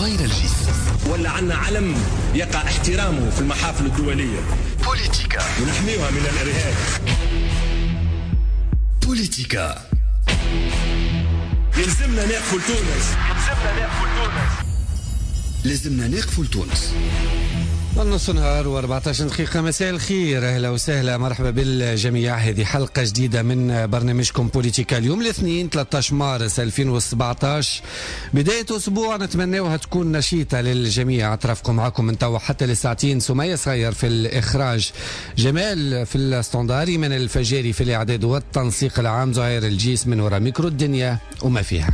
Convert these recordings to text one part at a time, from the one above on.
غير الجسم، ولا عنا علم يقع احترامه في المحافل الدولية. بوليتيكا ونحميها من الإرهاب. بوليتيكا يلزمنا نقفل تونس. لازمنا نقفل تونس. النص نهار و14 دقيقة. مساء الخير، أهلا وسهلا، مرحبا بالجميع. هذه حلقة جديدة من برنامجكم بوليتيكا اليوم الاثنين 13 مارس 2017. بداية أسبوع نتمناوها تكون نشيطة للجميع. أترافقكم معكم من توا حتى لساعتين. سمية صغير في الإخراج، جمال في الاستنداري، من الفجاري في الإعداد والتنسيق العام، زهير الجيس من وراء ميكرو الدنيا وما فيها.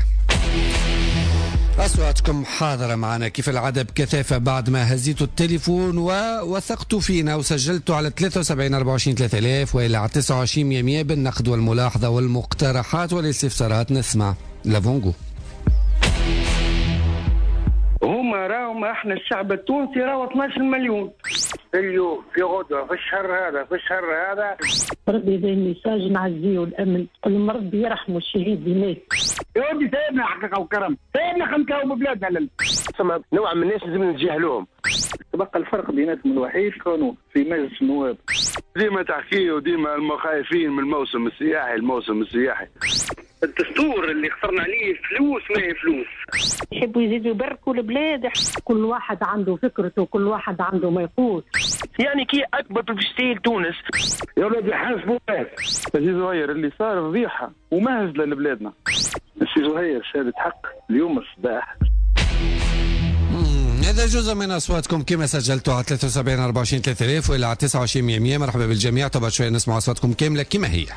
أصواتكم حاضرة معنا كيف العادة بكثافة بعد ما هزيتوا التليفون ووثقتوا فينا وسجلتوا على 73 24 3000 وإلى على 29 100 بالنقد والملاحظة والمقترحات والاستفسارات. نسمع لافونجو. هما راهم احنا الشعب التونسي راهو 12 مليون اليوم في غدوه في الشهر هذا ربي ذا الميساج نعزيه الامن، قل لهم ربي يرحموا الشهيد الناس. يا ودي سايبنا حقيقه وكرم، سايبنا خنكاو ببلادنا. نوع من الناس لازم نتجاهلوهم. تبقى الفرق بيناتهم الوحيد كانوا في مجلس النواب. ديما تحكيه وديما المخايفين من الموسم السياحي. الدستور اللي خسرنا عليه فلوس ما هي فلوس. يحبوا يزيدوا يبركوا البلاد، كل واحد عنده فكرته، كل واحد عنده ما يقول. يعني كي اكبر بفشتيل تونس يا ولاد يحاسبوا الناس. السي زهير اللي صار فضيحه ومهزله لبلادنا. السي زهير شهادة حق اليوم الصباح. هذا جزء من أصواتكم كما سجلتوا على 73 24 3000 وإلى على 29 100. مرحبا بالجميع. طبعا شوية نسمع أصواتكم كاملة كما هي.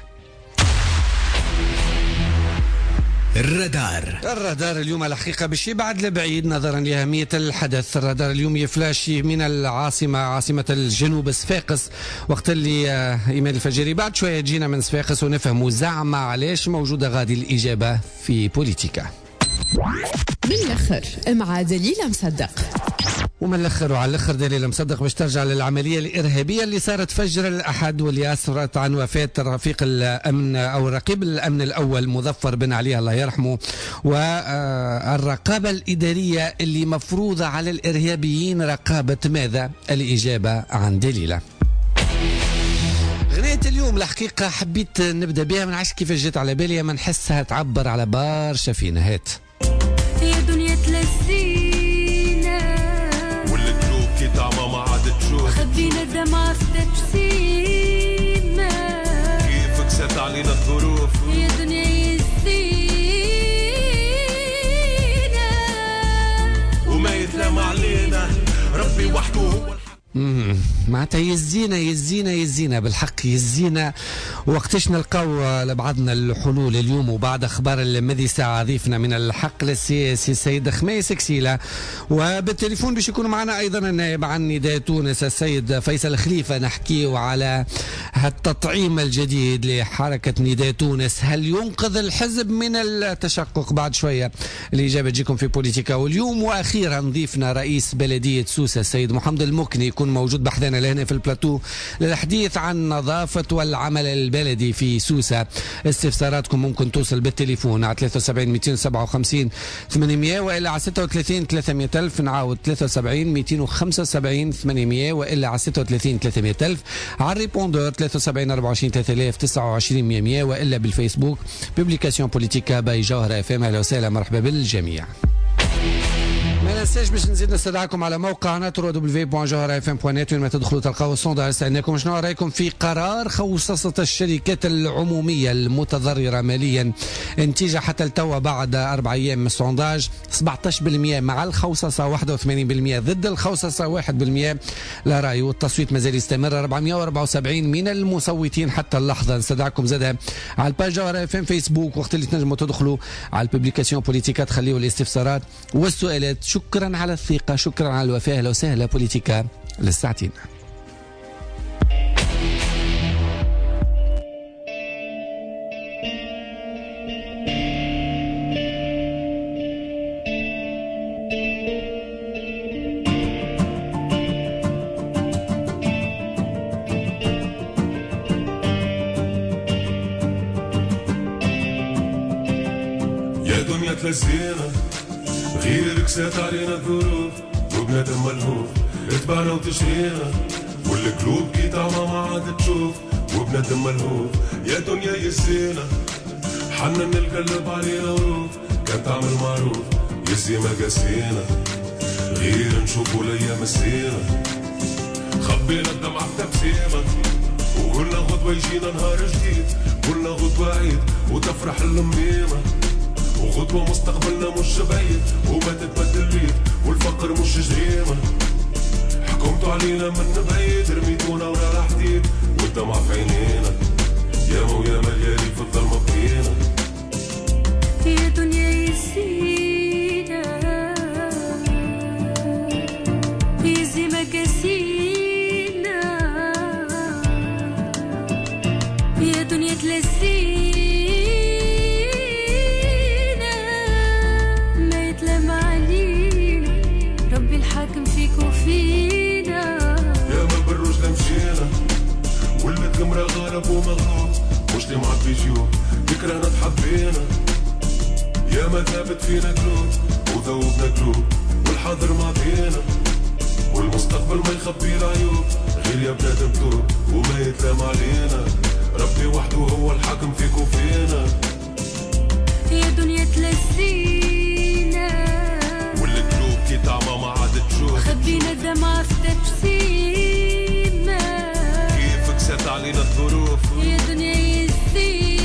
الرادار اليوم الحقيقة بشي بعد لبعيد نظرا لأهمية الحدث. الرادار اليوم يفلاش من عاصمة الجنوب صفاقس، وقت اللي إيمان الفجري بعد شوية جينا من صفاقس ونفهموا زعما علاش موجودة غادي الإجابة في بوليتيكا. من الأخر مع دليل مصدق. ومن الاخر وعلى الاخر دليل مصدق باش ترجع للعمليه الارهابيه اللي صارت فجر الاحد، واللي اسفرت عن وفاه رفيق الامن او رقيب الامن الاول مظفر بن علي الله يرحمه، والرقابه الاداريه اللي مفروضه على الارهابيين رقابه ماذا؟ الاجابه عن دليله. غنية اليوم الحقيقه حبيت نبدا بها، من عشت كيف جت على بالي، ما نحسها تعبر على برشا فينهات. يا دنيا تلزينا والقلوب كي طعمة ما عاد تشوف، خبينا الدمعة في تبسيمة، كيف كست علينا الظروف. يا دنيا يزينا وما يتلام علينا ربي وحده هو. معناتها يزينا بالحق يزينا. وقتاش نلقاو لبعضنا الحلول اليوم وبعد اخبار المذي ساعه ضيفنا من الحقل السياسي السيد خميس كسيله، وبالتليفون باش يكون معنا ايضا النائب عن نداء تونس السيد فيصل خليفه. نحكيو على التطعيم الجديد لحركه نداء تونس، هل ينقذ الحزب من التشقق؟ بعد شويه الاجابه تجيكم في بوليتيكا. واليوم واخيرا ضيفنا رئيس بلديه سوسه السيد محمد المكني يكون موجود بحثنا لهنا في البلاتو للحديث عن نظافة والعمل البلدي في سوسة. استفساراتكم ممكن توصل بالتليفون على 73 257 800 وإلا على 36 300 ألف. نعاود 73 275 800 وإلا على 36 300 ألف. على الريبوندور 73 24 3000 29 100 وإلا بالفيسبوك بوبليكاسيون بوليتيكا باي جوهرة اف ام. اهلا وسهلا، مرحبا بالجميع. ما ننساش باش نزيد نستدعاكم على موقعنا www.johra.fm.net وين ما تدخلوا تلقاو السونداج. سألناكم شنو رايكم في قرار خوصصة الشركات العمومية المتضررة ماليا نتيجة حتى التوا بعد 4 أيام من السونداج. 17% مع الخوصصة، 81% ضد الخوصصة، 1% لا رأي. والتصويت مازال يستمر. 474 من المصوتين حتى اللحظة. نستدعكم زادها على الباج جوهرة اف ام فيسبوك، وقت اللي تنجموا تدخلوا على البوبليكاسيون بوليتيكا تخليوا الاستفسارات والسؤالات. شكرا على الثقة، شكرا على الوفاء. اهلا وسهلا بوليتيكا للساعتين. يا دنيا تلزينا غيرك سات علينا الظروف وبنادم ملهوف اتبعنا وتشرينا والقلوب كي تعمى ما عاد تشوف وبنادم ملهوف يا دنيا يسينا حنن القلب علينا وروف كان تعمل معروف يسي ما قاسينا غير نشوفوا الايام السينا خبينا الدمعة بتبسيمة وقلنا غدوة يجينا نهار جديد قلنا غدوة عيد وتفرح اللميمة وغدوة مستقبلنا مش بعيد وما تتبدل بيد والفقر مش جريمة حكمتوا علينا من بعيد رميتونا ورا الحديد والدمع في عينينا ياما وياما الليالي في الظلمة بكينا يا دنيا يزينا يزي مقاسينا يا دنيا تلزينا ما يتلام علينا ربي الحاكم فيك وفينا ياما بالرجل مشينا ولد قمرة غالب ومغلوب مش لي معبي جيوب ذكرنا تحبينا ياما ثابت فينا قلوب وذوبنا قلوب والحاضر ماضينا والمستقبل ما يخبي العيوب غير يا بنادم توب وما يتلام علينا ربي وحده هو الحاكم فيك وفينا يا دنيا تلزينا والقلوب كي تعمى ما عاد تشوف خبينا الدمعة في تبسيمة كيفك سات علينا الظروف يا دنيا يزينا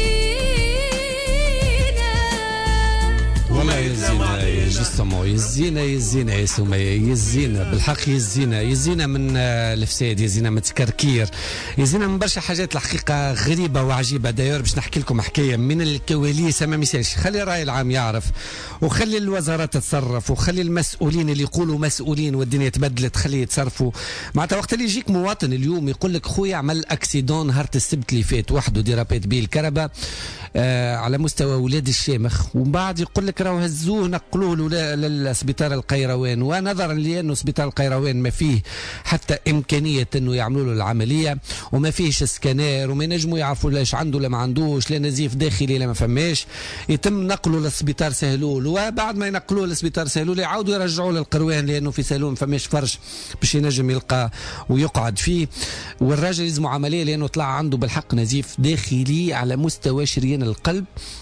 والله يزينا جسمو يزينا يا سمية يزينا بالحق يزينا من الفساد يزينا من التكركير يزينا من برشا حاجات الحقيقة غريبة وعجيبة. داير باش نحكي لكم حكاية من الكواليس ما مثالش. خلي الرأي العام يعرف وخلي الوزارات تتصرف وخلي المسؤولين اللي يقولوا مسؤولين والدنيا تبدلت خليه يتصرفوا. معناتها وقت اللي يجيك مواطن اليوم يقول لك خويا عمل اكسيدون نهار السبت اللي فات وحده ديرابيت بيه الكهرباء على مستوى ولاد الشامخ ومن بعد يقول لك راهو هزوه نقلوه للسبيطار القيروان ونظرا لانه سبيطار القيروان ما فيه حتى امكانيه انه يعملوا له العمليه وما فيهش سكانير وما ينجموا يعرفوا لاش عنده لا ما عندوش لا نزيف داخلي لا ما فماش يتم نقله للسبيطار سهلول وبعد ما ينقلوه للسبيطار سهلول يعاودوا يرجعوه للقروان لانه في سهلول ما فماش فرش باش ينجم يلقى ويقعد فيه والراجل يلزموا عمليه لانه طلع عنده بالحق نزيف داخلي على مستوى شريان القلب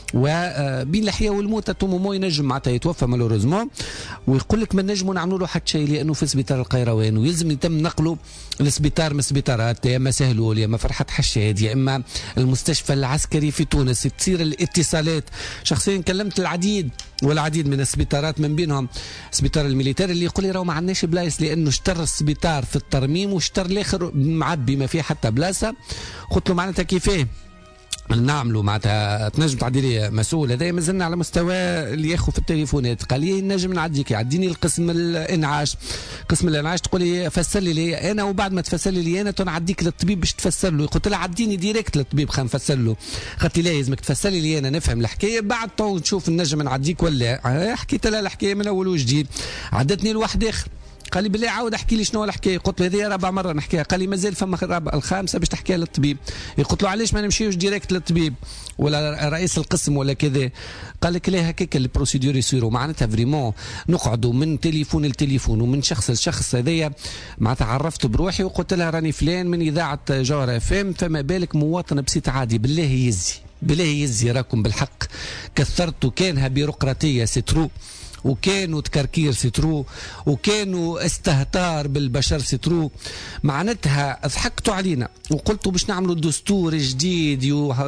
وبين الحياه والموت تومو ينجم معناتها يتوفى مالوريزمون ويقول لك ما نجموا نعملوا له حتى شيء لانه في سبيطار القيروان ويلزم يتم نقله لسبيطار من السبيطارات يا اما سهلول يا اما فرحات حشاد يا اما المستشفى العسكري في تونس. تصير الاتصالات شخصيا كلمت والعديد من السبيطارات من بينهم سبيطار الميليتاري اللي يقول لي راهو ما عندناش بلايص لانه اشتر السبيطار في الترميم واشتر الاخر معبي ما فيه حتى بلاصه. قلت له معناتها كيفاه نعملوا معناتها تنجم تعدي لي مسؤول هذا مازلنا على مستوى اللي ياخذ في التليفونات قال لي نجم نعديك يعديني القسم الانعاش قسم الانعاش تقول لي فسر لي انا وبعد ما تفسر لي انا تنعديك للطبيب باش تفسر له. قلت له عديني ديريكت للطبيب خلينا نفسر له. قالت لي لا لازمك تفسر لي انا نفهم الحكايه بعد تو نشوف نجم نعديك ولا. حكيت لها الحكايه من اول وجديد عدتني لواحد اخر قال لي بالله عاود احكي لي شنو الحكايه. قلت له هذه رابع مره نحكيها. قال لي مازال فما الخامسه باش تحكيها للطبيب. قلت له علاش ما نمشيوش ديريكت للطبيب ولا رئيس القسم ولا كذا. قال لك لا هكاك البروسيدور يصيروا معناتها فريمون نقعدوا من تليفون لتليفون ومن شخص لشخص. هذايا معناتها عرفت بروحي وقلت لها راني فلان من اذاعه جوهر FM فما بالك مواطن بسيط عادي بالله يزي راكم بالحق كثرتوا كانها بيروقراطيه سترو وكانوا تكركير سترو وكانوا استهتار بالبشر سترو. معناتها ضحكتوا علينا وقلتوا باش نعملوا دستور جديد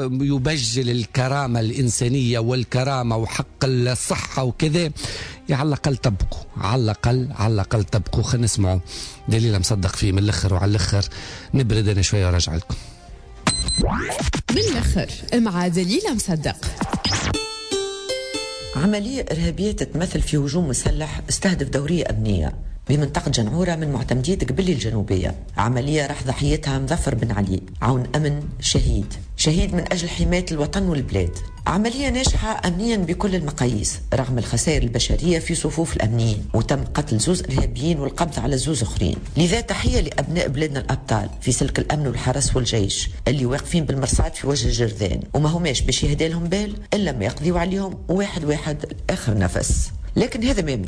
يبجل الكرامة الإنسانية والكرامة وحق الصحة وكذا. على الأقل طبقوا على الأقل طبقوا. خلينا نسمعوا دليل مصدق فيه من الأخر وعلى الأخر نبرد أنا شوية وراجع لكم من الأخر مع دليل مصدق. عملية إرهابية تتمثل في هجوم مسلح استهدف دورية أمنية بمنطقة جنعورة من معتمدية قبلي الجنوبية. عملية راح ضحيتها مظفر بن علي عون أمن شهيد من أجل حماية الوطن والبلاد. عملية ناجحة أمنيا بكل المقاييس رغم الخسائر البشرية في صفوف الأمنيين وتم قتل زوز إرهابيين والقبض على زوز أخرين. لذا تحية لأبناء بلادنا الأبطال في سلك الأمن والحرس والجيش اللي واقفين بالمرصاد في وجه الجرذان وما هماش باش يهدى لهم بال إلا ما يقضيوا عليهم واحد آخر نفس. لكن هذا ما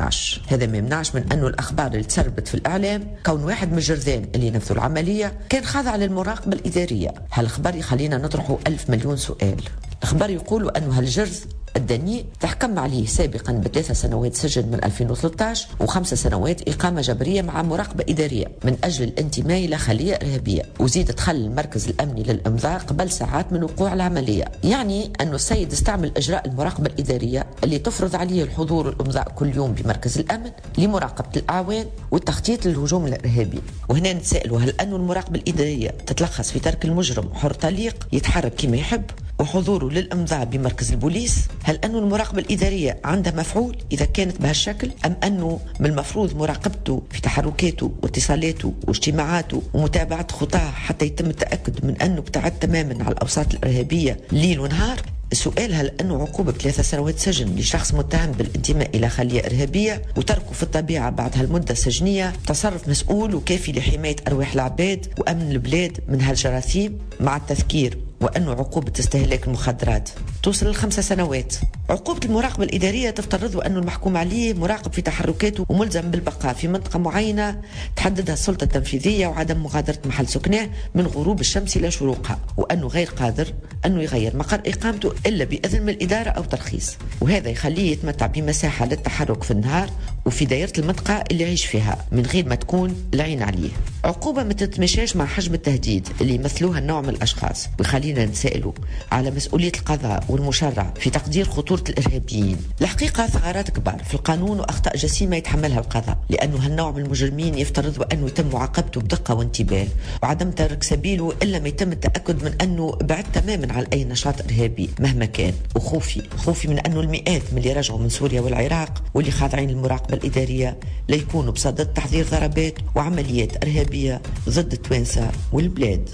يمنعش من أنه الأخبار اللي تسربت في الإعلام كون واحد من الجرذان اللي ينفذوا العملية كان خاضع للمراقبة الإدارية. هالخبر يخلينا نطرحوا 1000 مليون سؤال. الخبر يقولوا أنه هالجرذ الدني تحكم عليه سابقا ب3 سنوات سجن من 2013 و5 سنوات إقامة جبرية مع مراقبة إدارية من أجل الانتماء إلى خلية إرهابية، وزيد دخل المركز الأمني للإمضاء قبل ساعات من وقوع العملية. يعني أنه السيد استعمل إجراء المراقبة الإدارية اللي تفرض عليه الحضور والإمضاء كل يوم بمركز الأمن لمراقبة الأعوان والتخطيط للهجوم الإرهابي. وهنا نتساءلوا هل أنه المراقبة الإدارية تتلخص في ترك المجرم حر طليق يتحرك كما يحب وحضوره للإمضاء بمركز البوليس؟ هل أنه المراقبة الإدارية عندها مفعول إذا كانت بهالشكل، أم أنه من المفروض مراقبته في تحركاته واتصالاته واجتماعاته ومتابعة خطاه حتى يتم التأكد من أنه ابتعد تماما على الأوساط الإرهابية ليل ونهار؟ السؤال هل أنه عقوبة 3 سنوات سجن لشخص متهم بالانتماء إلى خلية إرهابية وتركه في الطبيعة بعد هالمدة السجنية تصرف مسؤول وكافي لحماية أرواح العباد وأمن البلاد من هالجراثيم، مع التذكير وأنه عقوبة استهلاك المخدرات توصل ل5 سنوات. عقوبة المراقبة الإدارية تفترض أنه المحكوم عليه مراقب في تحركاته وملزم بالبقاء في منطقة معينة تحددها السلطة التنفيذية وعدم مغادرة محل سكنه من غروب الشمس إلى شروقها، وأنه غير قادر أنه يغير مقر إقامته إلا بإذن من الإدارة أو ترخيص، وهذا يخليه يتمتع بمساحة للتحرك في النهار وفي دائرة المنطقة اللي يعيش فيها من غير ما تكون العين عليه. عقوبة ما تتمشاش مع حجم التهديد اللي يمثلوها النوع من الأشخاص، ويخلينا نسألوا على مسؤولية القضاء والمشرع في تقدير خطورة الإرهابيين. الحقيقة ثغرات كبار في القانون وأخطاء جسيمة يتحملها القضاء، لأنه هالنوع من المجرمين يفترض أنه يتم معاقبته بدقة وانتباه وعدم ترك سبيله إلا ما يتم التأكد من أنه بعد تماما عن أي نشاط إرهابي مهما كان، وخوفي من أنه المئات من اللي رجعوا من سوريا والعراق واللي خاضعين للمراقبة الإدارية ليكونوا بصدد تحضير ضربات وعمليات إرهابية ضد التوانسة والبلاد.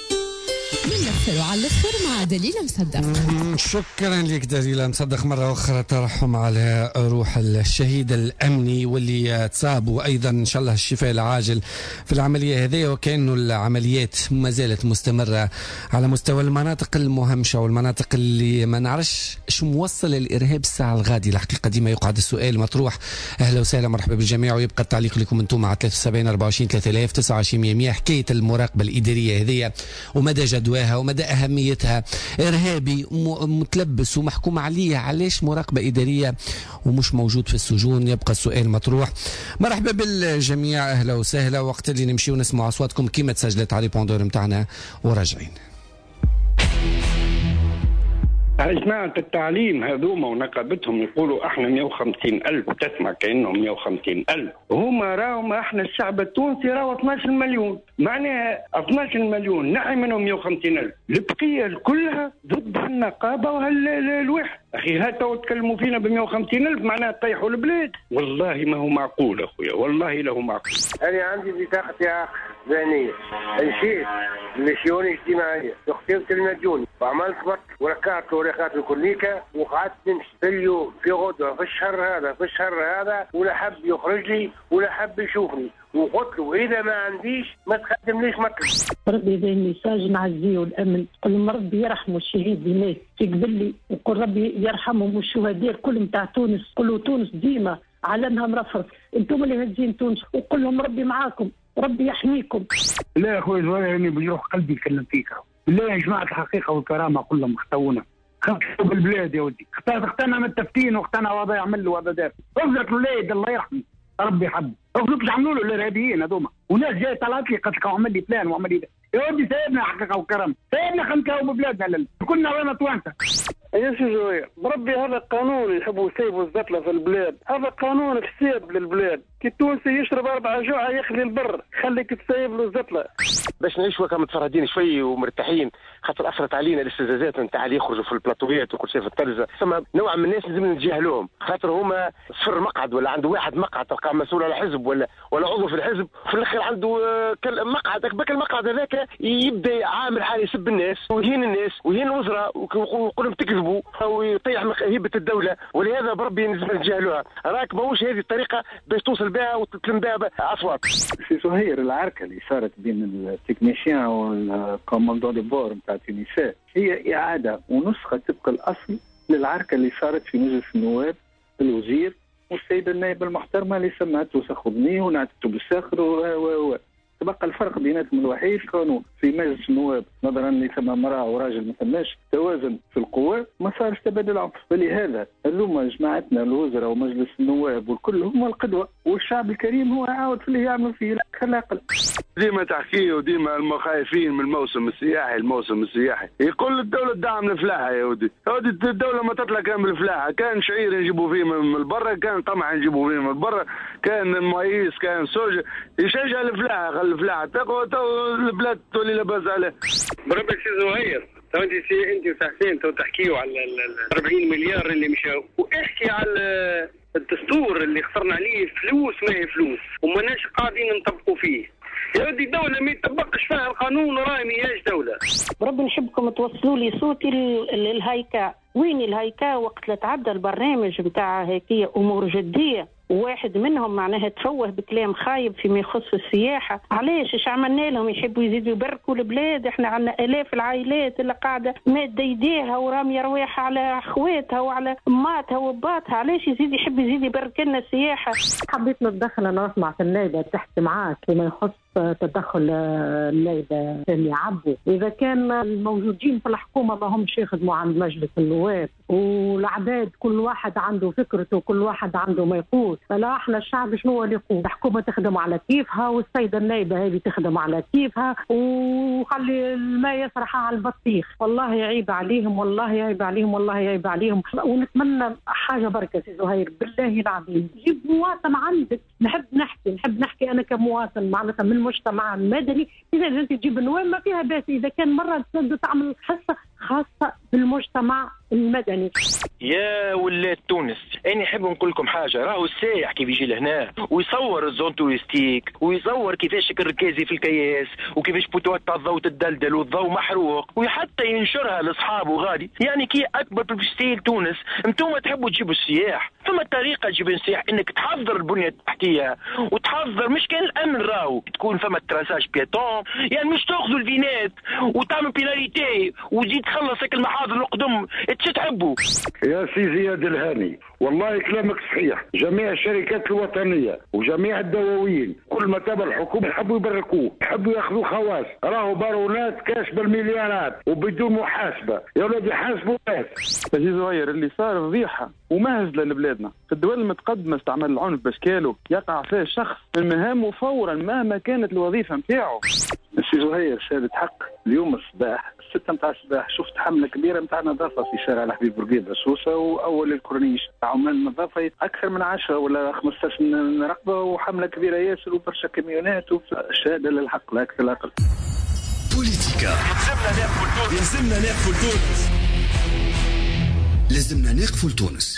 من الأخر وعلى الأخر مع دليل مصدق. شكرا لك دليل مصدق. مرة أخرى ترحم على روح الشهيد الأمني واللي تصاب، وأيضا إن شاء الله الشفاء العاجل في العملية هذه، وكأنه العمليات ما زالت مستمرة على مستوى المناطق المهمشة والمناطق اللي ما نعرفش إيش موصل الإرهاب الساعة الغادي. الحقيقة ديما يقعد السؤال مطروح. أهلا وسهلا مرحبا بالجميع، ويبقى التعليق لكم أنتم على 73 24 3000 29 100. حكاية المراقبة الإدارية هذه ومدى جدواها ومدى أهميتها. إرهابي متلبس ومحكوم عليه، علاش مراقبة إدارية ومش موجود في السجون؟ يبقى السؤال مطروح. مرحبا بالجميع، أهلا وسهلا. وقت اللي نمشي ونسمع أصواتكم كما تسجلت على البوندور متاعنا وراجعين. جماعة التعليم هذوما ونقابتهم يقولوا احنا 150,000، تسمع كأنهم 150,000، هما راهم احنا الشعب التونسي راهو 12 مليون، معناها 12 مليون نحي منهم 150,000، البقية كلها ضد النقابة وهالواحد. أخي هاتوا تكلموا فينا ب150,000 معناها تطيحوا البلاد، والله ما هو معقول أخويا، والله له معقول. أنا عندي بطاقة إعاقة ذهنية، مشيت للشؤون الاجتماعية اخترت المجوني وعملت بط وركعت ورقات الكليكة وقعدت نمشي في اليوم في غدوة في الشهر هذا ولا حب يخرج لي ولا حب يشوفني، وقلت له إذا ما عنديش ما تقدمليش مطلب. ربي يديني ساجن عزيه والأمن، قل لهم ربي يرحموا الشهيد هناك في قبلي، وقل ربي يرحمهم والشهداء كلهم تاع تونس، قلوا تونس ديما علمها مرفرف، انتم اللي هزين تونس، وقل لهم ربي معاكم ربي يحميكم. لا يا اخوي يعني بيروح قلبي يتكلم فيك. لا يا جماعة الحقيقة والكرامة كلهم اختونا، خلقوا بالبلاد يا ودي، اختنا من التفتين واختنا وضع يعمل له وضع دافع، افضلت الولاد الله يرحمه ربي يحب، افضلت تعملوا له الارهابيين هذوما، وناس جاي طلعت لي قالت لك عمل لي فلان وعمل لي يا ودي سيبنا حقيقة وكرم، سيبنا خلينا نكاو ببلادنا كنا وين توانسة. يا شجوية بربي هذا قانون يحبوا يسيبوا الزتلة في البلاد، هذا قانون حساب للبلاد، كي التونسي يشرب 4 جوعة يخلي البر، خليك تسيب له الزتلة باش نعيشوا كما متفرهدين شوي ومرتاحين، خاطر اثرت علينا الاستفزازات نتاع اللي يخرجوا في البلاطويات وكل شيء في التلفزه، ثم نوع من الناس لازم نتجاهلوهم، خاطر هما صفر مقعد ولا عنده واحد مقعد تلقاه مسؤول على حزب ولا عضو في الحزب، في الاخر عنده مقعد، بك المقعد هذاك يبدا عامل حال يسب الناس ويهين الناس ويهين الوزراء ويقول لهم تكذبوا ويطيح هيبه الدوله، ولهذا بربي لازم نتجاهلوها، راك ماهوش هذه الطريقه باش توصل بها وتتلم بها اصوات. في سهير العركه اللي صارت بين التكنيشيان والكوماندون دي بور نتاع تونسيا هي اعاده ونسخه طبق الاصل للعركه اللي صارت في مجلس النواب الوزير والسيدة النائبة المحترمة اللي سمعته سخذني ونعتته بالساخر تبقى الفرق بيناتهم الوحيد كانوا في مجلس النواب نظرا لثم امرأة وراجل ما ثماش توازن في القوى ما صارش تبادل عنف. فلهذا اللومة جماعتنا الوزراء ومجلس النواب والكل هم القدوة والشعب الكريم هو عاود في اللي يعمل فيه خلاقل. ديما تحكيه وديما المخايفين من الموسم السياحي يقول الدولة تدعم الفلاحة يا ودي الدولة ما تطلع كان بالفلاحة كان شعير نجيبوا فيه من برا كان طمع نجيبوا فيه من برا كان مايس كان سوجة يشجع الفلاحة تقوى البلاد تولي لاباس عليه. بربك سي زهير انت وسحسين تحكيوا على 40 مليار اللي مشاو واحكي على الدستور اللي خسرنا عليه فلوس ما هي فلوس وماناش قاعدين نطبقوا فيه. يا ودي الدولة ما يطبقش فيها القانون وراهي ماهيش دولة. بربي نحبكم توصلوا لي صوتي للهيكا. وين الهيكا وقت لا تعدى البرنامج بتاع هيكية أمور جدية واحد منهم معناها تفوه بكلام خايب فيما يخص السياحة. علاش ايش عملنا لهم يحبوا يزيدوا يبركوا البلاد؟ احنا عندنا آلاف العائلات اللي قاعدة مادة يديها ورامية رواحها على اخواتها وعلى اماتها وباتها. علاش يحب يزيد يبرك لنا السياحة؟ حبيت نتدخل انا اسمع في النايبة تحت معاك فيما يخص تدخل النايبة سامي عبو. إذا كان الموجودين في الحكومة ما همش يخدموا عند مجلس النواب والعباد كل واحد عنده فكرته وكل واحد عنده ما يقول، فلا احنا الشعب شنو اللي يقول؟ الحكومة تخدم على كيفها والسيدة النايبة هذه تخدم على كيفها وخلي الماء يسرح على البطيخ. والله يعيب عليهم والله يعيب عليهم والله يعيب عليهم. ونتمنى حاجة بركة سي زهير بالله العظيم جيب مواطن عندك. نحب نحكي أنا كمواطن معناتها من المجتمع المدني. إذا أنت تجيب النواب ما فيها بأس إذا كان مرة تعمل حصة خاصة بالمجتمع المدني. يا ولاد تونس أنا أحب نقول لكم حاجة. راهو السائح كيف يجي لهنا ويصور الزون توريستيك ويصور كيفاش الركازي في الكياس وكيفاش بوتوات تاع الضوء تدلدل والضوء محروق وحتى ينشرها لاصحابه غادي. يعني كي اكبر بروفيستيل تونس انتم تحبوا تجيبوا السياح ثم طريقه تجيب السياح انك تحضر البنيه التحتيه وتحضر مش كان الامن راهو تكون فما تراساج بيتون. يعني مش تاخذوا الفينات وتعمل بيناليتي وتزيد تخلصك المحاضر القدم تش تحبوا. يا سي زياد الهاني والله كلامك صحيح. جميع الشركات الوطنية وجميع الدواوين كل ما تابع الحكومة يحبوا يبركوه يحبوا ياخذوا خواص. راهو بارونات كاش بالمليارات وبدون محاسبة. يا ولادي حاسبوا الناس. سي زهير اللي صار فضيحة ومهزلة لبلادنا. في الدول المتقدمة استعمال العنف باشكاله يقع فيه شخص من مهامه فورا مهما كانت الوظيفة نتاعو. سي زهير شهادة حق اليوم الصباح 6 متاع الصباح شفت حملة كبيرة متاع نظافة في شارع الحبيب بورقيبة سوسة وأول الكورنيش. عمال النظافة أكثر من 10 ولا 15 رقبة وحملة كبيرة ياسر وبرشا كاميونات الشهادة للحق لا أكثر لا أقل. بوليتيكا لازمنا نقفل تونس. لازمنا نقفل تونس.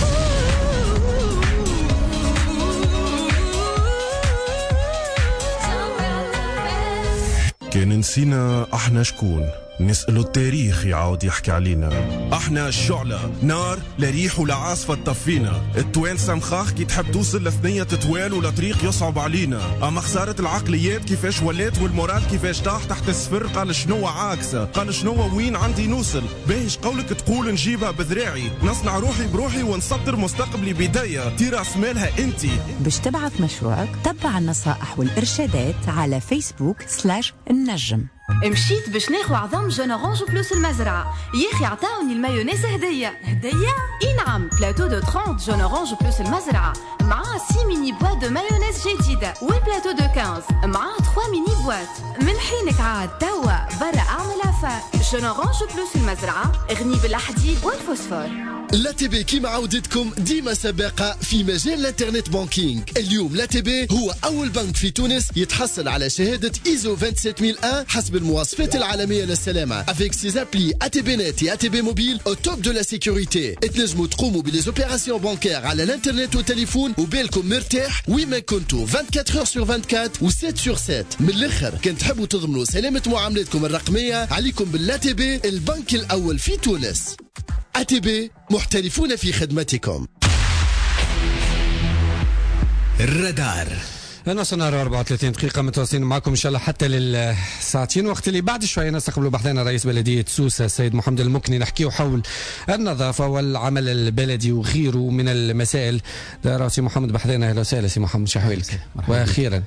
كان نسينا احنا شكون نسألوا التاريخ يعاود يحكي علينا. احنا الشعلة نار لا ريح ولا عاصفة تطفينا. التوانسة مخاخ كي تحب توصل لثنية تتوال ولا طريق يصعب علينا. اما خسارة العقليات كيفاش ولات والمورال كيفاش طاح تحت الصفر. قال شنو عاكسة قال شنو وين عندي نوصل. باهش قولك تقول نجيبها بذراعي نصنع روحي بروحي ونسطر مستقبلي بداية تراس مالها انتي. باش تبعث مشروعك تبع النصائح والإرشادات على فيسبوك/النجم. مشيت باش ناخذ عظام جون اورانج بلوس المزرعه. يا اخي عطاوني المايونيز هديه. اي نعم بلاتو دو 30 جون اورانج بلوس المزرعه مع 6 ميني بوات دو مايونيز جديده والبلاتو دو 15 مع 3 ميني بوات. من حينك عاد توا برا اعمل عفا. جون اورانج بلوس المزرعه اغني بالحديد والفوسفور. لا تي بي كيما عودتكم ديما سباقة في مجال الانترنت بانكينج. اليوم لا تي بي هو أول بنك في تونس يتحصل على شهادة إيزو 27001 حسب المواصفات العالمية للسلامة. Avec ses applis ATB Net et ATB Mobile au top de la sécurité. تنجموا تقوموا بلي اوبيراسيون بانكير على الانترنت والتليفون وبالكم مرتاح وين ما كنتوا 24 heures sur 24 و 7 sur 7. من الآخر كان تحبوا تضمنوا سلامة معاملاتكم الرقمية عليكم باللا تي بي البنك الأول في تونس. ATB محترفون في خدمتكم. الرادار نص النهار 34 دقيقة متواصلين معكم إن شاء الله حتى للساعتين، وقت اللي بعد شوية نستقبلوا بحثنا رئيس بلدية سوسة السيد محمد المكني، نحكيه حول النظافة والعمل البلدي وغيره من المسائل. راسي محمد بحثنا، أهلا وسهلا سي محمد، شحويلك وأخيرا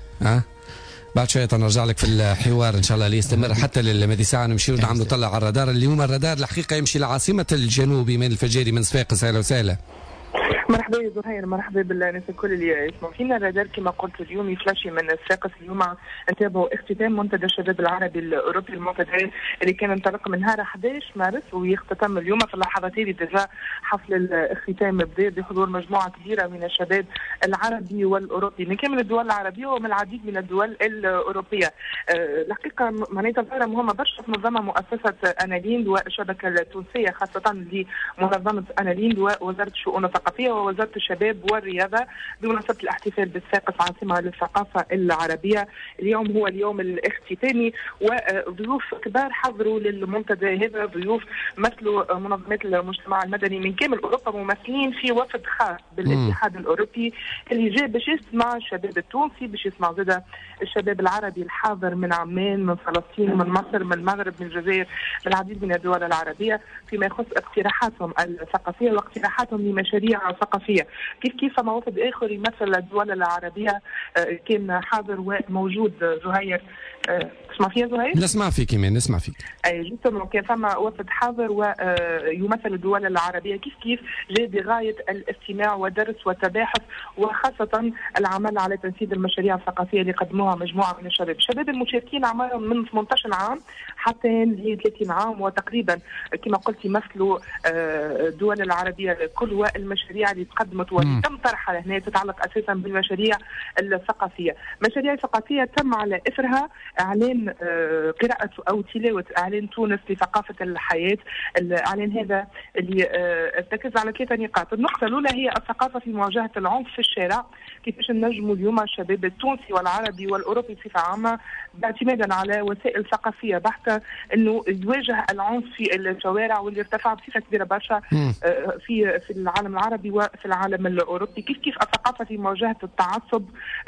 بعد شوية نرجع لك في الحوار إن شاء الله اللي يستمر حتى للمدي ساعة. نمشيو نعملوا طلع على الرادار. اليوم الرادار الحقيقة يمشي لعاصمة الجنوب من الفجيري من صفاقس. أهلا وسهلا. مرحبا يا زهير، مرحبا بالناس الكل اللي يسمعوا فينا. الرادار كما قلت اليوم يفلاشي من صفاقس. اليوم نتابعوا اختتام منتدى الشباب العربي الاوروبي، المنتدى اللي كان انطلق من نهار 11 مارس ويختتم اليوم في اللحظات هذه. ديجا حفل الاختتام بدا بحضور مجموعه كبيره من الشباب العربي والاوروبي من كامل الدول العربيه ومن العديد من الدول الاوروبيه. الحقيقه معناتها ظاهره مهمه برشا تنظمها مؤسسه اناليند والشبكه التونسيه، خاصه لمنظمه اناليند ووزاره الشؤون الثقافيه ووزارة الشباب والرياضة بمناسبة الاحتفال بالصفاقس عاصمة للثقافة العربية. اليوم هو اليوم الاختتامي وضيوف كبار حضروا للمنتدى هذا، ضيوف مثلوا منظمات المجتمع المدني من كامل أوروبا، ممثلين في وفد خاص بالاتحاد الأوروبي اللي جاء باش يسمع الشباب التونسي، باش يسمع زاد الشباب العربي الحاضر من عمان، من فلسطين، من مصر، من المغرب، من الجزائر، من العديد من الدول العربية فيما يخص اقتراحاتهم الثقافية واقتراحاتهم لمشاريع ثقافية. كيف فما وفد آخر يمثل الدول العربية كان حاضر وموجود. زهير تسمع فيها زهير؟ نسمع فيك إيمان، نسمع فيك. جدا كان فما وفد حاضر ويمثل الدول العربية كيف جاء بغاية الاستماع ودرس وتباحث وخاصة العمل على تنفيذ المشاريع الثقافية اللي قدموها مجموعة من الشباب. الشباب المشاركين أعمارهم من 18 عام حتى ل 30 عام، وتقريبا كما قلت يمثلوا الدول العربية الكل، والمشاريع اللي تقدمت واللي تم طرحها هنا تتعلق أساسا بالمشاريع الثقافية. مشاريع ثقافية تم على إثرها إعلان قراءة أو تلاوة إعلان تونس لثقافة الحياة. الإعلان هذا اللي ارتكز على 3 نقاط. النقطة الأولى هي الثقافة في مواجهة العنف في الشارع، كيفاش نجموا اليوم الشباب التونسي والعربي والأوروبي بصفة عامة باعتمادا على وسائل ثقافية بحتة أنه يواجه العنف في الشوارع واللي ارتفع بصفة كبيرة برشا في العالم العربي وفي العالم الأوروبي. كيف الثقافة في مواجهة التعصب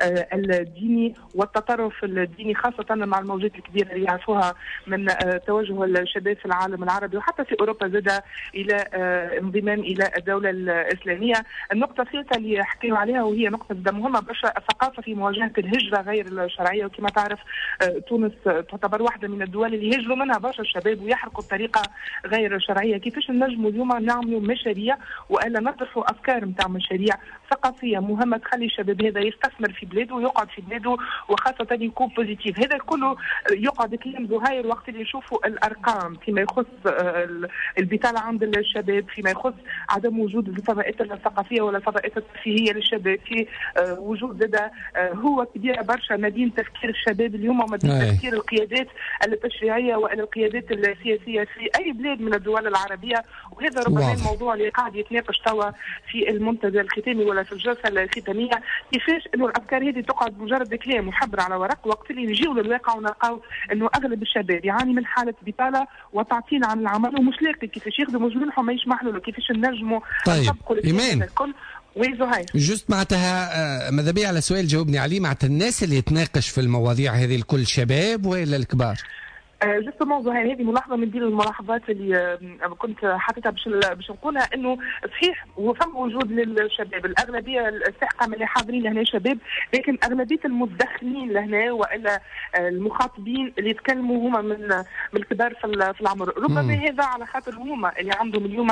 الديني والتطرف الديني، خاصة مع الموجات الكبيرة اللي يعرفوها من توجه الشباب في العالم العربي وحتى في أوروبا زاد إلى انضمام إلى الدولة الإسلامية. النقطة الثالثة اللي حكيوا عليها وهي نقطة مهمة برشا، الثقافة في مواجهة الهجرة غير الشرعية. وكما تعرف تونس تعتبر واحدة من الدول اللي يهجروا منها برشا الشباب ويحرقوا بطريقة غير شرعية. كيفاش نجموا اليوم نعملوا مشاريع وإلا نطرحوا أفكار نتاع مشاريع ثقافية مهمة تخلي الشباب هذا يستثمر في بلاده ويقعد في بلاده وخاصة يكون بوزيتيف. هذا كله يقعد كلام زهير وقت اللي يشوفوا الأرقام فيما يخص البطالة عند الشباب، فيما يخص عدم وجود الفضاءات الثقافية ولا الفضاءات الترفيهية للشباب، في وجود زاد هو كبيرة برشا مدينة تفكير الشباب اليوم ومدينة تفكير القيادات التشريعية والقيادات السياسية في أي بلاد من الدول العربية. وهذا ربما الموضوع اللي قاعد يتناقش توا في المنتدى الختامي ولا في الجلسة الختامية، كيفاش إنه الأفكار هذه تقعد مجرد كلام محبر على ورق، وقت اللي نجيو للواقع ونلقاو إنه أغلب الشباب يعاني من حالة بطالة وتعطيل عن العمل ومش لاقي كيفاش يخدموا جميلهم ما يسمح له كيفاش نجموا نطبقوا إيمان الكل. وزهير جست معناتها ماذا بي على سؤال جاوبني عليه، معناتها الناس اللي يتناقش في المواضيع هذه الكل شباب ولا الكبار؟ جوستومون زهير هذه ملاحظه من بين الملاحظات اللي كنت حاطتها باش نقولها، انه صحيح وفم وجود للشباب، الاغلبيه الساحقه من اللي حاضرين لهنا شباب، لكن اغلبيه المدخلين لهنا والا المخاطبين اللي يتكلموا هما من الكبار في العمر. ربما هذا على خاطر هما اللي عندهم اليوم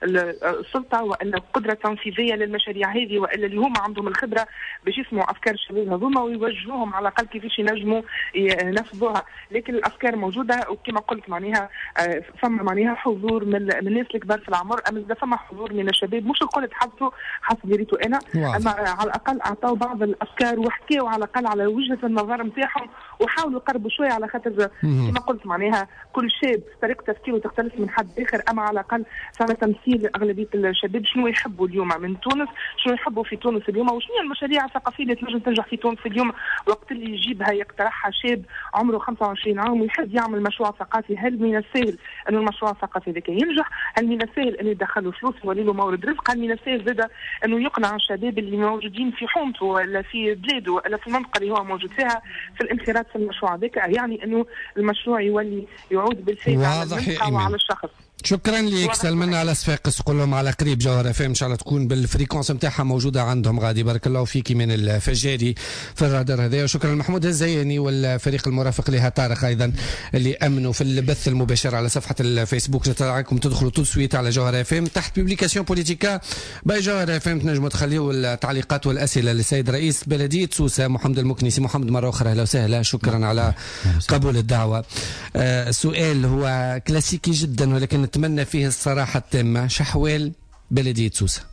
السلطه والا القدره التنفيذيه للمشاريع هذه، والا اللي هما عندهم الخبره باش يسمعوا افكار الشباب هذوما ويوجهوهم على الاقل كيفاش ينجموا ينفذوها. لكن الافكار موجوده وكما قلت معناها فما معناها حضور من الناس الكبار في العمر، اما فما حضور من الشباب مش الكل تحدثوا حسب اللي ريتو انا، اما على الاقل اعطوا بعض الافكار وحكيوا على الاقل على وجهه النظر نتاعهم وحاولوا يقربوا شويه، على خاطر كما قلت معناها كل شاب طريقه تفكيره تختلف من حد اخر، اما على الاقل فما تمثيل لاغلبيه الشباب شنو يحبوا اليوم من تونس، شنو يحبوا في تونس اليوم، وشنو المشاريع الثقافيه اللي تنجم تنجح في تونس اليوم وقت اللي يجيبها يقترحها شاب عمره 25 عام ويحب يعمل مشروع ثقافي، هل من السهل انه المشروع الثقافي ذاك ينجح؟ هل من السهل انه يدخلوا فلوس يولي له مورد رزق؟ هل من السهل زاد انه يقنع الشباب اللي موجودين في حومته ولا في بلاده ولا في المنطقه اللي هو موجود فيها في الانخراط في المشروع ذاك؟ يعني انه المشروع يولي يعود بالفائده على المنطقه وعلى الشخص. شكرا لك سلمنا على صفاقس، قول لهم على قريب جوهر FM ان شاء الله تكون بالفريكونس نتاعها موجوده عندهم غادي. بارك الله فيك من الفجاري في الرادار هذا. وشكرا لمحمود الزياني والفريق المرافق لها طارق ايضا اللي امنوا في البث المباشر على صفحه الفيسبوك. نتاعكم تدخلوا تو سويت على جوهر FM تحت بيبليكاسيون بوليتيكا باي جوهر FM، تنجموا تخليوا التعليقات والاسئله للسيد رئيس بلديه سوسه محمد المكنيسي. محمد مره اخرى اهلا وسهلا، شكرا على قبول الدعوه. السؤال هو كلاسيكي جدا ولكن نتمنى فيه الصراحة التامة. شحوال بلدية سوسة؟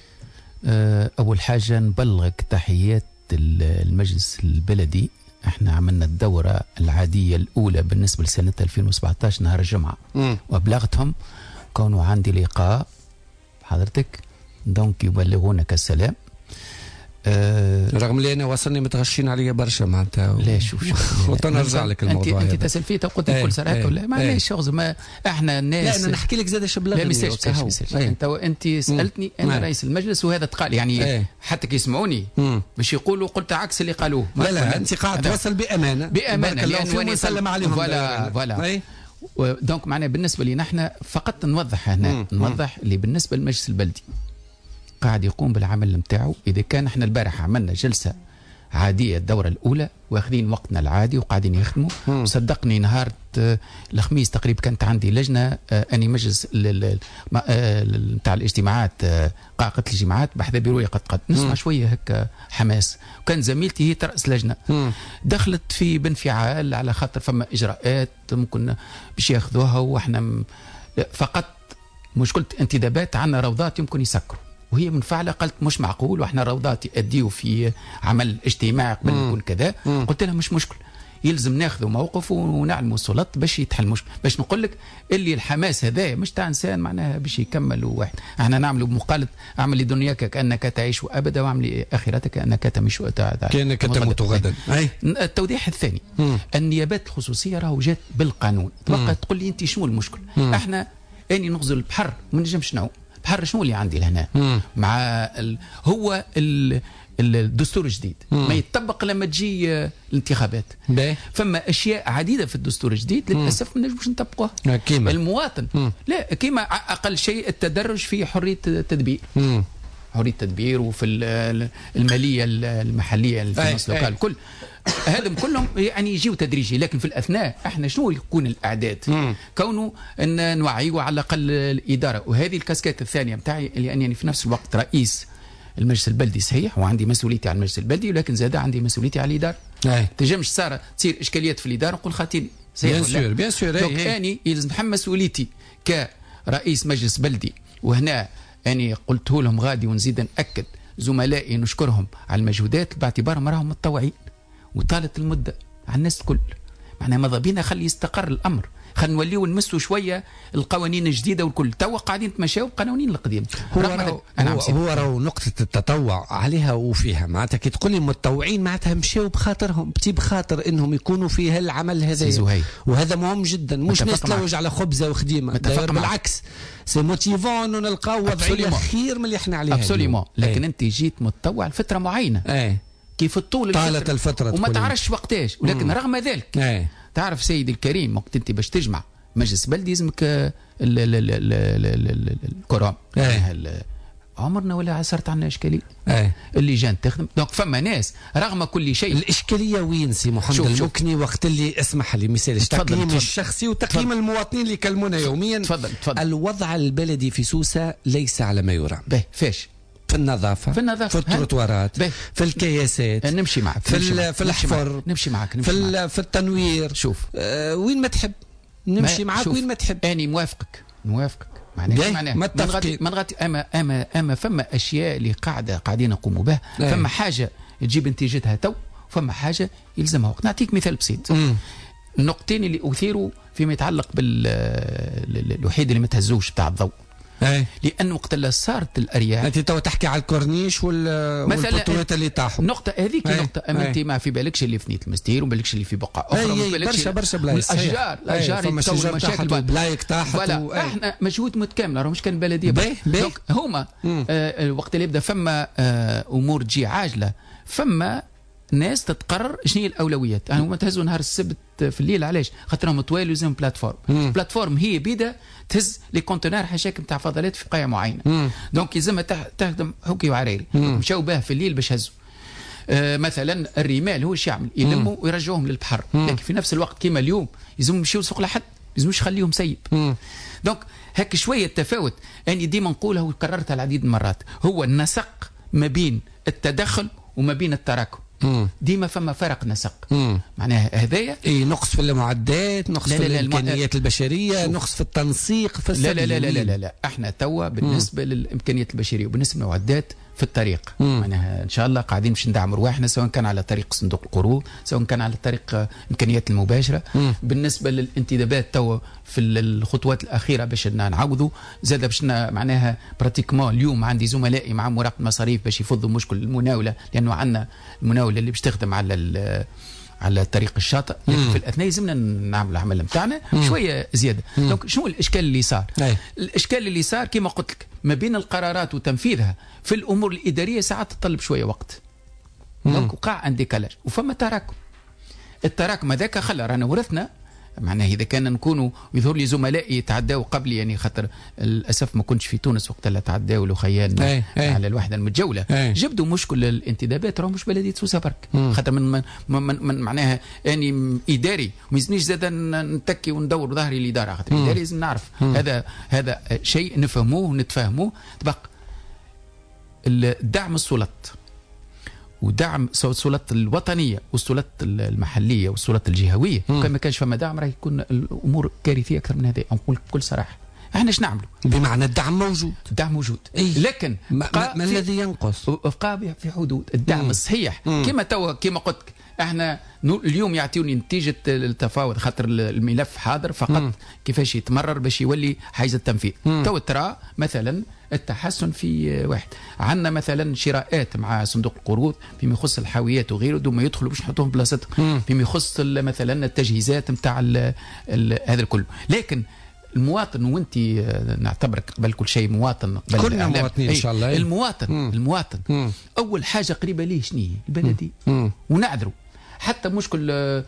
أول حاجة نبلغك تحيات المجلس البلدي. احنا عملنا الدورة العادية الأولى بالنسبة لسنة 2017 نهار الجمعة، وأبلغتهم كونوا عندي لقاء حضرتك دونك يبلغونك السلام. رغم اللي انا وصلني متغشين عليا برشا معناتها لا شوف وتنرجع لك الموضوع. انت تسال فيه قلت بكل صراحه ولا معليش شغل ما احنا الناس. لا انا نحكي لك زاد ايش بلغني. لا مساج انت سالتني انا رئيس المجلس وهذا تقال يعني حتى كي يسمعوني باش يقولوا قلت عكس اللي قالوه. لا انت قاعد توصل بامانه لان وانا نسلم عليهم فوالا دونك معنا بالنسبه لنا احنا فقط نوضح هنا نوضح اللي بالنسبه للمجلس البلدي قاعد يقوم بالعمل نتاعو. إذا كان احنا البارح عملنا جلسة عادية الدورة الأولى واخذين وقتنا العادي وقاعدين يخدموا، وصدقني نهار الخميس تقريبا كانت عندي لجنة أني مجلس نتاع الاجتماعات قاعة الجماعات بحذا بروية قد نسمع شوية هكا حماس، وكان زميلتي هي ترأس لجنة دخلت في بانفعال على خاطر فما إجراءات ممكن باش ياخذوها واحنا فقط مشكلة انتدابات عنا روضات يمكن يسكروا، وهي منفعله قالت مش معقول واحنا روضات يأديوا في عمل اجتماعي قبل يكون كذا. قلت لها مش مشكل، يلزم ناخذوا موقف ونعلموا السلطات باش يتحل المشكل. باش نقول لك اللي الحماس هذا مش تاع انسان معناها باش يكمل واحد، احنا نعملوا بمقالة اعمل لدنياك كانك تعيش ابدا واعمل لاخرتك كانك تمش كانك تموت غدا. التوضيح الثاني النيابات الخصوصيه راهو جات بالقانون. تبقى تقول لي انت شنو المشكل؟ احنا اني نغزو البحر ما نجمش نعوم بحر. شنو اللي عندي لهنا مع هو الدستور الجديد ما يتطبق لما تجي الانتخابات. فما اشياء عديده في الدستور الجديد للاسف ما نجمش نطبقوها. المواطن لا كيما اقل شيء التدرج في حريه التدبير حريه التدبير وفي الماليه المحليه الفينانس لوكال كل هذم كلهم يعني يجيوا تدريجي. لكن في الاثناء احنا شنو يكون الاعداد كونه ان نوعيه على الاقل الاداره. وهذه الكاسكات الثانيه بتاعي اللي انني في نفس الوقت رئيس المجلس البلدي صحيح وعندي مسؤوليتي على المجلس البلدي، ولكن زاد عندي مسؤوليتي على الاداره. تجمش صار تصير اشكاليات في الاداره نقول خاطيني بيان سور اني يلزم نحمل مسؤوليتي كرئيس مجلس بلدي. وهنا اني قلت لهم غادي ونزيد ناكد زملائي نشكرهم على المجهودات باعتبارهم راهم متطوعين وطالت المده على الناس الكل. معناها ماذا بينا خلي يستقر الامر، خلينا نوليو نمسوا شويه القوانين الجديده والكل. توا قاعدين نتمشاو بالقوانين القديمه. هو راهو نقطه التطوع عليها وفيها معناتها كي تقول لي متطوعين معناتها مشاو بخاطرهم بخاطر انهم يكونوا في هالعمل هذا، وهذا مهم جدا. مش ناس تلوج على خبزه وخديمه، بالعكس سي موتيفون ونلقاو وضعيه خير من اللي احنا عليها ابسوليومون. لكن انت جيت متطوع لفتره معينه كيف الطول طالت الفترة وما تعرفش وقتاش، ولكن رغم ذلك تعرف سيدي الكريم وقت انت باش تجمع مجلس بلدي يلزمك الكرام. عمرنا ولا عسرت عنا اشكاليه اللجان تخدم. دونك فما ناس رغم كل شيء. الاشكاليه وين سي محمد المكني وقت اللي اسمح لي مثال تقييم الشخصي وتقييم المواطنين اللي يكلمونا يوميا. تفضل. الوضع البلدي في سوسه ليس على ما يرام. فاش في النظافة في التروتوارات في الكياسات نمشي معك في الحفر نمشي معك في التنوير. شوف وين ما تحب نمشي معك وين ما تحب. أنا موافقك معناها منغطي أما فما أشياء اللي قاعدين نقوموا بها. فما حاجة تجيب نتيجتها تو، فما حاجة يلزمها وقت. نعطيك مثال بسيط. النقطتين اللي أثيروا فيما يتعلق بالوحيد اللي ما تهزوش بتاع الضوء لأن وقت اللي صارت الأرياف أنت تو تحكي على الكورنيش والبطولات اللي طاحوا. نقطة هذيك نقطة. أما أنت ما في بالكش اللي في نية المستير وما بالكش اللي في بقعة أخرى. برشا بلايص. الأشجار يتسووا مشاكل بلايك طاحت. احنا مجهود متكامل، راه مش كان البلدية دونك هما الوقت اللي يبدا فما أمور تجي عاجلة، فما ناس تتقرر شنو هي الاولويات. هما تهزوا نهار السبت في الليل، علاش؟ خاطرهم طوال وزن بلاتفورم هي بيدا تهز لي كونتينر حشاك نتاع فضلات في قايه معينه. دونك يلزمها تخدم حكي وعراري. مشاو بها في الليل باش هزوا مثلا الرمال. هو ايش يعمل؟ يلموا ويرجعوهم للبحر، لكن في نفس الوقت كيما اليوم يلزمهم يمشيو سوق لحد، يلزموش يخليهم سيب. دونك هيك شويه التفاوت. يعني ديما نقولها وكررتها العديد من المرات، هو النسق ما بين التدخل وما بين التراكم. ديما فما فرق نسق. معناها هذايا نقص في المعدات، نقص في الامكانيات البشريه، نقص في التنسيق في لا لا لا لا لا لا. احنا توا بالنسبه للامكانيات البشريه وبالنسبه للمعدات في الطريق، معناها ان شاء الله قاعدين باش ندعم رواحنا، سواء كان على طريق صندوق القروض، سواء كان على طريق الامكانيات المباشره. بالنسبه للانتدابات توا في الخطوات الاخيره باش نعوضوا زاد، باش معناها براتيكمون اليوم عندي زملائي مع مراقبه المصاريف باش يفضوا مشكل المناوله، لانه عندنا المناوله اللي باش تخدم على الطريق الشاطئ، لكن في الاثناء لازمنا نعمل العمل نتاعنا شويه زياده. دونك شنو الاشكال اللي صار؟ الاشكال اللي صار كما قلت لك ما بين القرارات وتنفيذها في الامور الاداريه ساعات تطلب شويه وقت. دونك وقع عندي كلاج وفما تراكم. التراكم هذاك خلى رانا ورثنا، معناه اذا كان نكونوا يظهر لي زملائي يتعداوا قبل، يعني خاطر للاسف ما كنتش في تونس وقت اللي تعداوا لخيان على الوحده المتجوله، جبدوا مشكل الانتدابات. راه مش بلديه سوسه برك، خاطر من معناها اني اداري ما يزنيش زاد نتكي وندور ظهري لاداره، خاطر الاداري لازم نعرف هذا شيء نفهموه ونتفاهموه. تبقى الدعم السلط ودعم السلطات الوطنيه والسلطات المحليه والسلطات الجهويه. كان ما كانش فما دعم راه يكون الامور كارثيه اكثر من هذا. نقول بكل صراحه احنا ايش نعملوا؟ بمعنى الدعم موجود، الدعم موجود، لكن ما الذي ينقص؟ ابقى في حدود الدعم الصحيح. كما قلت احنا اليوم يعطيوني نتيجه التفاوض، خاطر الملف حاضر فقط كيفاش يتمرر باش يولي حيز التنفيذ. تو ترى مثلا التحسن في واحد، عندنا مثلا شراءات مع صندوق القروض فيما يخص الحاويات وغيره، دوما يدخلوا باش نحطوهم بلاصتهم. فيما يخص مثلا التجهيزات نتاع هذا الكل. لكن المواطن، وانت نعتبرك قبل كل شيء مواطن، كلنا مواطنين ان شاء الله. المواطن اول حاجه قريبه ليه شنو هي؟ البلديه. ونعذروا حتى مشكل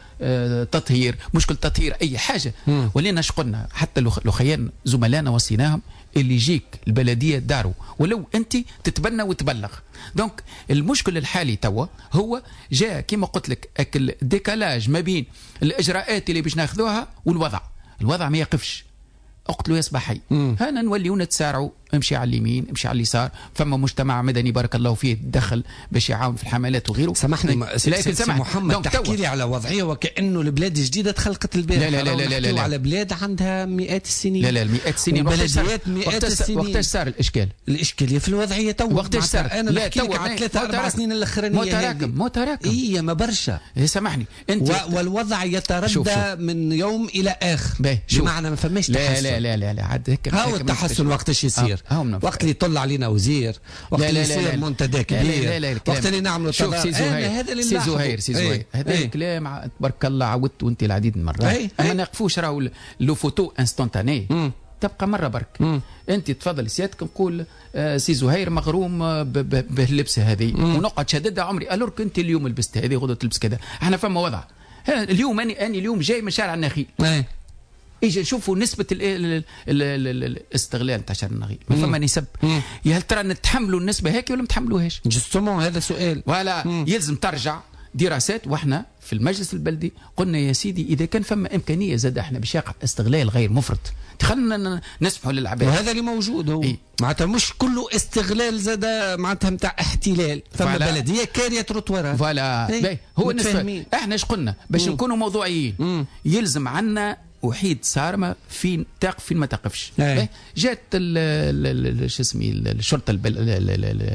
تطهير اي حاجه، ولينا شقلنا حتى لو خيان زملائنا وصيناهم اللي يجيك البلديه داروا، ولو انت تتبنى وتبلغ. دونك المشكل الحالي توا هو جاء كما قلت لك الديكالاج ما بين الاجراءات اللي باش ناخذوها والوضع ما يقفش. اقتلوا يصبح حي. هنا نوليو نتسارعوا، امشي على اليمين امشي على اليسار. فما مجتمع مدني بارك الله فيه تدخل باش يعاون في الحملات وغيره. سامحني سي محمد، تحكي لي على وضعيه وكأنه البلاد الجديده تخلقت البارح. لا على بلاد عندها مئات السنين. لا مئات السنين. بلديات مئات السنين. وقتاش صار الاشكاليه في الوضعيه تو. وقتاش صار؟ انا نحكي لك على 3-4 سنين الاخرانيه. متراكم. ما برشا. سامحني انت. والوضع يتردى من يوم الى اخر. بمعنى ما فماش تحسن. لا عاد هيك. هو التحسن وقتاش يصير؟ وقت اللي يطل علينا وزير، وقت اللي يصير منتدى كبير، وقت اللي نعملوا شوف سي زهير هذا الكلام تبارك الله عودت وانت العديد من المرات. ما نقفوش راهو لو فوتو انستونتاني تبقى مره برك. انت تفضل سيادك نقول سي زهير مغروم باللبسه هذه ونقعد شددها عمري الورك انت اليوم لبست هذه غدوه تلبس كذا. احنا فما وضع اليوم اني اليوم جاي من شارع النخيل اجي نشوفوا نسبه الاستغلال تاع شارع النخيل. ما فما نسب. هل ترى نتحملوا النسبه هيك ولا ما نتحملوهاش؟ جستومون هذا سؤال. ولا يلزم ترجع دراسات. واحنا في المجلس البلدي قلنا يا سيدي اذا كان فما امكانيه زاد احنا باش يقع استغلال غير مفرط خلينا نسمحوا للعباد. وهذا اللي موجود هو معناتها مش كله استغلال زاد معناتها نتاع احتلال. فما بلديه كاريه تروتوارات. فوالا هو نسبة. احنا ايش قلنا باش نكونوا موضوعيين؟ يلزم عنا وحيد صارمه فين تقف فين ما تقفش. جات شو اسمي الشرطه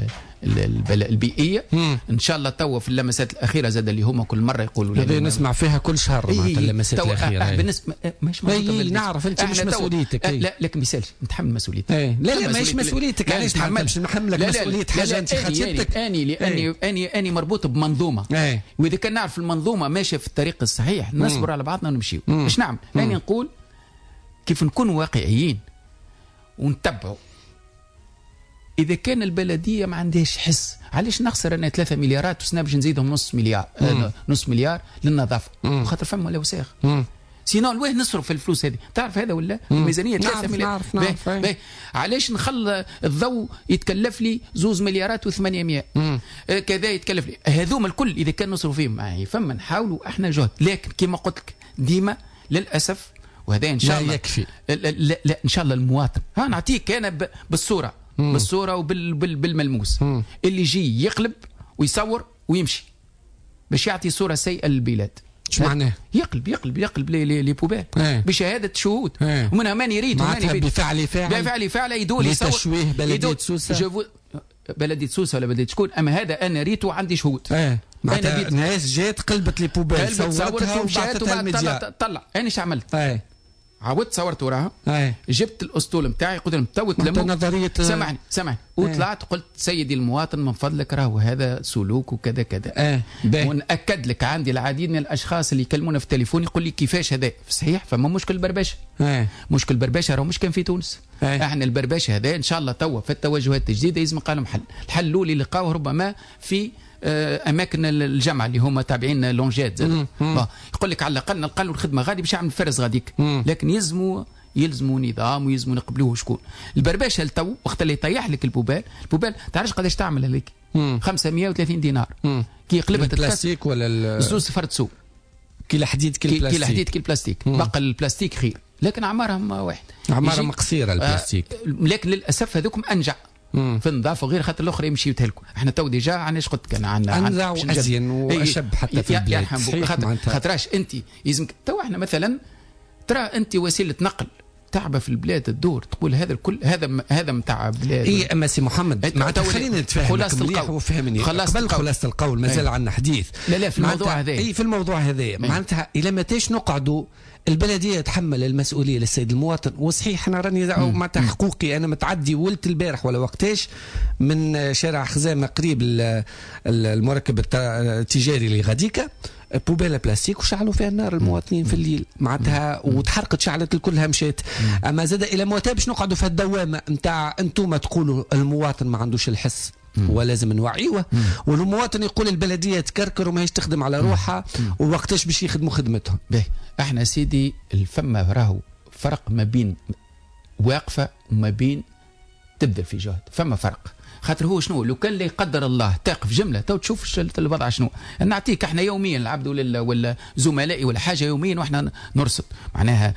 البيئيه. ان شاء الله توا في اللمسات الاخيره زاد اللي هما كل مره يقولوا هذه نسمع فيها كل شهر معناتها اللمسات الاخيره. بالنسبه مش نعرف انت مش مسؤوليتك. لا لكن مثال نتحمل مسؤوليتك. لا ماهيش مسؤوليتك. علاش مش نحملك مسؤوليه حاجه انت خاطرتك؟ اني مربوط بمنظومه، واذا كان نعرف المنظومه ماشيه في الطريق الصحيح نصبر على بعضنا ونمشيو. ايش نعمل؟ اني نقول كيف نكونوا واقعيين ونتبعوا. إذا كان البلدية ما عندهاش حس، علاش نخسر أنا 3 مليارات وسنة باش نزيدهم نص مليار للنظافة؟ خاطر فما ولا وساخ. سينو الواه نصرف في الفلوس هذه، تعرف هذا ولا؟ الميزانية 3 مليار. نعرف. علاش نخلى الضوء يتكلف لي 2 مليارات و800 كذا يتكلف لي هذوما الكل إذا كان نصرف فيهم معي فما نحاولوا احنا جهد، لكن كما قلت لك ديما للأسف وهذا إن شاء الله لا يكفي. لا إن شاء الله المواطن نعطيك أنا بالصورة وبالملموس اللي يجي يقلب ويصور ويمشي باش يعطي صورة سيئة للبلاد. شو معناه؟ يقلب لي بوبال بشهادة شهود ومنها ماني ريت بفعل يدول يصور لتشويه بلدية سوسة. بلدية سوسة ولا بلدية شكون، أما هذا أنا ريته وعندي شهود. معناتها ناس جات قلبت لي بوبال صورتها وبعثتها الميديا. طلع أنا ايش عملت؟ عودت صورت وراها. جبت الاسطول نتاعي قلت لهم تو تلموا نظريه. سامعني وطلعت قلت سيدي المواطن من فضلك راهو هذا سلوك وكذا كذا. ونأكد لك عندي العديد من الاشخاص اللي يكلمونا في التليفون يقول لي كيفاش هذا صحيح. فما مشكل بربشه. مشكل بربشه راهو مش كان في تونس. احنا البربشه هذا ان شاء الله تو في التوجهات الجديده لازم نلقى لهم حل. الحل الاولي اللي لقاوه ربما في اماكن الجامعه اللي هما تابعين لونجات. يقول لك على الاقل نلقى له الخدمه غادي باش يعمل فرز غاديك، لكن يلزموا نظام ويلزموا نقبلوه شكون. البرباشه التو وقت اللي يطيح لك البوبال تعرفش قداش تعمل هذيك 530 دينار كي قلبت البلاستيك ولا زوز صفر سوق كي الحديد كي البلاستيك بقى البلاستيك خير، لكن اعمارهم واحد، اعمارهم قصيره البلاستيك. لكن للاسف هذوكم انجع في النظافه غير خاطر الاخر يمشي يتهلكوا. احنا تو ديجا علاش قلت كان عندنا انزع وازين واشب حتى في البلاد. خاطراش انت لازم تو احنا مثلا ترى انت وسيله نقل تعبه في البلاد الدور تقول هذا الكل هذا نتاع بلاد. اي اما سي محمد معناتها خلينا نتفاهم مليح وفهمني قبل خلاصه القول مازال عندنا حديث. لا في الموضوع هذا في الموضوع هذا معناتها الى متاش نقعدوا البلديه تحمل المسؤوليه للسيد المواطن. وصحيح انا راني معناتها حقوقي انا متعدي ولت البارح ولا وقتاش من شارع خزامه قريب المركب التجاري اللي غاديكا بوبيلا بلاستيك وشعلوا فيها النار المواطنين في الليل معناتها وتحرقت شعلت الكلها مشات. اما زاد الى موتها باش نقعدوا في الدوامه نتاع انتم تقولوا المواطن ما عندوش الحس ولازم نوعيوه، والمواطن يقول البلديه تكركر وماهيش تخدم على روحها ووقتاش باش يخدموا خدمتهم. احنا سيدي الفما راهو فرق ما بين واقفه وما بين تبذل في جهد، فما فرق. خاطر هو شنو لو كان لا يقدر الله تقف جمله تو تشوف الوضع شنو. نعطيك احنا يوميا العبد ولا زملائي ولا حاجه يوميا واحنا نرصد معناها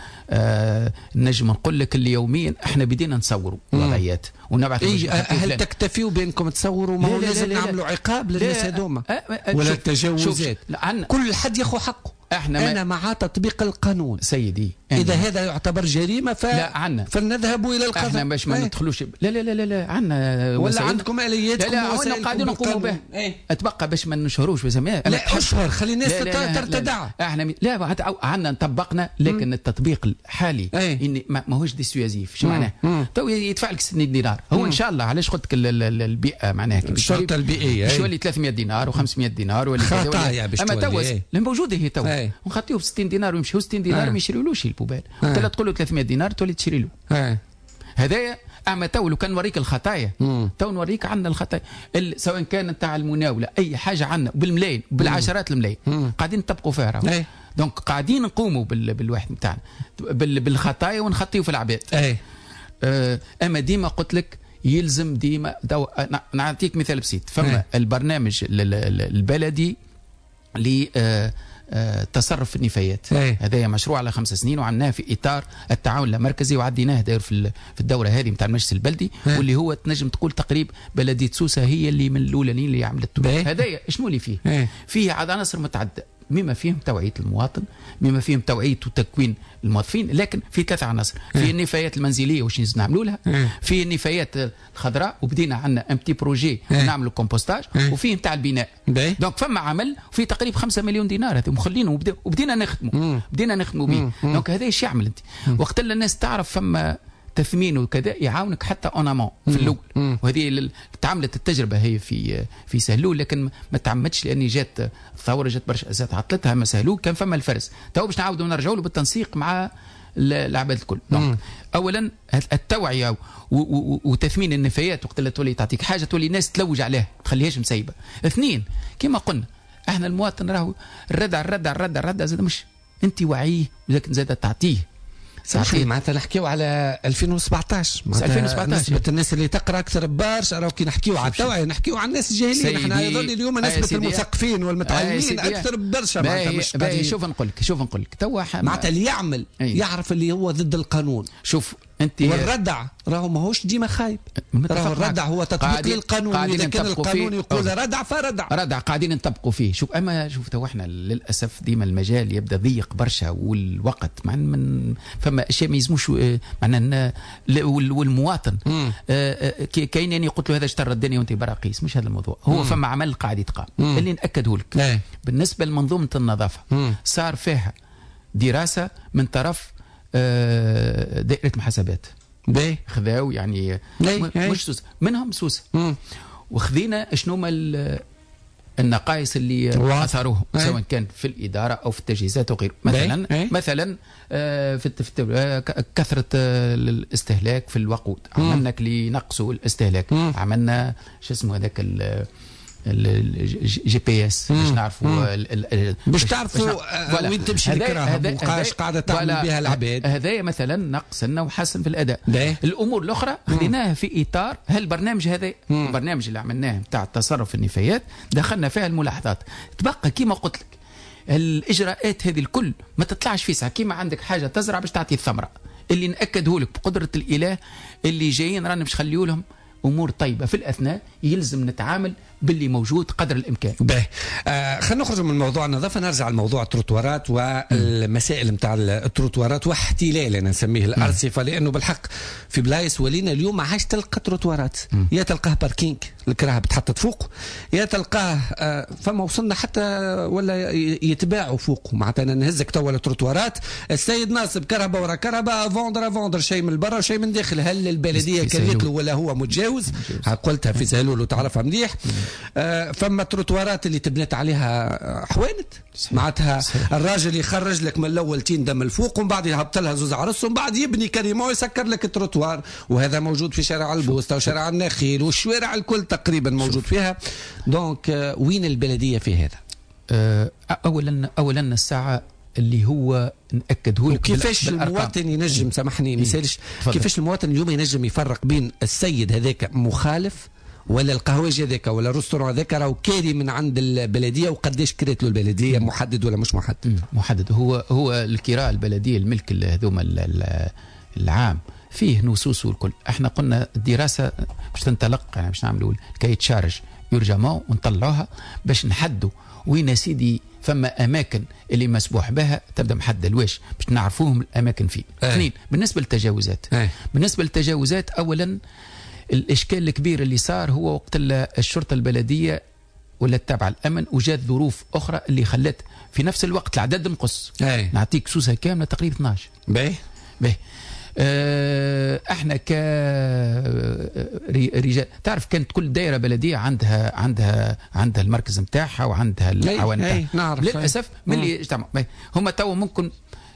نجم نقول لك اللي يوميا احنا بدينا نصوروا وضعيات ونبعث. هل تكتفيوا بانكم تصوروا؟ ما هو لازم نعملوا عقاب للناس هذوما ولا التجاوزات. كل حد ياخذ حقه. أنا مع تطبيق القانون سيدي. إذا هذا يعتبر جريمة فلنذهب إلى القضاء. احنا باش ما ندخلوش. لا عندنا ولا عندكم آلياتكم. لا قاعدين نقوموا به. اتبقى باش ما نشهروش بسميها. لا أشهر خلي الناس ترتدع. احنا لا عندنا طبقنا لكن التطبيق الحالي إن ماهوش ديسيوزيف. شو معناه؟ تو يدفع لك 600 دينار. هو إن شاء الله علاش قلت لك البيئة معناها الشرطة البيئية شو اللي 300 دينار و500 دينار ولا كذا. أما تو موجودة هي تو ونخطيه ب 60 دينار ويمشيو 60 دينار ما يشريولوش البوبال. انت لا تقول له 300 دينار تولي تشري له. هذايا اما تو لو كان نوريك الخطايا تو نوريك عندنا الخطايا سواء كان نتاع المناوله اي حاجه عندنا بالملايين بالعشرات الملايين قاعدين نطبقوا فيها. دونك قاعدين نقوموا بالواحد نتاعنا بالخطايا ونخطيوا في العباد. اما ديما قلت لك يلزم ديما نعطيك مثال بسيط. فما البرنامج البلدي تصرف في النفايات. هذا مشروع على 5 سنين وعملناه في اطار التعاون المركزي وعديناه داير في الدوره هذه نتاع المجلس البلدي واللي هو تنجم تقول تقريب بلديه سوسه هي اللي من الاولانيين اللي عملت. هذايا شنو اللي فيه؟ فيه عناصر متعدده بما فيهم توعيه المواطن، بما فيهم توعيه وتكوين الموظفين، لكن في 3 عناصر. في النفايات المنزليه واش نعملوا لها، في النفايات الخضراء وبدينا عندنا ام بتي بروجي نعملوا كومبوستاج، وفي نتاع البناء. دونك فما عمل وفي تقريبا 5 مليون دينار هذا مخلينه وبدينا نخدموا به. دونك هذا ايش يعمل انت وقت اللي الناس تعرف فما تثمين وكذا يعاونك حتى اونامون في الاول. وهذه تعملت التجربه هي في سهلول، لكن ما تعمدش لاني جات الثوره، جات برشا ازات عطلتها. ما سهلول كان فما الفرز، تو باش نعاودوا نرجعوا له بالتنسيق مع العباد الكل. دونك اولا التوعيه وتثمين النفايات وقت اللي تولي تعطيك حاجه تولي الناس تلوج عليها ما تخليهاش مسيبه. 2 كما قلنا احنا المواطن راهو الردع زاد مش انت وعيه لكن زاد تعطيه. صحيح معناتها نحكيو على 2017 نسبة الناس اللي تقرا اكثر برشا. راهو كي نحكيو على التوعيه نحكيو على الناس الجاهلين. احنا يظل اليوم نسبة المثقفين والمتعلمين اكثر برشا. معناتها شوف نقول لك توا معناتها اللي يعمل يعرف اللي هو ضد القانون. شوف انت والردع راهو ماهوش ديما خايب، راهو الردع هو تطبيق للقانون. اذا كان القانون يقول ردع فردع قاعدين نطبقوا فيه. شوف تو احنا للاسف ديما المجال يبدا ضيق برشا والوقت فما اشياء ما يلزموش معناها والمواطن كاين يعني قلت له هذا اشترى الدنيا وانت براقيس. مش هذا الموضوع. هو فما عمل قاعد يتقام اللي ناكده لك. بالنسبه لمنظومه النظافه صار فيها دراسه من طرف دائرة محاسبات خذاو يعني مش سوسة منهم سوسة وخذينا شنو ما النقائص اللي اثروهم سواء كان في الاداره او في التجهيزات وغيره. مثلا في كثره الاستهلاك في الوقود عملنا اللي نقصوا الاستهلاك. عملنا شو اسمه هذاك الجي بي اس باش نعرفوا باش تعرفوا وين تمشي الكراهه بقاش قاعده تعمل بها العباد. هذايا مثلا نقص لنا وحسن في الاداء. الامور الاخرى خذيناها في اطار هالبرنامج هذا. البرنامج اللي عملناه نتاع التصرف في النفايات دخلنا فيها الملاحظات. تبقى كيما قلت لك الاجراءات هذه الكل ما تطلعش في ساعه. كيما عندك حاجه تزرع باش تعطي الثمره اللي ناكده لك بقدره الاله اللي جايين رانا باش نخليوا لهم امور طيبه. في الاثناء يلزم نتعامل باللي موجود قدر الامكان. خلينا نخرج من موضوع النظافه نرجع لموضوع التروتوارات والمسائل نتاع التروتوارات واحتلال انا نسميه الارصفه. لانه بالحق في بلايص ولينا اليوم ما عادش تلقى تروتوارات. يا تلقاه باركينج الكراهه بتحطت فوق، يا تلقاه فما وصلنا حتى ولا يتباعوا فوق. معناتها انا نهزك توا التروتوارات السيد ناصب كرهبه ورا كرهبه فوندر شيء من برا وشيء من داخل. هل البلديه كريت له ولا هو متجاوز؟ قلتها في سهلول وتعرفها مليح. فما تروتوارات اللي تبنت عليها حوانت معناتها الراجل يخرج لك من الاول تين دم الفوق ومن بعد يهبط لها زوز عرس ومن بعد يبني كريمون يسكر لك التروتوار. وهذا موجود في شارع البوسطه وشارع النخيل والشوارع الكل تقريبا موجود فيها. دونك وين البلديه في هذا؟ اولا الساعه اللي هو نأكده لك كيفاش المواطن ينجم سامحني مثالش كيفاش المواطن اليوم ينجم يفرق بين السيد هذاك مخالف ولا القهوجي هذاك ولا الرستوران هذاك راهو كاري من عند البلديه وقداش كريت له البلديه محدد ولا مش محدد؟ محدد. هو الكراء البلديه الملك هذوما العام فيه نصوص والكل. احنا قلنا الدراسه باش تنطلق يعني باش نعملوا كي تشارج يرجموا ونطلعوها باش نحدوا وين سيدي فما اماكن اللي مسبوح بها تبدا محدده الواش باش نعرفوهم الاماكن فيه. اثنين بالنسبه للتجاوزات. بالنسبه للتجاوزات اولا الاشكال الكبير اللي صار هو وقت الشرطه البلديه ولا التابعه الامن وجات ظروف اخرى اللي خلت في نفس الوقت العدد نقص. نعطيك سوسه كامله تقريبا 12. باهي احنا كرجال تعرف كانت كل دائره بلديه عندها المركز نتاعها وعندها العوان نتاعها. للاسف من اللي اجتمعوا هم تو ممكن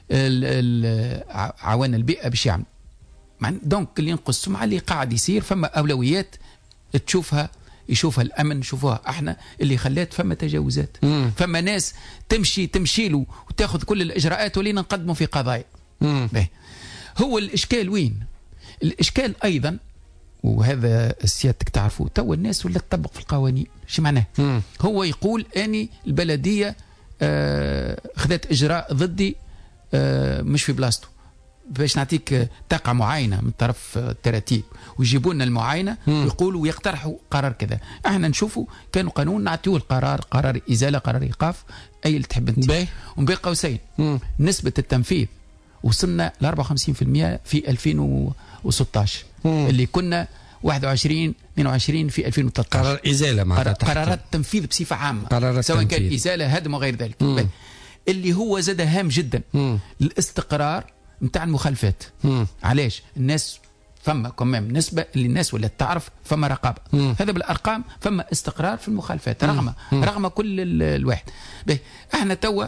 عوان البيئه باش يعملوا دونك اللي ينقص مع اللي قاعد يصير. فما اولويات يشوفها الامن يشوفوها احنا اللي خلات فما تجاوزات. فما ناس تمشي له وتاخذ كل الاجراءات ولينا نقدموا في قضايا. هو الاشكال وين؟ الاشكال ايضا وهذا سيادتك تعرفوه تو الناس ولا تطبق في القوانين. شو معناه؟ هو يقول اني البلديه خذت اجراء ضدي مش في بلاصته. باش نعطيك طاقة معينة من طرف التراتيب ويجيبوا لنا المعاينة ويقولوا ويقترحوا قرار كذا. احنا نشوفوا كانوا قانون نعطيوه القرار، قرار إزالة، قرار إيقاف، أي اللي تحب أنت. ومن بين قوسين نسبة التنفيذ وصلنا ل 54% في 2016 اللي كنا 21 22 في 2013. قرار إزالة معناتها قرارات التنفيذ بصفة عامة سواء كان إزالة هدم وغير ذلك. اللي هو زاد هام جدا الاستقرار نتاع المخالفات. علاش الناس فما كمان نسبة اللي الناس ولا تعرف فما رقابة. هذا بالأرقام فما استقرار في المخالفات رغم كل الواحد. احنا توا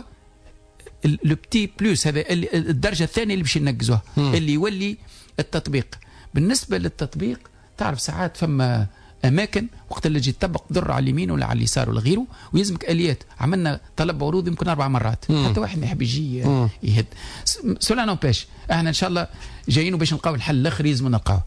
البتي بلوس هذا الدرجة الثانية اللي باش ننقزوها اللي يولي التطبيق. بالنسبة للتطبيق تعرف ساعات فما اماكن وقت اللي تجي تطبق ضر على اليمين ولا على اليسار ولا غيره ويلزمك اليات. عملنا طلب عروض يمكن 4 مرات حتى واحد ما يحب يجي يهد. سولا نوباش احنا ان شاء الله جايين باش نلقاو الحل الاخر يلزم نلقاوه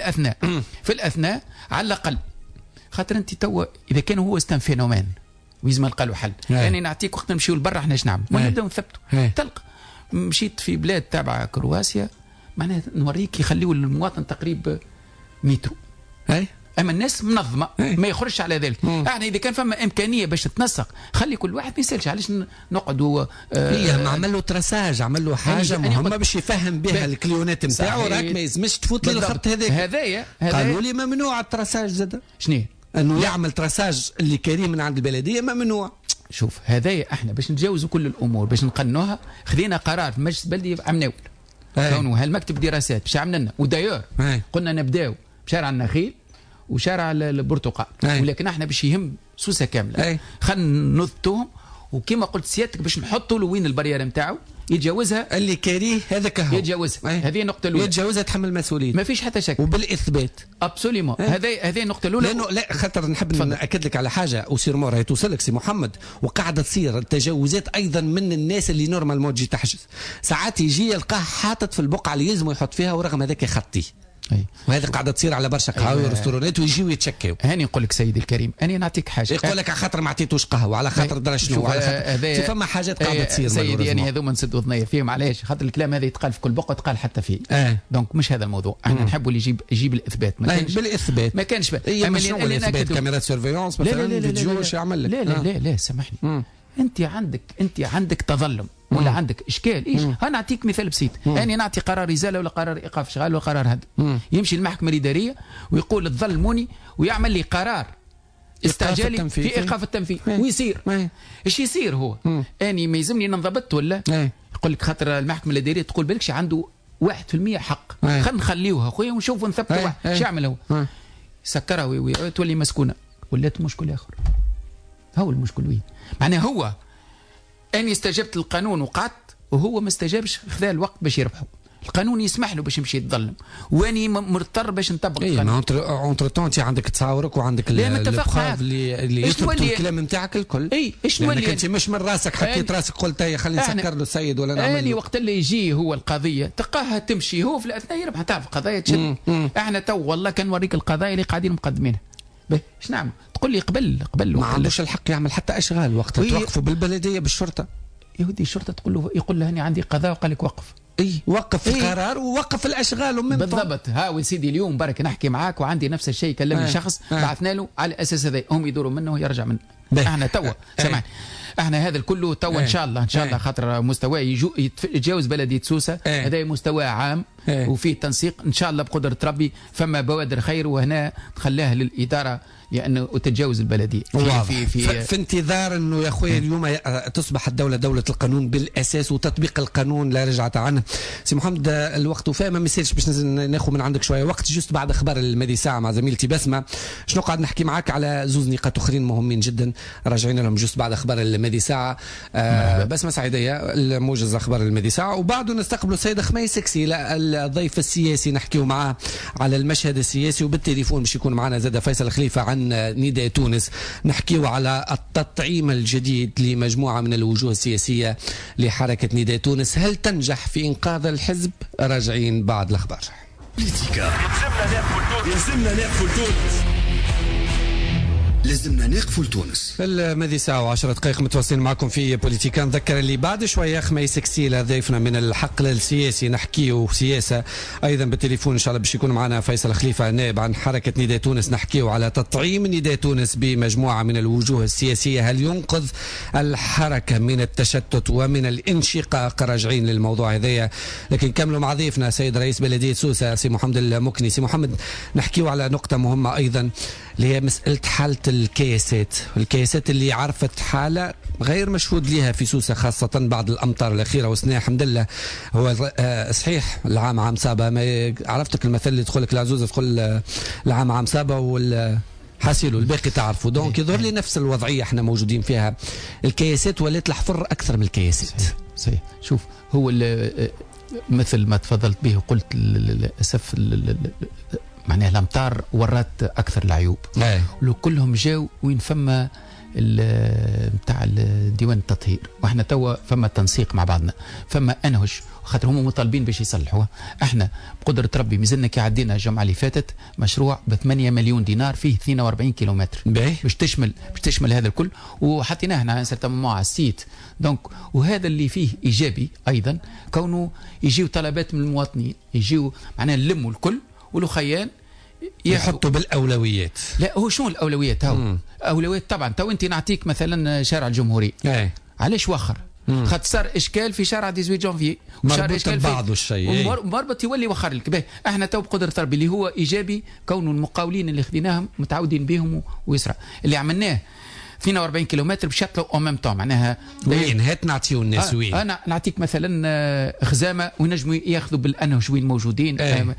في الاثناء على الاقل خاطر انت توا اذا كان هو فينومين ويلزم نلقى له حل. يعني نعطيك وقت نمشيو لبرا احنا ايش نعمل ونبداو نثبتوا. تلقى مشيت في بلاد تابعه كرواسيا معناها نوريك يخليوا المواطن تقريبا مترو اما الناس منظمه ما يخرجش على ذلك. احنا اذا كان فما امكانيه باش تتنسق خلي كل واحد ما يسالش علاش نقعدوا ما عمل له تراساج عمل له حاجه مهمه باش يفهم بها الكليونات نتاعو راك ما يلزمش تفوت لي الخط هذاك. هذايا قالوا لي ممنوع التراساج زاد. شنو انه يعمل تراساج اللي كريم من عند البلديه ممنوع. شوف هذايا احنا باش نتجاوزوا كل الامور باش نقنوها خذينا قرار في المجلس البلدي عمناول كونوا هالمكتب دراسات باش عملنا ودايور قلنا نبداو بشارع النخيل وشارع البرتقال ولكن احنا باش يهم سوسه كامله خلينا نضبطوهم وكما قلت سيادتك باش نحطوا له وين البريره نتاعو يتجاوزها اللي كاريه هذاك هو يتجاوزها. هذه النقطه الاولى يتجاوزها تحمل المسؤوليه ما فيش حتى شك وبالاثبات ابسوليمون. هذه النقطه الاولى لانه لا خاطر نحب ناكد لك على حاجه وسيرمور هي توصلك سي محمد وقاعده تصير تجاوزات ايضا من الناس اللي نورمالمون تجي تحجز ساعات يجي يلقاه حاطط في البقعه اللي يلزم يحط فيها ورغم هذاك يخطيه. وهذا قاعده تصير على برشا قهاوي ورستورانات ويجيو يتشكاو. هاني نقول لك سيدي الكريم اني نعطيك حاجه يقول لك على خاطر ما عطيتوش قهوه على خاطر درا شنو على خاطر فما حاجات قاعده تصير سيدي يعني هذوما نسد اذني فيهم علاش خاطر الكلام هذا يتقال في كل بقعه يتقال حتى فيه دونك مش هذا الموضوع. احنا نحبوا اللي يجيب الاثبات ما كانش بالاثبات ما كانش اما اللي الاثبات كاميرات سيرفيونس مثلا فيديو شو يعمل لك. لا سامحني انت عندك تظلم ولا عندك اشكال ايش نعطيك مثال بسيط. يعني نعطي قرار ازاله ولا قرار ايقاف شغال ولا قرار هدم يمشي المحكمه الاداريه ويقول تظلموني ويعمل لي قرار استعجالي في ايقاف التنفيذ ويصير ايش يصير هو اني ما يلزمني ننضبط ولا يقول لك خاطر المحكمه الاداريه تقول بالكش عنده 1% حق خلينا نخليوها خويا ونشوفوا نثبتوا ايش يعمل هو سكرها تولي مسكونه ولات مشكل اخر. هو المشكل وين معناه هو اني استجبت للقانون وقعدت وهو ما استجابش خذا الوقت باش يربحوا. القانون يسمح له باش يمشي يتظلم واني مضطر باش نطبق القانون. اونتر تون انت عندك تصاورك وعندك البروف اللي يثبت الكلام نتاعك الكل. ايش نولي انت مش من راسك حطيت راسك قلت هي خلينا نسكر له السيد ولا نعمل اني وقت اللي يجي هو القضيه تلقاها تمشي هو في الاثناء يربح. تعرف قضايا تشد احنا تو والله كان نوريك القضايا اللي قاعدين مقدمينها ايش نعمل تقول لي قبل ما عندوش الحق يعمل حتى اشغال وقت توقفوا بالبلديه بالشرطه يهودي الشرطه يقول له هاني عندي قضاء وقال لك وقف وقف القرار ووقف الاشغال بالضبط. ها سيدي اليوم برك نحكي معاك وعندي نفس الشيء كلمني شخص بعثنا له على الاساس هذا هم يدوروا منه ويرجع منه. احنا توا سمعني احنا هذا كله توا ان شاء الله خاطر مستواه يتجاوز بلديه سوسه هذا مستوى عام وفيه تنسيق ان شاء الله بقدره ربي فما بوادر خير وهنا خلاها للاداره لانه تتجاوز البلديه في انتظار انه يا اخويا اليوم تصبح الدوله دوله القانون بالاساس وتطبيق القانون لا رجعه عنه. سي محمد الوقت وفاه ما يصيرش باش ناخذ من عندك شويه وقت جست بعد اخبار المدي ساعه مع زميلتي بسمه شنو قاعد نحكي معاك على زوز نقاط اخرين مهمين جدا راجعين لهم جست بعد اخبار المدي ساعه. بسمه سعيديه الموجز اخبار المدي ساعه وبعده نستقبلوا السيد خميس سكسي الضيف السياسي نحكيو معاه على المشهد السياسي وبالتليفون باش يكون معنا زاد فيصل خليفه عن نداء تونس نحكيو على التطعيم الجديد لمجموعة من الوجوه السياسية لحركة نداء تونس. هل تنجح في إنقاذ الحزب؟ راجعين بعد الأخبار. يلزمنا نقفل تونس لازمنا نقفوا لتونس. الماضي ساعة و10 دقائق متواصلين معكم في بوليتيكا. نذكر اللي بعد شوية خميس كسيلة ضيفنا من الحقل السياسي نحكيو سياسة أيضا بالتليفون إن شاء الله باش يكون معنا فيصل خليفة نائب عن حركة نداء تونس. نحكيو على تطعيم نداء تونس بمجموعة من الوجوه السياسية، هل ينقذ الحركة من التشتت ومن الانشقاق؟ راجعين للموضوع هذايا، لكن كملوا مع ضيفنا سيد رئيس بلدية سوسة سي محمد المكني. سي محمد، نحكيو على نقطة مهمة أيضا اللي هي مسألة حالة الكياسات اللي عرفت حالة غير مشهود لها في سوسة، خاصة بعد الأمطار الأخيرة والسنة الحمد لله. هو صحيح العام عام صابة، ما عرفتك المثل اللي تدخل لك العزوزة تقول العام عام صابة حاسيلو الباقي تعرفوا. دونك يظهر لي نفس الوضعية احنا موجودين فيها، الكياسات ولات الحفر أكثر من الكياسات. صحيح. شوف، هو مثل ما تفضلت به وقلت للأسف معناها الأمطار ورات أكثر العيوب. لو كلهم جاو وين فما نتاع ديوان التطهير، واحنا توا فما تنسيق مع بعضنا، فما انهج، خاطر هم مطالبين باش يصلحوها. احنا بقدرة ربي مازلنا كي عدينا الجمعة اللي فاتت مشروع ب 8 مليون دينار فيه 42 كيلومتر باش تشمل هذا الكل، وحطيناه احنا سيرتامون على السيت. دونك وهذا اللي فيه ايجابي ايضا، كونه يجيو طلبات من المواطنين، يجيو معناها نلموا الكل والخيال يحطوا بالاولويات. لا، هو شنو الاولويات؟ اولويات طبعا. تو انت نعطيك مثلا شارع الجمهوريه، علاش وخر؟ خاطر صار اشكال في شارع 18 جانفي، مربوط ببعض الشيء مربط يولي وخر لك. احنا تو بقدره ربي اللي هو ايجابي، كونه المقاولين اللي خديناهم متعودين بهم ويسرع اللي عملناه 42 كيلومتر باش يطلعوا او ميم طون. معناها وين هات نعطيو الناس وين؟ انا نعطيك مثلا خزامه وينجموا ياخذوا بالانهج وين موجودين.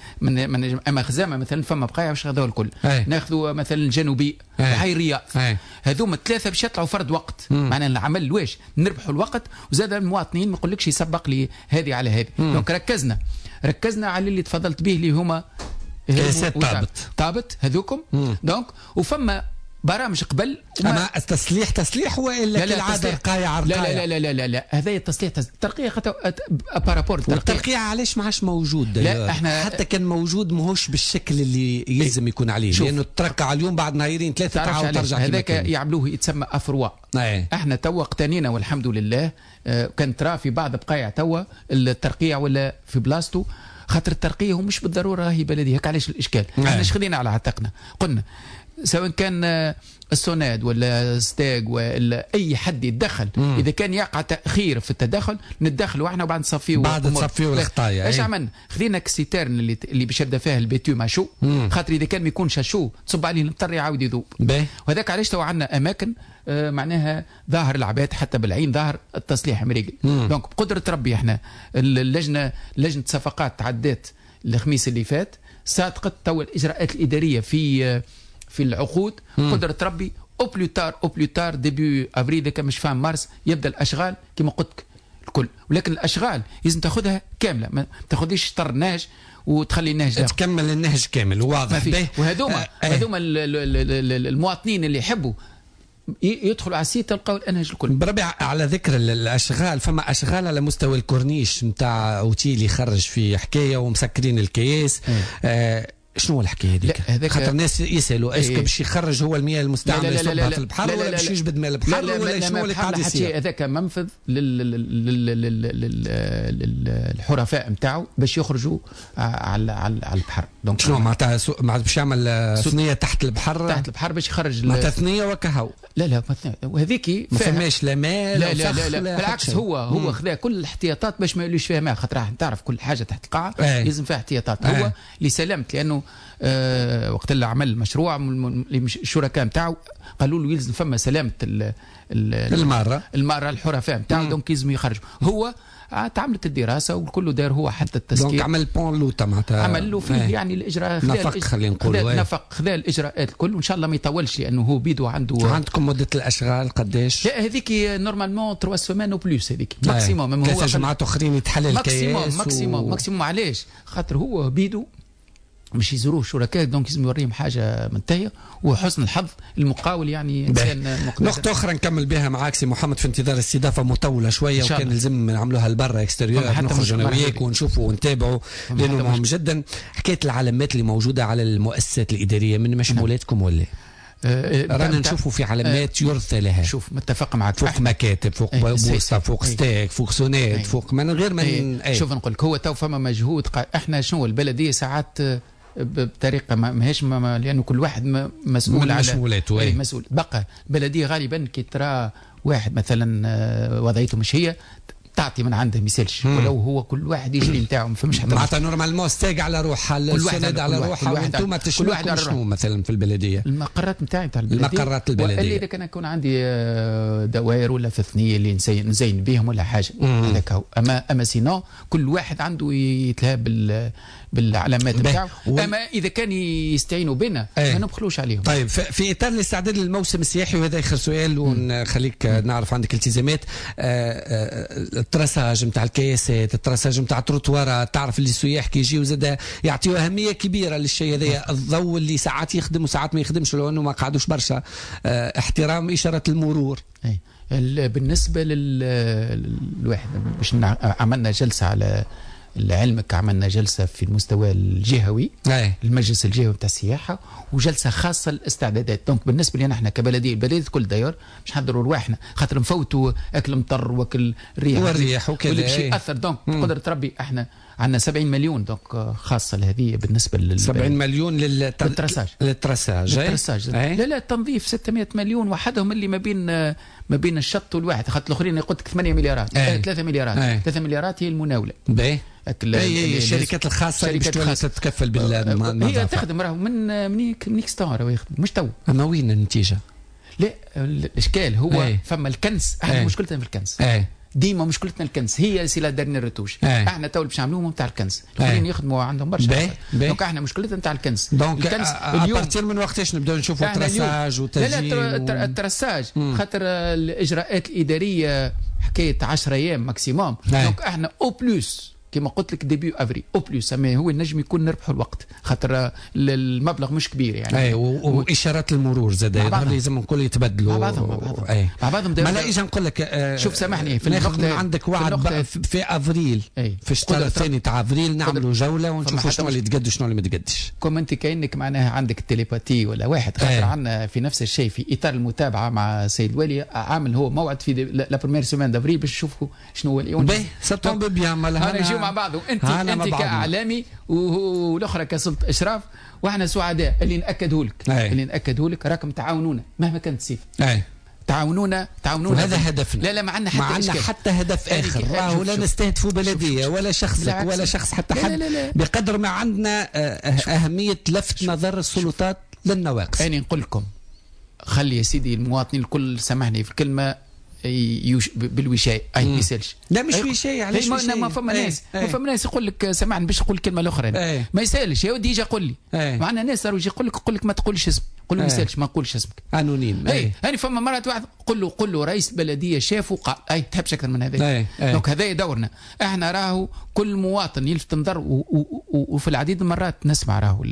اما خزامه مثلا فما بقايا باش هذول الكل. ناخذوا مثلا الجنوبي وحي رياض، هذوما الثلاثه باش يطلعوا فرد وقت. معناها العمل واش نربحوا الوقت، وزاد المواطنين ما يقولكش يسبق لي هذه على هذه. دونك ركزنا على اللي تفضلت به اللي هما كاسات طابت هذوكم. دونك وفما برامج قبل اما تسليح والا كالعاده القايع لا لا لا لا لا هذا التسليح الترقيه خاطر بارابور الترقيه علاش ما عادش موجود. لا احنا حتى كان موجود ماهوش بالشكل اللي يلزم يكون عليه، لانه ترقى على اليوم بعد نهارين ثلاثه تعاود ترجع. هذاك يعملوه يتسمى افروا. احنا توا اقتنينا والحمد لله. كان ترى في بعض بقايع توا الترقيه ولا في بلاصتو، خاطر الترقيه هو مش بالضروره هي بلديه. هيك علاش الاشكال؟ احنا خذينا على عاتقنا، قلنا سواء كان السوناد ولا ستاج ولا اي حد يتدخل، اذا كان يقع تاخير في التدخل نتدخلوا احنا وبعد نصفيوا الخطايا. ايش عملنا؟ خذينا كسيترن اللي باش يبدا فيها البيتو ماشو، خاطر اذا كان ما يكونش شو تصب عليه المطر يعاود يذوب. وهذاك علاش تو عندنا اماكن معناها ظاهر العباد حتى بالعين ظاهر التصليح مريقل. دونك بقدره ربي احنا لجنه صفقات تعدات الخميس اللي فات، صادقت تو الاجراءات الاداريه في العقود. قدرة ربي او بلوتار ديبي افريل كما مش فاهم مارس يبدا الاشغال كما قلت لك الكل. ولكن الاشغال لازم تاخذها كامله، ما تاخذيش طرناج وتخلي النهج تكمل النهج كامل واضح به. وهذوما المواطنين اللي يحبوا يدخلوا على السيت تلقاو الانهج الكل. بربي على ذكر الاشغال، فما اشغال على مستوى الكورنيش نتاع اوتيل يخرج في حكايه ومسكرين الكياس. شنو الحكايه هذيك؟ خاطر الناس يسالوا اسكو باش يخرج هو المياه المستعمله يصبها في البحر ولا باش يجبد ماء البحر ولا شنو اللي قاعد يصير؟ هذاك منفذ للحرفاء نتاعو باش يخرجوا على البحر. دونك شنو معناتها باش يعمل ثنيه تحت البحر باش يخرج معناتها ثنيه وكهو. لا وهذيك ما فماش لا ماء لا بالعكس هو خذا كل الاحتياطات باش ما يوليش فيها ماء، خاطر راح تعرف كل حاجه تحت القاعه لازم فيها احتياطات. هو لسلامه، لانه وقت اللي عمل المشروع الشركاء نتاعو قالوا له يلزم فما سلامه الماره الحرفاء نتاعو. دونك لازم يخرجوا. هو تعملت الدراسه وكله دار هو حتى التسكير. دونك عمل بون لوطا معناتها عمل له فيه يعني الاجراء نفق، خلينا نقولوا نفق خذا الاجراءات الكل، وان شاء الله ما يطولش لانه هو بيدو عنده. عندكم مده الاشغال قداش؟ لا هذيك نورمالمون 3 سيمان او بلوس، هذيك ماكسيموم. هو جماعات اخرين يتحل الكياس ماكسيموم. علاش؟ خاطر هو بيدو مش يزوروه شركاء، دونك لازم يوريهم حاجه منتهيه. وحسن الحظ المقاول يعني انسان مقتدر. نقطه اخرى نكمل بها معاك سي محمد في انتظار الاستضافه مطوله شويه، وكان لازم نعملوها لبرا اكستيريور، نخرج انا وياك ونشوفوا ونتابعوا لانه مهم جدا. حكايه العلامات اللي موجوده على المؤسسات الاداريه من مشمولاتكم ولا؟ رانا نشوفوا في علامات يرثى لها. شوف متفق معك، فوق مكاتب، فوق بورصه، فوق ستاك، فوق سونات، فوق من غير ما شوف نقول لك هو تو فما مجهود. احنا شنو البلديه ساعات بطريقه ماهيش لانه كل واحد مسؤول على مسؤولاته. مسؤول. بقى بلديه غالبا كي ترى واحد مثلا وضعيته مش هي تعطي من عنده مثالش، ولو هو كل واحد يجري نتاعو ما فهمش حتى معناتها نورمالمون ستاج على روحها، السند على روحها، وانتم تشملوا شنو مثلا في البلديه المقرات نتاعي تاع البلديه، المقرات البلديه، اللي اذا كان يكون عندي دوائر ولا ثنيه اللي نزين بهم ولا حاجه هذاك هو. اما سينو كل واحد عنده يتلهى بالعلامات نتاعو. اما اذا كان يستعينوا بنا ما نبخلوش عليهم. طيب في اطار الاستعداد للموسم السياحي، وهذا اخر سؤال ونخليك نعرف عندك التزامات، التراساج نتاع الكياسات، التراساج نتاع التروتوارات، تعرف اللي السياح كي يجيو زاد يعطيو اهميه كبيره للشيء هذايا، الضوء اللي ساعات يخدم وساعات ما يخدمش لو انه ما قعدوش برشا، احترام اشاره المرور. بالنسبه للواحد باش عملنا جلسه على لعلمك، عملنا جلسه في المستوى الجهوي، المجلس الجهوي بتاع السياحه، وجلسه خاصه للاستعدادات. دونك بالنسبه لنا احنا كبلديه، البلديه كل داير مش نحضروا رواحنا خاطر نفوتوا اكل مطر واكل الريح وكذا واللي شيء اثر. دونك بقدره ربي احنا عندنا 70 مليون دونك خاصه لهذه بالنسبه 70 مليون للتراساج. لا التنظيف 600 مليون وحدهم اللي ما بين الشط والواحد، خاطر الاخرين يقول لك 8 مليارات 3 مليارات 3 مليارات هي المناوله. الشركات الخاصه اللي باش تتكفل بالنظافه، هي تخدم راهو من كستان راهو يخدم مش تو. اما وين النتيجه؟ لا الاشكال هو فما الكنس، احنا مشكلتنا في الكنس. ديما مشكلتنا الكنس هي سي لا ديرنيير ريتوش. احنا تو باش نعملوهم نتاع الكنس، الاخرين يخدموا عندهم برشا. دونك احنا مشكلتنا نتاع الكنس. دونك اليوم بارتير من وقتاش نبداو نشوفوا التراساج وتسجيل؟ لا التراساج خاطر الاجراءات الاداريه حكايه 10 ايام ماكسيموم. دونك احنا او بلوس كما قلت لك ديبيو افري او بلوس، اما هو النجم يكون نربحوا الوقت خاطر المبلغ مش كبير يعني. واشارات المرور زاد لازم نقول يتبدلوا مع بعضهم ما لا اجي نقول لك شوف سامحني في النقطه عندك وعد في افريل في الشهر الثاني تاع افريل نعملوا جوله ونشوفوا شنو اللي تقد وشنو اللي ما تقدش. كم انت كانك معناها عندك التليباتي ولا واحد خاطر عندنا في نفس الشيء في اطار المتابعه مع السيد الوالي عامل هو موعد في لا بروميير سيمين دافريل باش نشوفوا شنو هو اليوم. سبتمبر بيان مالها مع بعض. انت كاعلامي والاخرى كسلطه اشراف، واحنا سعداء اللي ناكده لك راكم تعاونونا مهما كانت الصفه. تعاونونا هذا هدفنا. لا ما عندنا حتى هدف اخر، راهو لا نستهدفوا بلديه ولا شخصك ولا شخص حتى حد. لا. بقدر ما عندنا اهميه لفت نظر السلطات للنواقص. انا نقول لكم خلي يا سيدي المواطنين الكل، سامحني في الكلمه، بالوشايه اي ما يسالش. لا مش وشايه، علاش وشايه؟ ما فما ناس فما ناس يقول لك سامحني باش نقول الكلمه الاخرى ما يسالش يا ودي يجي يقول لي. معنا ناس راهو يجي يقول لك ما تقولش اسمك، قول له ما يسالش ما نقولش اسمك انونيم. انا فما مرات واحد قول له رئيس البلديه شاف وقال تحبش اكثر من هذا. دونك هذا دورنا احنا، راهو كل مواطن يلفت نظر وفي العديد من المرات نسمع راهو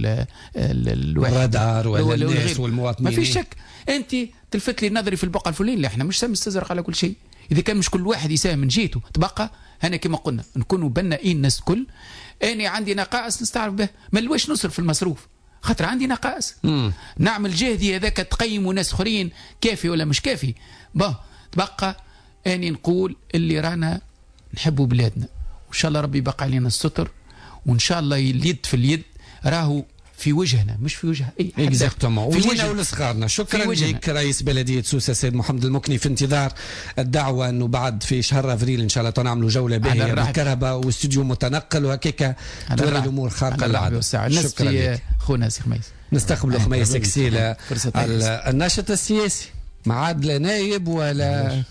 الرادار ولا الناس والمواطنين. ما في شك انت تلفت لي نظري في البقعه الفلانيه اللي احنا مش مستزرق على كل شيء. اذا كان مش كل واحد يساهم من جهته تبقى هنا كما قلنا نكونوا بنائين الناس الكل. اني عندي نقائص نستعرف به، ما نلواش نصرف في المصروف خاطر عندي نقائص. نعمل جهدي هذاك تقيموا ناس اخرين كافي ولا مش كافي. تبقى اني نقول اللي رانا نحبوا بلادنا، وان شاء الله ربي يبقى علينا الستر، وان شاء الله اليد في اليد راهو في وجهنا مش في وجه اي حد. اكزاكتومون في وجهنا ولصغارنا. شكرا لك رئيس بلديه سوسه السيد محمد المكني، في انتظار الدعوه انه بعد في شهر افريل ان شاء الله تنعملوا جوله باهيه بالكهرباء واستوديو متنقل وهكاك تولي الامور خارقه للعاده. شكرا لك خونا سي خميس. نستقبل خميس كسيله الناشط السياسي معاد نايب ولا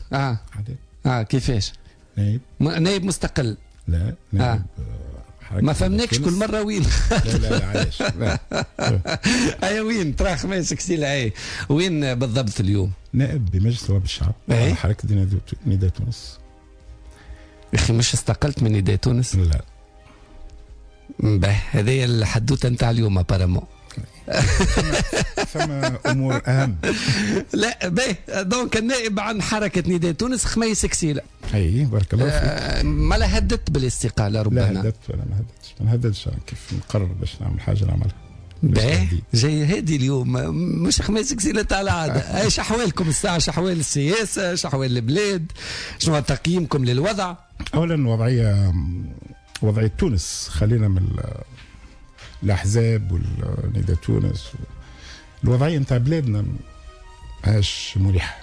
كيفاش نايب مستقل؟ لا نايب ما فهمناكش كل مره وين. لا علاش اي وين ترى خميس كسيله وين بالضبط اليوم؟ نائب بمجلس نواب الشعب حركه نداء تونس. يا اخي مش استقلت من نداء تونس؟ لا هذه الحدوته نتاع اليوم ابارامون. فما امور اهم. لا دونك النائب عن حركه نداء تونس خميس كسيله. اي بارك الله فيك. ما لا هددت بالاستقاله ربما؟ لا هددت ولا ما هددتش كيف نقرر باش نعمل حاجه نعملها. جاي هادي اليوم مش خميس كسيلة على عادة. ايش احوالكم الساعة؟ احوال السياسة؟ احوال البلاد؟ شنو تقييمكم للوضع؟ اولا وضعية تونس، خلينا من الاحزاب والنداء تونس. الوضعية نتاع بلادنا ماهاش مريحة.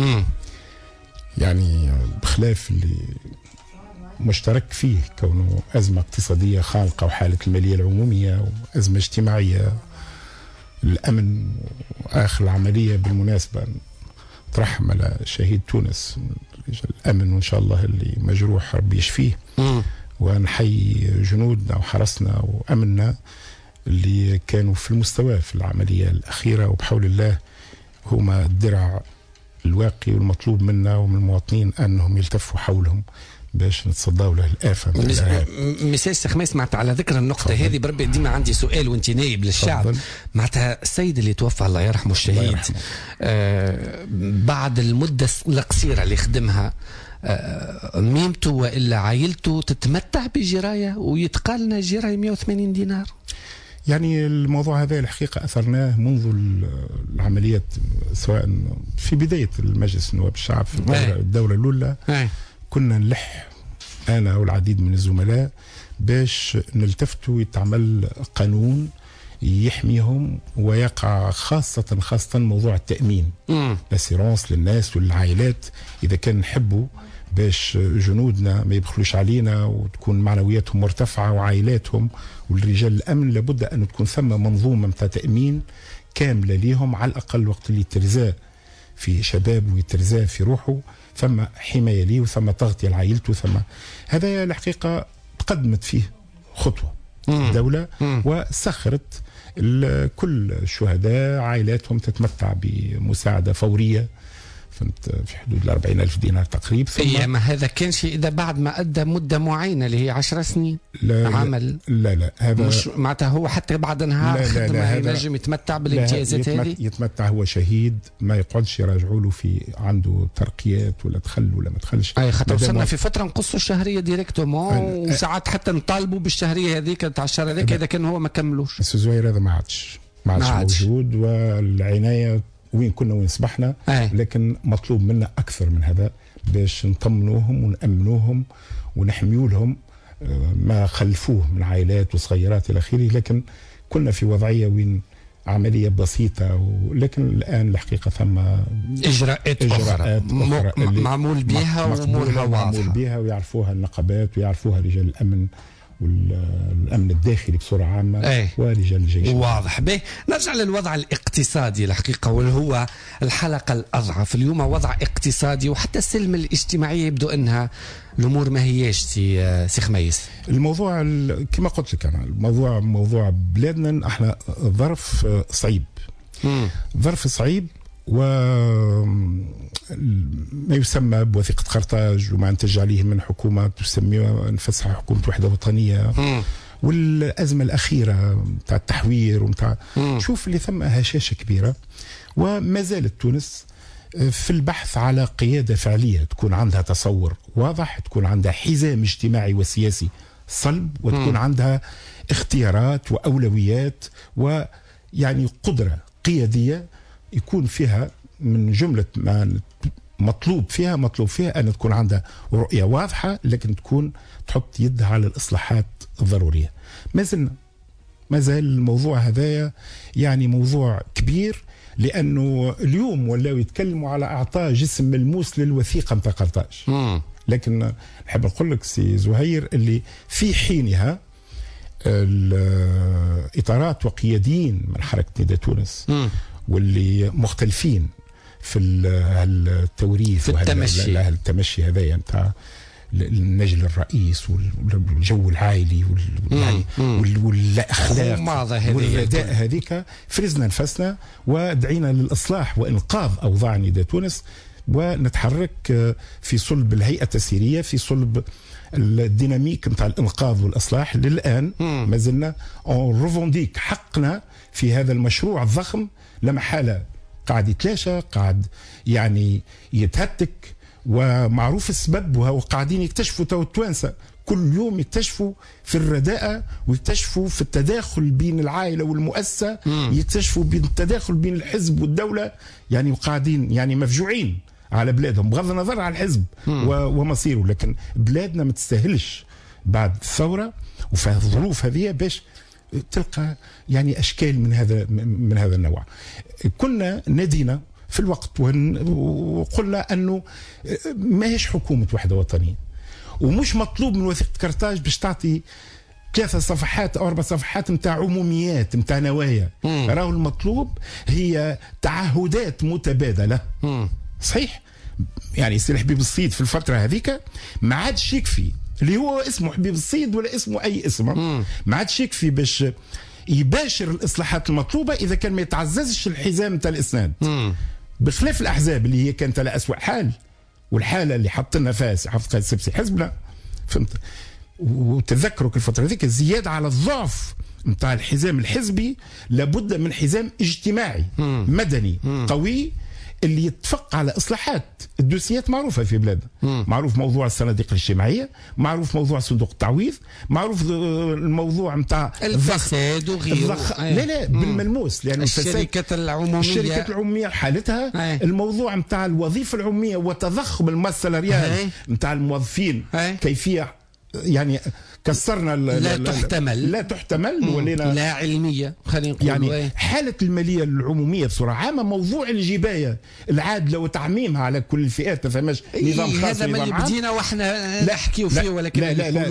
يعني بخلاف اللي مشترك فيه كونه أزمة اقتصادية خانقة وحالة المالية العمومية وأزمة اجتماعية، الأمن وآخر العملية بالمناسبة ترحم على شهيد تونس رجال الأمن، وإن شاء الله اللي مجروح ربي يشفيه، ونحيي جنودنا وحرسنا وأمننا اللي كانوا في المستوى في العملية الأخيرة، وبحول الله هما الدرع الواقي والمطلوب منا ومن المواطنين أنهم يلتفوا حولهم باش نتصداو له الآفة. مساج خميس معناتها على ذكر النقطة هذه بربي ديما عندي سؤال وانت نايب للشعب. معناتها السيد اللي توفى الله يرحمه الشهيد بعد المدة القصيرة اللي خدمها ميمته وإلا عائلته تتمتع بجراية ويتقالنا جراية 180 دينار؟ يعني الموضوع هذا الحقيقة أثرناه منذ العمليات، سواء في بداية المجلس النواب الشعب في الدورة الأولى كنا نلح أنا والعديد من الزملاء باش نلتفتوا يتعمل قانون يحميهم ويقع خاصة موضوع التأمين، الاسيرونس للناس والعائلات. إذا كان نحبوا باش جنودنا ما يبخلوش علينا وتكون معنوياتهم مرتفعة وعائلاتهم والرجال الأمن، لابد أن تكون ثم منظومة متى تأمين كاملة ليهم، على الأقل وقت اللي ترزاه في شباب ويترزاه في روحه ثم حماية ليه وثم تغطية لعائلته. ثم هذا الحقيقة تقدمت فيه خطوة الدولة وسخرت كل الشهداء عائلاتهم تتمتع بمساعدة فورية في حدود 40,000 دينار تقريبا. ما هذا كان شيء إذا بعد ما أدى مدة معينة اللي هي 10 سنين عمل. لا هذا مش معناتها هو حتى بعد نهار خدمة ينجم يتمتع بالامتيازات هذه. يتمتع هو شهيد، ما يقعدش يراجعوا له في عنده ترقيات ولا دخل ولا ما دخلش. أي خاطر وصلنا في فترة نقصوا الشهرية ديريكتومون وساعات حتى نطالبوا بالشهرية هذيك تاع الشهر هذاك إذا كان هو ما كملوش. بس زهير هذا ما عادش موجود، والعناية وين كنا وين صبحنا. لكن مطلوب منا أكثر من هذا باش نطمنوهم ونأمنوهم ونحميوا لهم ما خلفوه من عائلات وصغيرات إلى آخره. لكن كنا في وضعية وين عملية بسيطة، لكن الآن الحقيقة ثم إجراءات أخرى معمول بها وأمورها معمول بها ويعرفوها النقابات ويعرفوها رجال الأمن والأمن الداخلي بصورة عامة ورجال الجيش. واضح. به نرجع للوضع الاقتصادي الحقيقة، واللي هو الحلقة الأضعف اليوم، وضع اقتصادي وحتى السلم الاجتماعي يبدو أنها الأمور ما هياش سي خميس. الموضوع كما قلت لك أنا، موضوع بلادنا احنا ظرف صعيب. ظرف صعيب وما يسمى بوثيقة قرطاج وما انتج عليه من حكومة تسميها نفسها حكومة وحدة وطنية، والأزمة الأخيرة متاع التحوير ومتاع شوف اللي ثم هشاشة كبيرة. وما زالت تونس في البحث على قيادة فعلية تكون عندها تصور واضح، تكون عندها حزام اجتماعي وسياسي صلب، وتكون عندها اختيارات وأولويات ويعني قدرة قيادية يكون فيها من جملة ما مطلوب فيها أن تكون عندها رؤية واضحة، لكن تكون تحط يدها على الإصلاحات الضرورية. ما زال الموضوع هذا يعني موضوع كبير، لأنه اليوم ولاو يتكلموا على إعطاء جسم ملموس للوثيقة متاع قرطاج. لكن نحب نقول لك سي زهير اللي في حينها الإطارات وقياديين من حركة نداء تونس واللي مختلفين في التوريث التمشي هذايا نتاع النجل الرئيس والجو العائلي والاخلاق والرداء هذيك، فرزنا نفسنا ودعينا للاصلاح وانقاذ اوضاع نداء تونس، ونتحرك في صلب الهيئه التسييريه، في صلب الديناميك نتاع الانقاذ والاصلاح. للان ما زلنا ريفونديك حقنا في هذا المشروع الضخم، لا محاله قاعد يتلاشى، قاعد يعني يتهتك، ومعروف السبب، وقاعدين يكتشفوا تو التوانسه كل يوم يكتشفوا في الرداءة ويكتشفوا في التداخل بين العائلة والمؤسسة، يكتشفوا بين التداخل بين الحزب والدولة، يعني وقاعدين يعني مفجوعين على بلادهم بغض النظر عن الحزب ومصيره. لكن بلادنا ما تستاهلش بعد الثورة وفي الظروف هذه باش تلقى يعني أشكال من هذا النوع. كنا نادينا في الوقت وقلنا أنه ماهيش حكومة وحدة وطنية، ومش مطلوب من وثيقة كرتاج باش تعطي 3 صفحات أو 4 صفحات متاع عموميات متاع نوايا. راهو المطلوب هي تعهدات متبادلة. صحيح يعني سي حبيب الصيد في الفترة هذيك ما عادش يكفي اللي هو اسمه حبيب الصيد ولا اسمه أي اسم، ما عادش يكفي باش يباشر الإصلاحات المطلوبة إذا كان ما يتعززش الحزام تاع الإسناد. بخلاف الأحزاب اللي هي كانت على أسوأ حال، والحالة اللي حطنا فيها سي حفظ قائد السبسي حزبنا، فهمت؟ وتذكروا الفترة هذيك الزيادة على الضعف نتاع الحزام الحزبي، لابد من حزام اجتماعي مدني قوي اللي يتفق على اصلاحات. الدوسيات معروفه في بلادنا، معروف موضوع الصناديق الاجتماعيه، معروف موضوع صندوق التعويض، معروف الموضوع نتاع الفساد وغيره. لا بالملموس، لان الشركات العموميه حالتها الموضوع نتاع الوظيفه العموميه وتضخم الماس سالاريال نتاع الموظفين، كيفيه يعني كسرنا لا تحتمل ولينا لا علميه، خلينا نقول يعني حاله الماليه العموميه بصوره عامه. موضوع الجبايه العادله وتعميمها على كل الفئات، ما فماش نظام خاص. هذا ما اللي بدينا واحنا نحكيو فيه، ولكن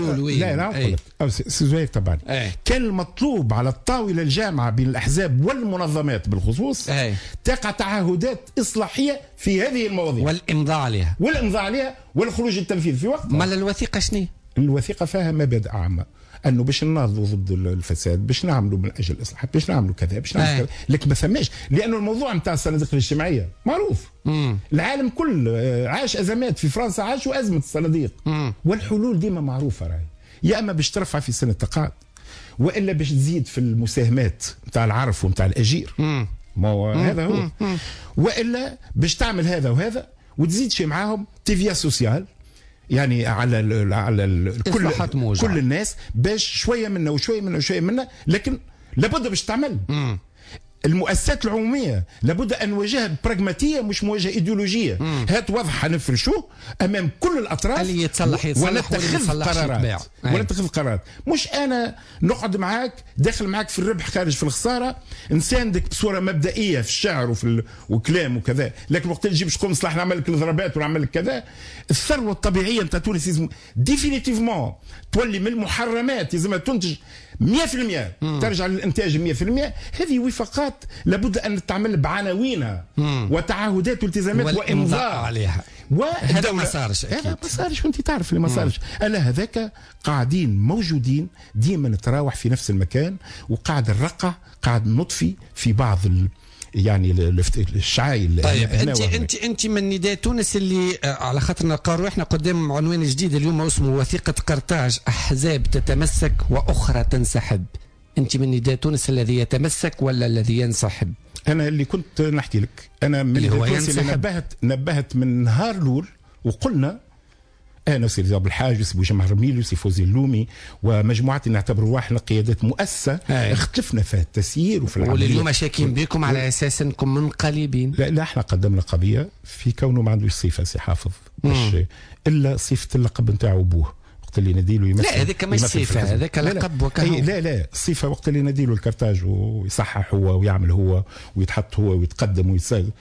لا سي طبعا كان المطلوب على الطاوله الجامعه بين الاحزاب والمنظمات بالخصوص تقع تعهدات اصلاحيه في هذه المواضيع والامضاء عليها والخروج التنفيذ في وقت. ما الوثيقه شنو؟ الوثيقه فيها مبادئ عامه، انه باش نناضلوا ضد الفساد، باش نعملوا من اجل الاصلاحات، باش نعملوا كذا، باش نعملوا كذا. لكن ما ثماش، لانه الموضوع نتاع الصناديق الاجتماعيه معروف. العالم كل عاش ازمات، في فرنسا عاشوا ازمه الصناديق، والحلول ديما معروفه. راهي يا اما باش ترفع في سن التقاعد، والا باش تزيد في المساهمات نتاع العرف ونتاع الاجير، ما هو هذا هو، والا باش تعمل هذا وهذا وتزيد شيء معاهم تيفيا سوسيال، يعني على كل الناس، باش شويه منا وشويه منا وشويه منا، لكن لابد باش تعمل. المؤسسات العموميه لابد ان نواجهها ببراغماتيه، مش مواجهه ايديولوجيه. هات واضح نفرشوه امام كل الاطراف اللي يتصلح ونتخذ قرارات ونتخذ قرارات. مش انا نقعد معاك داخل معاك في الربح خارج في الخساره، نساندك بصوره مبدئيه في الشعر وفي وكلام وكذا، لكن وقت اللي تجيب شكون نصلح نعمل لك الضربات ونعمل لك كذا. الثروه الطبيعيه نتاع تونس ديفينيتيفمون تولي من المحرمات، لازم تنتج 100%، ترجع للانتاج 100%. هذه وفاقات لابد ان تعمل بعناوينها وتعهدات والتزامات وامضاء عليها. وهذا ما صارش، هذا ما صارش، وانت تعرف اللي ما صارش. الا هذاك قاعدين موجودين ديما نتراوح في نفس المكان، وقاعد الرقع قاعد نطفي في بعض يعني الشعايل. طيب انت من نداء تونس اللي على خاطر نلقاو احنا قدام عنوان جديد اليوم اسمه وثيقة كرتاج، احزاب تتمسك واخرى تنسحب. انت من نداء تونس الذي يتمسك ولا الذي ينسحب؟ انا اللي كنت نحكي لك، انا من اللي نبهت من نهار الاول، وقلنا انا وسي رضا بالحاج وسي بوجمع رميل وسي فوزي اللومي ومجموعات نعتبر واحد قيادات مؤسسه اختلفنا في التسيير وفي العمليه، واليوم شاكين بكم على اساس انكم منقلبين. لا احنا قدمنا قضيه في كونه ما عندوش صفه سي حافظ، مش الا صفه اللقب نتاعو ابوه وقت اللي نديله يمثل. لا هذيك مش صفه، هذاك لقب وكهو. لا الصفه وقت اللي نديله الكرتاج ويصحح هو ويعمل هو ويتحط هو ويتقدم ويساعد،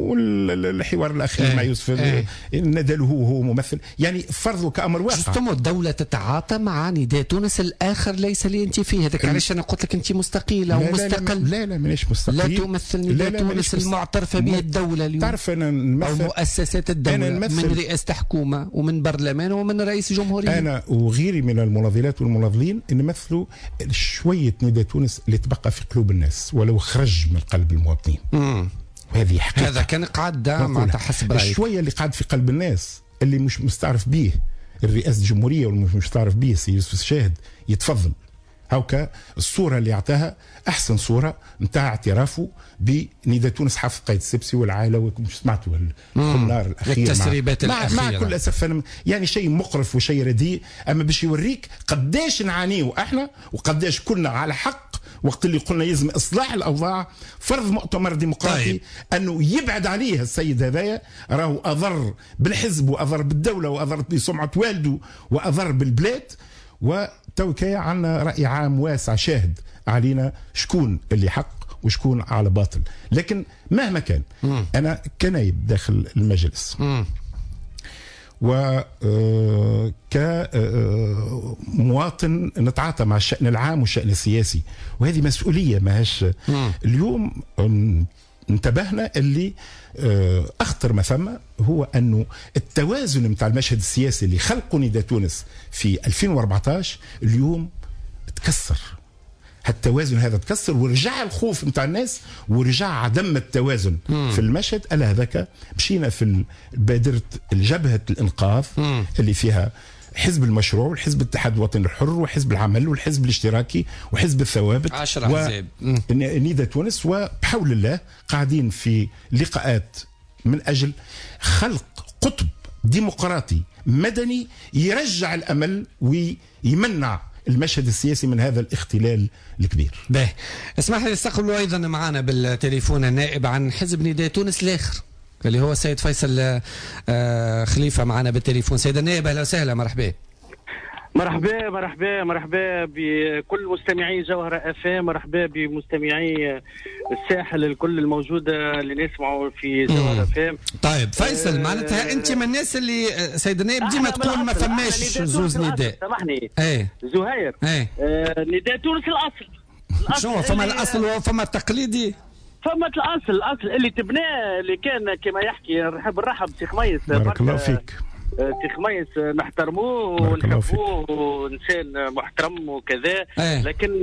والحوار الاخير مع يوسف نداله هو ممثل، يعني فرضه كامر واقع. جستم الدوله تتعاطى مع نداء تونس الاخر ليس اللي انت فيه. هذاك علاش انا قلت لك انت مستقيله ومستقل. لا مانيش مستقيل، لا تمثل نداء تونس المعترفه به الدوله اليوم. تعرف انا نمثل او مؤسسات الدوله، من رئاسه حكومه ومن برلمان ومن رئيس جمهوريه. انا وغيري من المناضلات والمناضلين نمثلوا شويه نداء تونس اللي تبقى في قلوب الناس ولو خرج من قلب المواطنين. وهذه حقيقه. هذا كان قعد معناتها حسب رايك. شويه اللي قاعد في قلب الناس اللي مش مستعرف به الرئاسه الجمهوريه واللي مش مستعرف به سي يوسف الشاهد يتفضل. هاوكا الصورة اللي اعطاها أحسن صورة نتاع اعترافه بنداء تونس حافظ قايد السبسي والعائلة. ومش سمعتوا النار الأخير التسريبات مع كل أسف يعني شيء مقرف وشيء رديء، أما باش يوريك قداش نعانيه احنا وقداش كنا على حق وقت اللي قلنا يلزم إصلاح الأوضاع. فرض مؤتمر ديمقراطي أنه يبعد عليه السيد هذايا، راهو أضر بالحزب وأضر بالدولة وأضر بسمعة والده وأضر بالبلاد. وتوكيا عنا رأي عام واسع شاهد علينا شكون اللي حق وشكون على باطل. لكن مهما كان أنا كنايب داخل المجلس وكمواطن نتعاطى مع الشأن العام والشأن السياسي، وهذه مسؤولية ماهاش. اليوم انتبهنا اللي أخطر ما ثم هو أنه التوازن متاع المشهد السياسي اللي خلقه نداء تونس في 2014 اليوم تكسر. هالتوازن هذا تكسر ورجع الخوف متاع الناس ورجع عدم التوازن في المشهد. ألا هذاك مشينا في بادرة الجبهة الإنقاذ اللي فيها حزب المشروع والحزب الاتحاد الوطني الحر وحزب العمل والحزب الاشتراكي وحزب الثوابت 10 أحزاب نداء تونس. وبحول الله قاعدين في لقاءات من أجل خلق قطب ديمقراطي مدني يرجع الأمل ويمنع المشهد السياسي من هذا الاختلال الكبير. باهي، اسمح لي استقبلوا أيضا معنا بالتليفون النائب عن حزب نداء تونس الآخر اللي هو السيد فيصل خليفة معنا بالتليفون. سيد النائب أهلا وسهلا، مرحبا. مرحبا مرحبا مرحبا بكل مستمعي جوهرة FM، مرحبا بمستمعي الساحل الكل الموجودة اللي نسمعوا في جوهرة FM. طيب فيصل، معناتها أنت من الناس اللي سيد النائب ديما تقول ما فماش زوز نداء. سامحني زهير، نداء تونس الأصل. شو فما الأصل وفما التقليدي؟ فما الأصل اللي تبناه اللي كان كما يحكي نرحب سي خميس. بارك الله فيك. سي خميس نحترموه ونحبوه وإنسان محترم وكذا، لكن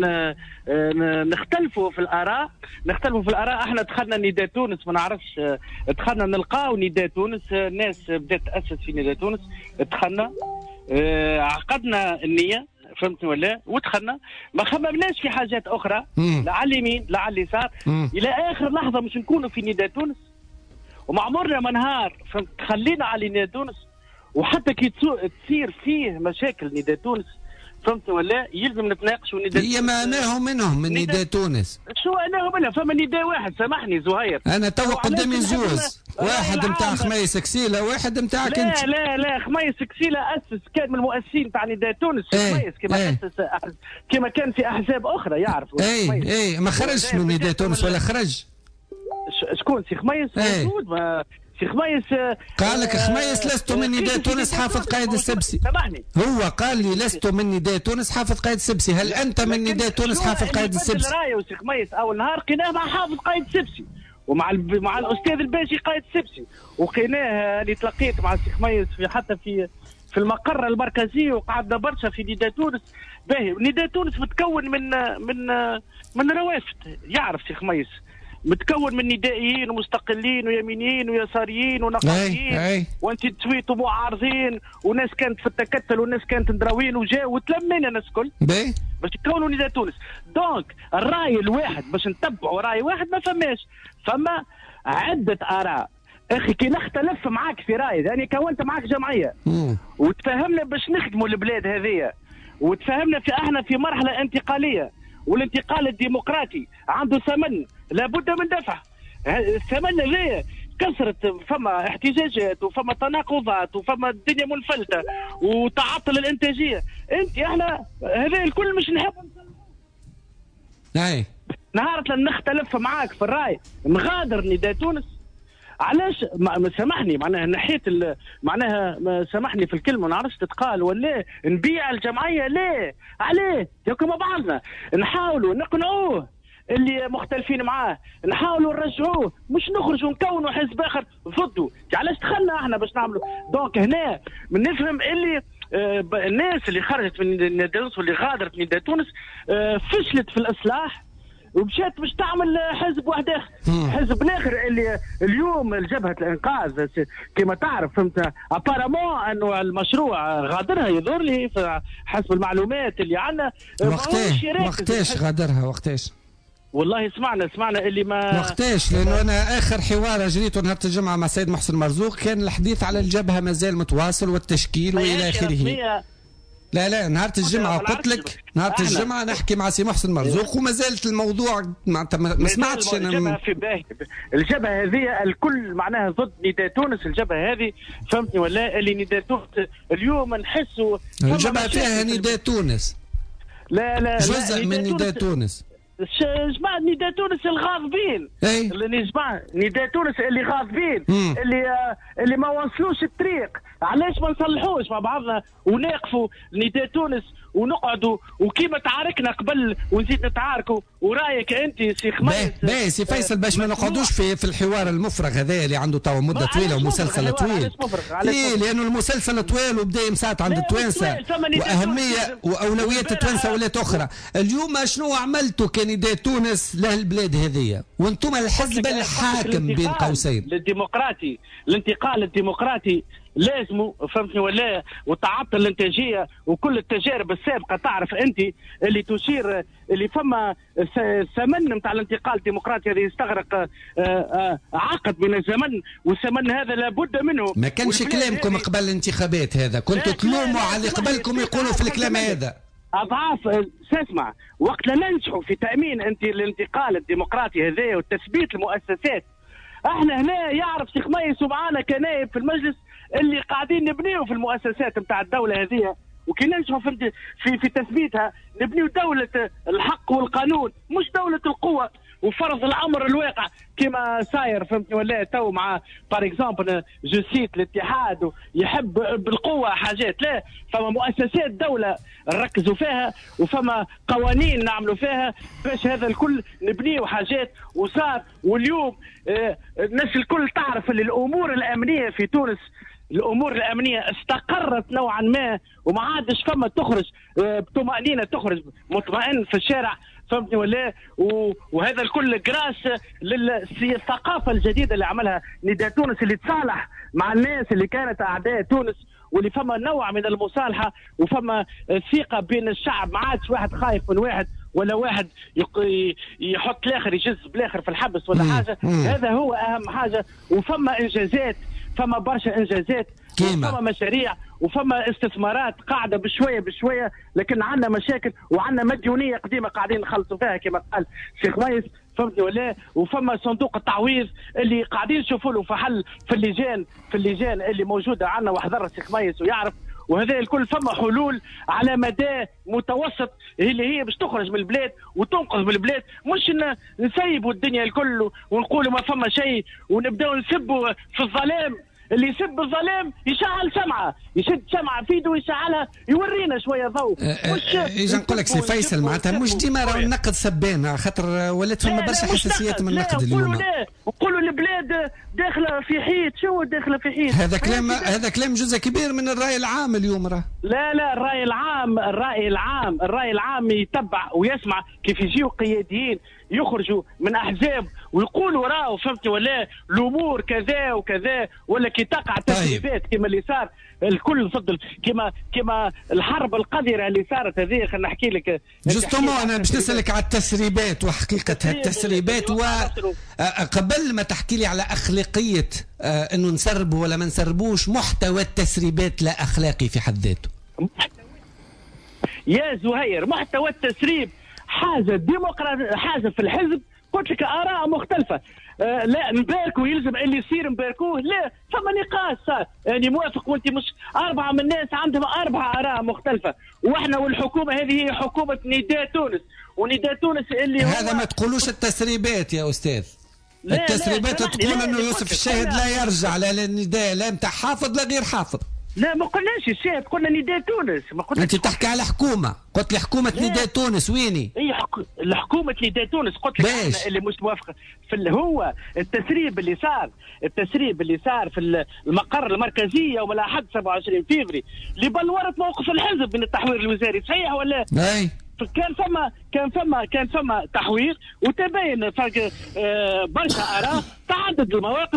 نختلفوا في الآراء. احنا دخلنا نداء تونس ما نعرفش، دخلنا نلقاو نداء تونس، الناس بدات تأسس في نداء تونس، دخلنا عقدنا النية، فهمت ولا؟ ودخلنا ما خممناش في حاجات أخرى، لا على اليمين لا على اليسار، إلى آخر لحظة مش نكونوا في نداء تونس وما عمرنا ما نهار فهمت خلينا على نداء تونس. وحتى كي تصير فيه مشاكل نداء تونس فهمت ولا يلزم نتناقشوا نداء هي معناه منهم من نداء تونس. شو معناه منها؟ فما نداء واحد، سامحني زهير، انا تو قدامي زوز، واحد نتاع خميس كسيله واحد نتاعك انت. لا خميس كسيله اسس، كان من المؤسسين تاع نداء تونس. خميس كما اسس كما كان في احزاب اخرى يعرف. ما خرجش من نداء تونس ولا خرج؟ شكون سي خميس؟ موجود سي خميس قال لك خميس لست من نداء تونس حافظ قائد السبسي. سامحني، هو قال لي لست من نداء تونس حافظ قائد السبسي. هل انت من نداء تونس حافظ قائد السبسي؟ رايه سي خميس اول نهار قيناه مع حافظ قائد السبسي ومع مع الاستاذ الباشي قائد السبسي، وقيناه اللي تلقيت مع سي خميس حتى في المقر المركزي، وقعدنا برشا في نداء تونس. باهي، نداء تونس متكون من روافد، يعرف سي خميس، متكون من ندائيين ومستقلين ويمينيين ويساريين ونقابيين وانت تسويت ومعارضين، وناس كانت في التكتل وناس كانت ندراوين وجاء وتلمينا الناس الكل باش يكونوا نداء تونس. دونك الراي الواحد باش نتبعوا راي واحد ما فماش، فما عدة آراء. اخي كي نختلف معاك في راي، يعني كونت معاك جمعية وتفهمنا باش نخدموا البلاد هذه، وتفهمنا احنا في مرحلة انتقالية، والانتقال الديمقراطي عنده ثمن لابد من دفع. الثمن هذا كسرت، فما احتجاجات وفما تناقضات وفما الدنيا منفلتة وتعطل الانتاجية. احنا هذا الكل مش نحب نهار نختلف معاك في الرأي نغادر نداء تونس. علاش سامحني معناها نحيت معناها سامحني في الكلمه ما نعرفش تتقال ولا نبيع الجمعيه. ليه؟ عليه؟ ياكم مع بعضنا نحاولوا نقنعوه اللي مختلفين معاه، نحاولوا نرجعوه، مش نخرجوا نكونوا حزب اخر ضده. علاش دخلنا احنا باش نعملوا؟ دونك هنا نفهم اللي الناس اللي خرجت من نداء تونس واللي غادرت نداء تونس فشلت في الاصلاح، ومشات باش تعمل حزب واحد اخر، حزب اخر اللي اليوم جبهه الانقاذ كما تعرف فهمت ابارامون انه المشروع غادرها يظهر لي حسب المعلومات اللي عندنا. وقتاش غادرها وقتاش؟ والله سمعنا اللي ما وقتاش، لانه انا اخر حوار اجريته نهار الجمعه مع السيد محسن مرزوق كان الحديث على الجبهه مازال متواصل والتشكيل والى اخره. لا نهار الجمعه قلت لك نهار الجمعه نحكي مع سي محسن مرزوق وما زالت الموضوع ما سمعتش انا الجبهه هذه الكل معناها ضد نداء تونس. الجبهه هذه فهمتني ولا اللي نداء تونس اليوم نحسوا الجبهه فيها نداء تونس. لا جزء من نداء تونس. جماعة نداء تونس الغاضبين اللي جماعة نداء تونس اللي غاضبين اللي ما وصلوش الطريق. علاش ما نصلحوش مع بعضنا ونقفوا نداء تونس ونقعدوا وكيما تعاركنا قبل ونزيد نتعاركوا؟ ورايك انت سي خميس سي فيصل باش ما نقعدوش في الحوار المفرغ هذا اللي عنده تو مده طويله ومسلسل طويل. لانه المسلسل طويل وبدا يمسات عند التوانسه واهميه واولويات التوانسه ولات اخرى. اليوم شنو عملتوا كنداء تونس لهالبلاد هذه وانتم الحزب الحاكم بين قوسين؟ الانتقال الديمقراطي لازم فهمتني ولا؟ وتعطل الانتاجيه وكل التجارب السابقه تعرف انت اللي تشير اللي فما ثمن نتاع الانتقال الديمقراطي هذا يستغرق عقد من الزمن، والثمن هذا لابد منه. ما كانش كلامكم قبل الانتخابات هذا، كنتوا تلوموا على اللي قبلكم يقولوا في الكلام هذا. اضعاف ساسمع وقت لا ننجحوا في تامين انت الانتقال الديمقراطي هذا وتثبيت المؤسسات. احنا هنا يعرف سي خميس ومعانا كنائب في المجلس اللي قاعدين نبنيو في المؤسسات نتاع الدوله هذه، وكي ننجحوا في تثبيتها نبنيو دوله الحق والقانون مش دوله القوه وفرض الامر الواقع كما صاير فهمتني ولا؟ تو مع بار اكزومبل جو سيت الاتحاد يحب بالقوه حاجات، لا فما مؤسسات دوله نركزوا فيها وفما قوانين نعملوا فيها باش هذا الكل نبنيه حاجات وصار. واليوم الناس الكل تعرف اللي الامور الامنيه في تونس الامور الامنيه استقرت نوعا ما وما عادش فما تخرج بطمانينه، تخرج مطمئن في الشارع فهمتني ولا؟ وهذا الكل جراس للثقافه الجديده اللي عملها نداء تونس اللي تصالح مع الناس اللي كانت اعداء تونس، واللي فما نوع من المصالحه وفما ثقه بين الشعب. ما عادش واحد خايف من واحد ولا واحد يحط الاخر يجز بالاخر في الحبس ولا حاجه. هذا هو اهم حاجه. وفما انجازات، فما برشا انجازات وفما مشاريع وفما استثمارات قاعده بشويه لكن عندنا مشاكل وعندنا مديونيه قديمه قاعدين نخلصوا فيها كما قال سي خميس فهمتني ولا؟ وفما صندوق التعويض اللي قاعدين نشوفوا له في حل في اللجان اللي موجوده عندنا وحضر سي خميس ويعرف. وهذا الكل فما حلول على مدى متوسط اللي هي باش تخرج من البلاد وتنقذ من البلاد، مش نسيبوا الدنيا الكل ونقولوا ما فما شيء ونبداو نسبوا في الظلام. اللي يسب الظلام يشعل شمعه، يشد شمعه في يده ويشعلها يورينا شويه ضوء. اجي نقول لك سي فيصل معناتها مش ديما راه النقد سبان خاطر ولات فما برشا حساسيات من النقد اليوم. نقولوا البلاد داخله في حيط. شو داخله في حيط؟ هذا كلام جزء كبير من الراي العام اليوم راه. لا الراي العام يتبع ويسمع كيف يجيو قياديين يخرجوا من احزاب ويقولوا راهو فهمتي ولا الامور كذا وكذا، ولا كي تقع تسريبات كما اللي صار الكل ضد كما الحرب القذره اللي صارت هذه. خلينا نحكي لك جوستومون انا باش نسالك على التسريبات وحقيقه التسريبات وقبل ما تحكي لي على اخلاقيه انه نسربوا ولا ما نسربوش، محتوى التسريبات لا اخلاقي في حد ذاته يا زهير. محتوى التسريب حاجه ديمقراطيه، حاجه في الحزب قلت لك اراء مختلفه. لا نباركوا يلزم اللي يصير نباركوه، لا فما نقاش صار يعني موافق وانت مش. 4 من الناس عندهم 4 اراء مختلفه، واحنا والحكومه هذه هي حكومه نداء تونس. ونداء تونس اللي هذا ما تقولوش التسريبات يا استاذ. التسريبات تقول انه يوسف الشاهد لا يرجع لا النداء لا نتاع حافظ لا غير حافظ. لا ما قلناش الشاهد، قلنا نداء تونس. ما قلنا انت تحكي على حكومه، قلت لي حكومه نداء تونس ويني؟ هي الحكومه نداء تونس قلت لك اللي مش موافقه في هو التسريب اللي صار في المقر المركزيه يوم الاحد 27 فبراير اللي بلورت موقف الحزب من التحوير الوزاري. صحيح ولا؟ كان فما تحوير وتبين فرق برشا آراء، تعدد المواقف،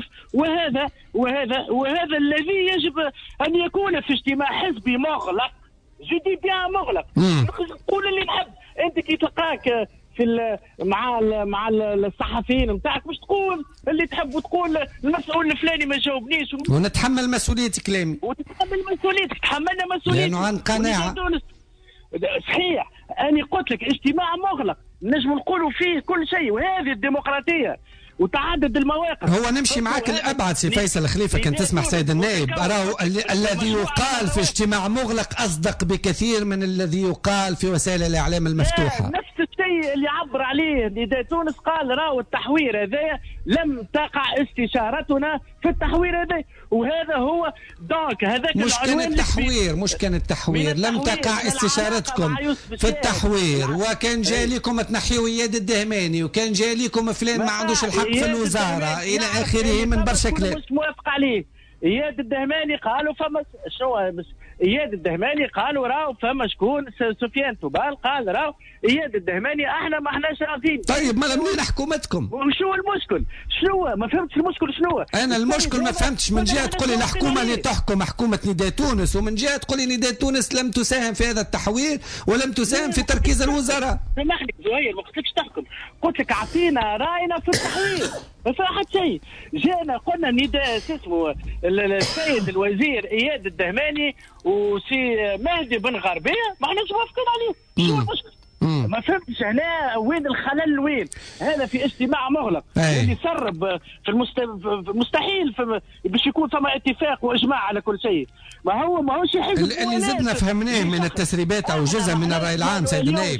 وهذا الذي يجب أن يكون في اجتماع حزبي مغلق. جدي بيان مغلق، قول اللي نحب. أنت كي تلقاك في مع الصحفيين نتاعك مش تقول اللي تحب، وتقول المسؤول الفلاني ما جاوبنيش، ونتحمل مسؤولية كلامي، وتتحمل مسؤوليتك، تحملنا مسؤوليتك لأنه عن قناعة. صحيح، أنا قلت لك اجتماع مغلق نجم نقولوا فيه كل شيء، وهذه الديمقراطية وتعدد المواقف. هو نمشي معك الأبعد سي فيصل خليفة، كان تسمح سيد النائب، أراه الذي يقال في اجتماع مغلق أصدق بكثير من الذي يقال في وسائل الإعلام المفتوحة. نفس الشيء اللي عبر عليه نداء تونس، قال راهو التحوير هذا لم تقع استشارتنا في التحوير هذا، وهذا هو دونك هذاك مش كان التحوير لم تقع استشارتكم في التحوير، وكان جاي لكم تنحيوا اياد الدهماني، وكان جاي لكم فلان ما عندوش الحق في الوزاره الى اخره من برشا كلام. مش موافق عليه اياد الدهماني، قالوا فما شنو اياد الدهماني، قالوا راهو فما شكون سفيان توبال قال راهو اياد الدهماني احنا ما احناش راضيين. طيب ما منين حكومتكم؟ وشو المشكل؟ شنو ما فهمتش المشكل شنو؟ انا المشكل ما فهمتش، من جهه تقول لي الحكومه اللي تحكم حكومه نداء تونس، ومن جهه تقول لي نداء تونس لم تساهم في هذا التحوير ولم تساهم في تركيز الوزراء. سامحني زهير، ما قلتلكش تحكم، قلت لك اعطينا راينا في التحوير، ما فيها حتى شيء. جانا قلنا نداء اسمه السيد الوزير اياد الدهماني وسي مهدي بن غربيه، ما احناش موافقين عليه. شو المشكل؟ ما فهمتش هنا وين الخلل، وين هذا في اجتماع مغلق اللي يسرب في مستحيل باش يكون ثم اتفاق واجماع على كل شيء. ما هوش حزب اللي زدنا فهمناه من التسريبات او جزء من الراي العام. سيد النائب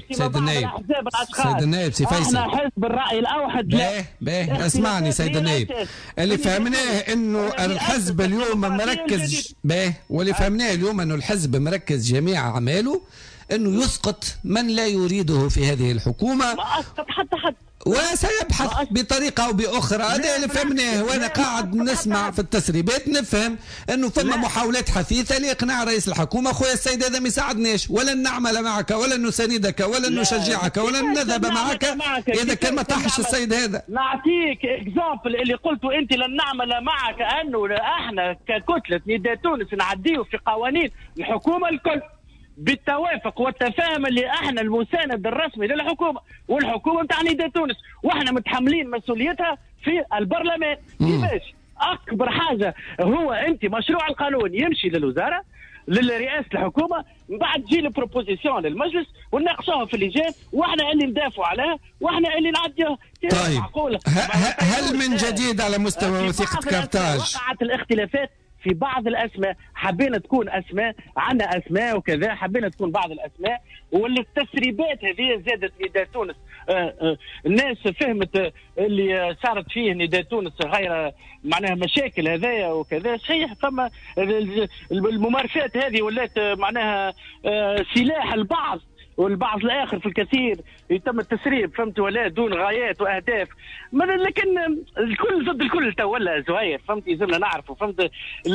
سي فيصل، احنا حزب الراي الاوحد. باهي اسمعني سيد النائب، اللي فهمناه انه الحزب اليوم مركز واللي فهمناه اليوم انه الحزب مركز جميع اعماله انه يسقط من لا يريده في هذه الحكومه، ما اسقط حتى وسيبحث بطريقه او باخرى. هذا اللي فهمناه، وانا قاعد نسمع في التسريبات نفهم انه ثم محاولات حثيثه لاقناع رئيس الحكومه خويا السيد هذا ما يساعدناش، ولا نعمل معك ولا نساندك ولا نشجعك ولا نذهب معك اذا كان ما طاحش السيد هذا. نعطيك اكزامبل اللي قلته انت، لن نعمل معك انه احنا ككتله نداء تونس نعديه في قوانين الحكومه الكل بالتوافق والتفاهم، اللي احنا المساند الرسمي للحكومه والحكومه نتاع نداء تونس، واحنا متحملين مسؤوليتها في البرلمان. كيفاش؟ اكبر حاجه هو انت مشروع القانون يمشي للوزاره لرئاسه الحكومه، من بعد تجي البروبوزيسيون للمجلس ونناقشوها في اللجان، واحنا اللي ندافعوا عليها، واحنا اللي نعديوها. طيب هل من جديد على مستوى وثيقه كارتاج وقعت الاختلافات في بعض الاسماء؟ حبينا تكون اسماء، عندنا اسماء وكذا، حبينا تكون بعض الاسماء، واللي التسريبات هذه زادت نداء تونس. الناس فهمت اللي صارت فيه نداء تونس غير معناها مشاكل هذايا وكذا. صحيح ثم الممارسات هذه ولات معناها سلاح البعض، والبعض الاخر في الكثير يتم التسريب، فهمت، ولا دون غايات واهداف. لكن الكل ضد الكل تولى زهير، فهمت، يلزمنا نعرفوا، فهمت.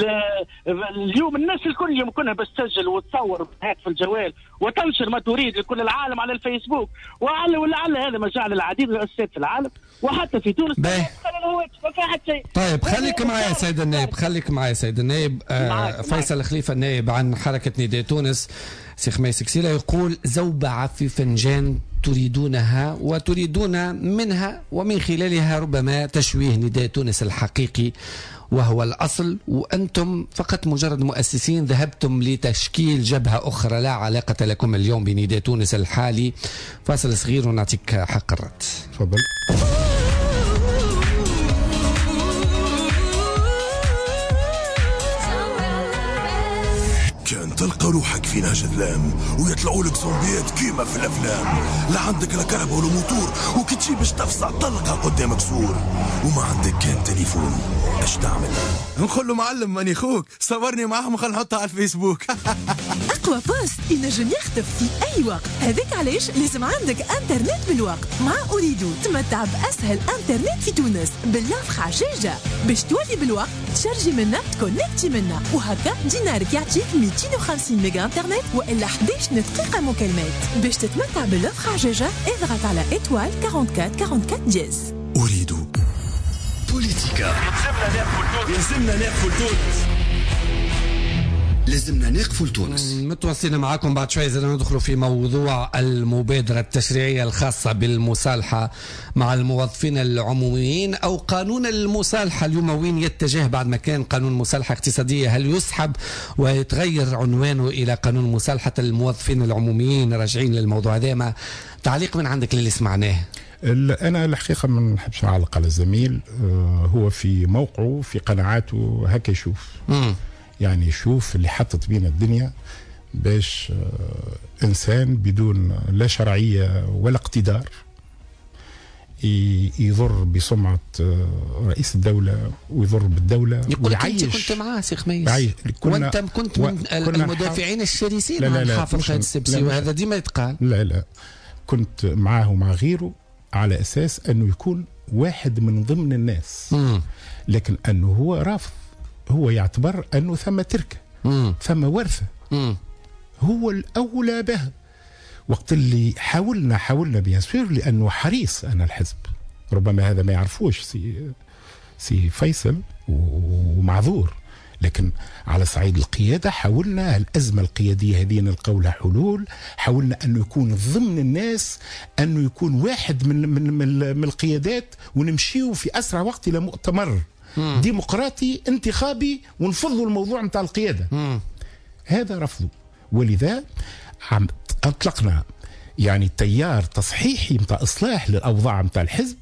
اليوم الناس الكل يمكنها بس تسجل وتصور في الجوال وتنشر ما تريد لكل العالم على الفيسبوك، ولعل هذا ما جعل العديد من المؤسسات في العالم وحتى في تونس ما فيها حتى شيء. طيب خليك معايا سيد النائب، خليك معايا سيد النائب. فيصل خليفة النائب عن حركة نداء تونس سي خميس كسيلة يقول: زوبعة في فنجان تريدونها وتريدون منها ومن خلالها ربما تشويه نداء تونس الحقيقي وهو الأصل، وأنتم فقط مجرد مؤسسين ذهبتم لتشكيل جبهة أخرى لا علاقة لكم اليوم بنداء تونس الحالي. فاصل صغير ونعطيك حق الرد. تفضل. تلقى روحك في نهج ظلام ويطلعوا لك زومبيات كيما في الافلام، لا عندك لا كهرباء ولا موتور، وكي تجي باش تفصع تلقى قدامك سور، وما عندك كان تليفون. اش تعمل؟ نقول له معلم ماني خوك، صورني معاهم وخل نحطها على الفيسبوك. اقوى بوست ينجم يخطف في اي وقت، هذاك علاش لازم عندك انترنت بالوقت. مع أريدو تمتع باسهل انترنت في تونس باللافخ عجاجه، باش تولي بالوقت تشارجي منا تكونكتي منا، وهكا دينارك يعطيك 200 150 ميجا انترنت والا 11 دقيقه مكالمات. باش تتمتع بالوفر عجاجه اضغط على إيتوال 44 44 ديز. أريد بوليتيكا. لازمنا نقفوا لتونس. متواصلين معكم بعد شوي زي ندخلوا في موضوع المبادرة التشريعية الخاصة بالمصالحة مع الموظفين العموميين أو قانون المصالحة اليوم وين يتجه بعد ما كان قانون مصالحة اقتصادية، هل يسحب ويتغير عنوانه إلى قانون مصالحة الموظفين العموميين؟ راجعين للموضوع هذا، ما تعليق من عندك للي سمعناه؟ أنا الحقيقة ما نحبش نعلق على الزميل، هو في موقعه في قناعاته هكا يشوف. يعني يشوف اللي حطت بينا الدنيا باش إنسان بدون لا شرعية ولا اقتدار يضر بسمعة رئيس الدولة ويضر بالدولة ويعيش. كنت معاه سي خميس وانت كنت من المدافعين الشرسين عن حافظ قايد السبسي، وهذا ديما يتقال. لا كنت معاه ومع غيره على أساس أنه يكون واحد من ضمن الناس، لكن أنه هو رافض، هو يعتبر أنه ثم تركة ثم ورثة، هو الأولى به. وقت اللي حاولنا بيان سور لأنه حريص أنا الحزب، ربما هذا ما يعرفوش سي فيصل ومعذور، لكن على صعيد القيادة حاولنا الأزمة القيادية هذه نلقاو لها حلول. حاولنا أنه يكون ضمن الناس، أنه يكون واحد من القيادات، ونمشيو في أسرع وقت إلى مؤتمر ديمقراطي انتخابي ونفضوا الموضوع متاع القيادة. هذا رفضه، ولذا أطلقنا يعني تيار تصحيحي متاع إصلاح للأوضاع متاع الحزب،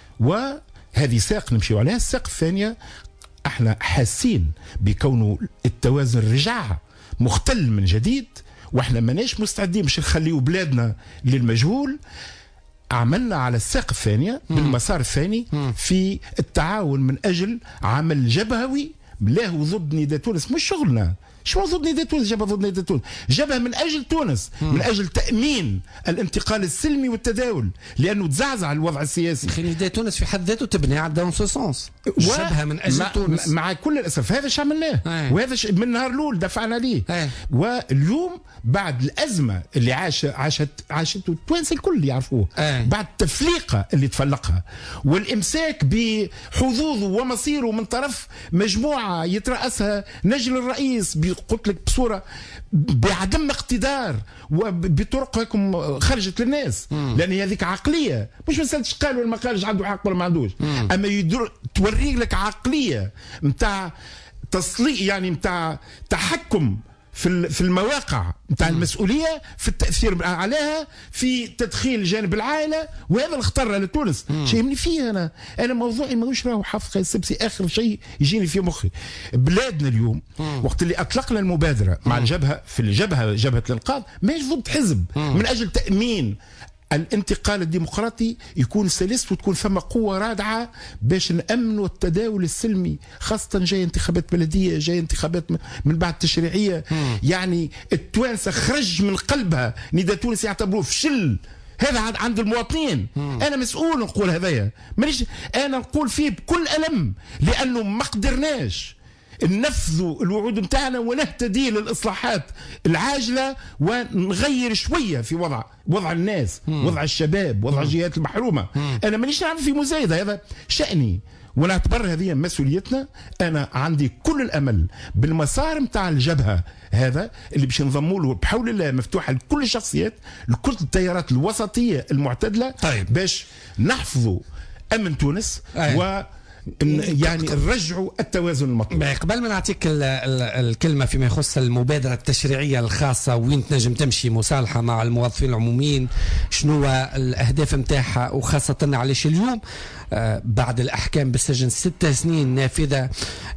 وهذه ساق نمشيو عليها. الساق الثانية احنا حاسين بكونه التوازن رجع مختل من جديد، واحنا ماناش مستعدين باش نخليو بلادنا للمجهول. عملنا على الساق الثانية بالمسار الثاني في التعاون من أجل عمل جبهوي له ضد نداء تونس. مش شغلنا شو ضد نداء تونس، جبهة ضد نداء تونس، جبهة من أجل تونس، من أجل تأمين الانتقال السلمي والتداول، لأنه تزعزع الوضع السياسي. نداء تونس في حد ذاته تبني على دون سونس، جبهة من أجل تونس. مع كل الأسف هذا شو عملناه، وهذا من النهار الأول دفعنا ليه. واليوم بعد الأزمة اللي عاشته التوانسة الكل يعرفوه، بعد التفليقة اللي تفلقها والإمساك بحظوظه ومصيره من طرف مجموعة يترأسها نجل الرئيس، قلت لك بصورة بعدم اقتدار وبطرقكم خرجت للناس، لأن هذيك عقلية مش مسألة قال ولا ما قالش، عنده حق ولا ما عندوش، أما توري لك عقلية متاع تصليق، يعني متاع تحكم في المواقع متاع المسؤولية، في التأثير عليها، في تدخيل جانب العائلة، وهذا الخطر على تونس. شيء يهمني فيه أنا موضوعي ماهوش راهو حافظ قايد السبسي. آخر شيء يجيني في مخي بلادنا اليوم وقت اللي أطلقنا المبادرة مع الجبهة، في جبهة الإنقاذ ماهيش ضد حزب، من أجل تأمين الانتقال الديمقراطي يكون سلس، وتكون ثم قوة رادعة باش نأمنوا التداول السلمي، خاصة جاي انتخابات بلدية، جاي انتخابات من بعد تشريعية. يعني التوانسة خرج من قلبها نداء تونس يعتبروه فشل، هذا عند المواطنين. أنا مسؤول نقول هذايا، مانيش أنا نقول فيه بكل ألم، لأنه ما قدرناش ننفذوا الوعود متاعنا ونهتدي للإصلاحات العاجلة ونغير شوية في وضع الناس، وضع الشباب، وضع الجهات المحرومة. أنا مانيش نعمل في مزايدة، هذا شأني ونعتبر هذه مسؤوليتنا. أنا عندي كل الأمل بالمسار متاع الجبهة هذا اللي باش نضموا له بحول الله، مفتوحة لكل الشخصيات، لكل التيارات الوسطية المعتدلة، باش نحفظوا أمن تونس يعني نرجعوا التوازن المطلوب. قبل ما نعطيك الكلمة فيما يخص المبادرة التشريعية الخاصة وين تنجم تمشي مصالحة مع الموظفين العموميين، شنو الأهداف متاعها، وخاصة علاش اليوم بعد الأحكام بالسجن 6 سنين نافذة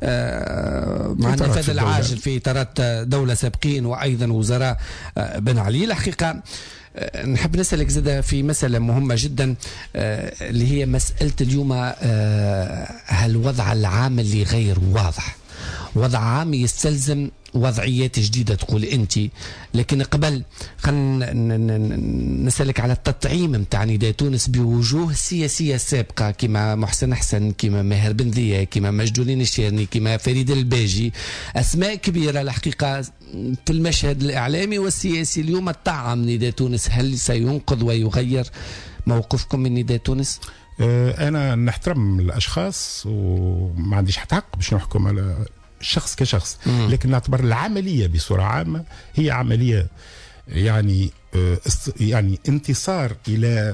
مع النفاذ العاجل في إطارات دولة سابقين وأيضا وزراء بن علي. الحقيقة نحب نسألك زادة في مسألة مهمة جدا، اللي هي مسألة اليوم هل وضع العام اللي غير واضح، وضع عام يستلزم وضعيات جديدة تقول أنت. لكن قبل خلينا نسألك على التطعيم متاع نداء تونس بوجوه سياسية سابقة كما محسن حسن، كما ماهر بن ذيا، كما مجدولين الشيرني، كما فريد الباجي، أسماء كبيرة الحقيقة في المشهد الإعلامي والسياسي. اليوم الطعم نداء تونس هل سينقذ ويغير موقفكم من نداء تونس؟ أنا نحترم الأشخاص وما عنديش حتى حق باش نحكم على الشخص كشخص، لكن نعتبر العملية بصورة عامة هي عملية يعني انتصار إلى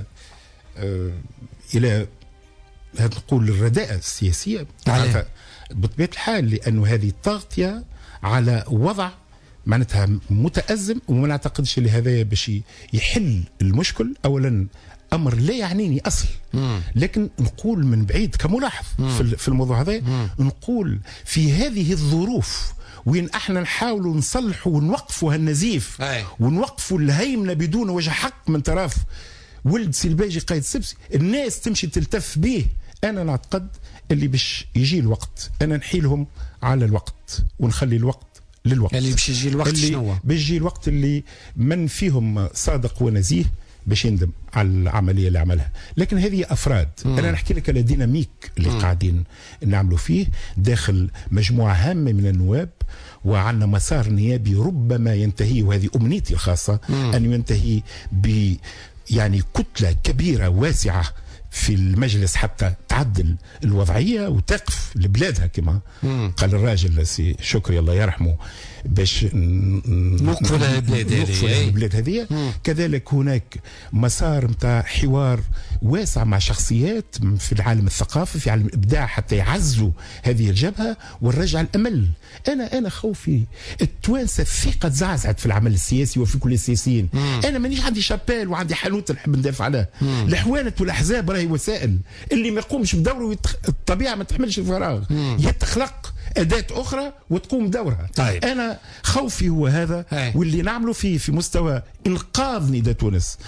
نقول الرداءة السياسية بطبيعة الحال، لأنه هذه تغطية على وضع معناتها متأزم، وما نعتقدش اللي هذا باش يحل المشكل. أولا أمر لا يعنيني أصل، لكن نقول من بعيد كملاحظ في الموضوع هذا، نقول في هذه الظروف وين احنا نحاولوا نصلحوا ونوقفوا هالنزيف ونوقفوا الهيمنة بدون وجه حق من طرف ولد سلباجي قايد سبسي، الناس تمشي تلتف به. أنا نعتقد اللي باش يجي الوقت أنا نحيلهم على الوقت ونخلي الوقت للوقت. اللي باش يجي الوقت شنو؟ باش يجي الوقت اللي من فيهم صادق ونزيه باش يندم على العمليه اللي عملها. لكن هذه افراد. انا نحكي لك على ديناميك اللي قاعدين نعملوا فيه داخل مجموعه هامه من النواب، وعندنا مسار نيابي ربما ينتهي، وهذه امنيتي الخاصه ان ينتهي ب يعني كتله كبيره واسعه في المجلس حتى تعدل الوضعيه وتقف لبلادها كما قال الراجل سي شكري الله يرحمه، باش نوقفوا البلاد هذه. كذلك هناك مسار متاع حوار واسع مع شخصيات في العالم الثقافي، في عالم الابداع، حتى يعزوا هذه الجبهه ونرجع الامل. انا خوفي التوانسه الثقه تزعزعت في العمل السياسي وفي كل السياسيين. انا مانيش عندي شابيل وعندي حانوت نحب ندافع عليه. الحوانه والاحزاب راهي وسائل، اللي ما يقومش بدوره الطبيعه ما تحملش الفراغ، يتخلق أداة أخرى وتقوم بدورها. طيب. أنا خوفي هو هذا واللي نعمله في مستوى إنقاذ نداء تونس،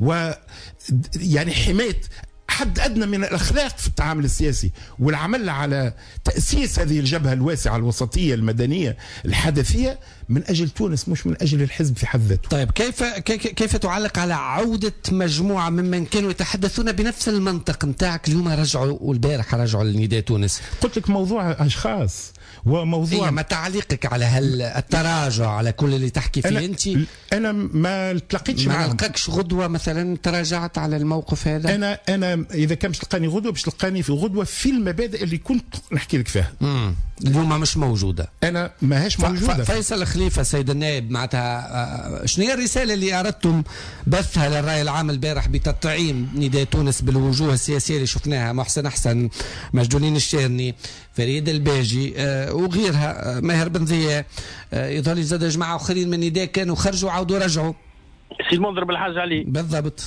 ويعني حماية حد أدنى من الأخلاق في التعامل السياسي، والعمل على تأسيس هذه الجبهة الواسعة الوسطية المدنية الحدثية من أجل تونس مش من أجل الحزب في حد ذاته. طيب كيف تعلق على عودة مجموعة ممن كانوا يتحدثون بنفس المنطق متاعك اليوم رجعوا والبارح رجعوا لنداء تونس؟ قلت لك موضوع أشخاص وموضوع ما تعليقك على التراجع على كل اللي تحكي فيه انت؟ انا ما تلقيتش معاهم. ما لقاكش غدوه مثلا تراجعت على الموقف هذا؟ انا اذا كان باش تلقاني غدوه باش تلقاني في غدوه في المبادئ اللي كنت نحكي لك فيها. اليوم مش موجوده. انا ماهيش موجوده. فيصل خليفه سيد النائب معناتها شنو هي الرساله اللي اردتم بثها للراي العام البارح بتطعيم نداء تونس بالوجوه السياسيه اللي شفناها؟ محسن حسن، مجدولين الشيرني، فريد الباجي وغيرها، ماهر بن ذيا، يظل زاد جماعه اخرين من نداء كانوا خرجوا عودوا رجعوا. سي المنذر بالحاج علي. بالضبط.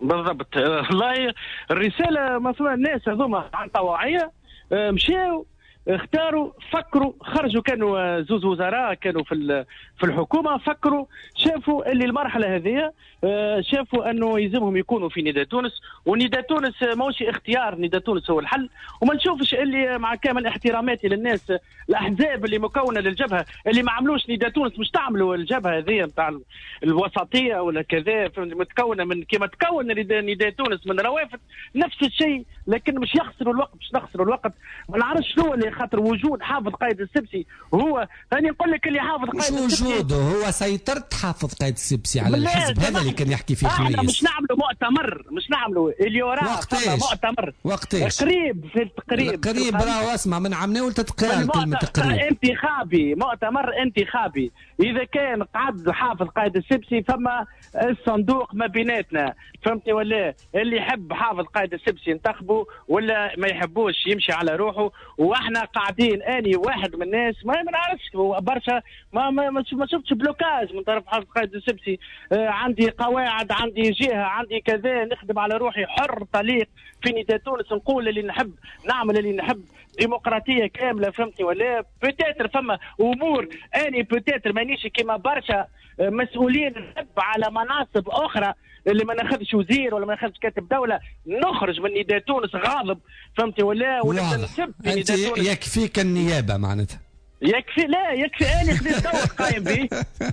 والله الرساله مثلا الناس هذوما عن طواعيه مشاو اختاروا فكروا خرجوا، كانوا زوز وزراء كانوا في الحكومه، فكروا شافوا اللي المرحله هذه شافوا انه يلزمهم يكونوا في نداء تونس، ونداء تونس ماهوش اختيار، نداء تونس هو الحل. وما نشوفش اللي مع كامل احتراماتي للناس الاحزاب اللي مكونه للجبهه اللي ما عملوش نداء تونس مش تعملوا الجبهه هذه نتاع الوسطيه ولا كذا متكونه من كما تكون نداء تونس من روافد نفس الشيء، لكن مش يخسروا الوقت، مش نخسروا الوقت. ما نعرفش شنو اللي خاطر وجود حافظ قايد السبسي هو ثاني نقول لك اللي حافظ قايد السبسي مش وجوده، هو سيطرة حافظ قايد السبسي على الحزب، هذا اللي كان يحكي فيه خميس. احنا مش نعملوا مؤتمر، مش نعملوا اليورا مؤتمر وقتاش قريب في قريب راهو اسمع من عمنا وتتقال كلمة قريب. انتخابي مؤتمر انتخابي، اذا كان قعد حافظ قايد السبسي فما الصندوق ما بيناتنا، فهمتني ولا؟ اللي يحب حافظ قايد السبسي ينتخبه، ولا ما يحبوش يمشي على روحه. واحنا قاعدين اني واحد من الناس ما نعرفش برشا ما شفتش بلوكاج من طرف حافظ قايد السبسي. عندي قواعد، عندي جهه، عندي كذا، نخدم على روحي حر طليق في نداء تونس، نقول اللي نحب، نعمل اللي نحب، ديمقراطيه كامله، فهمتني ولا؟ بوتيتر فما امور اني بوتيتر مانيش كيما برشا مسؤولين نحب على مناصب اخرى اللي ما ناخذش وزير ولا ما ناخذش كاتب دوله، نخرج من نداء تونس غاضب، فهمتي ولا نسب انت يكفيك النيابه معناتها. يكفي لا يكفي اني خديت دور قايم به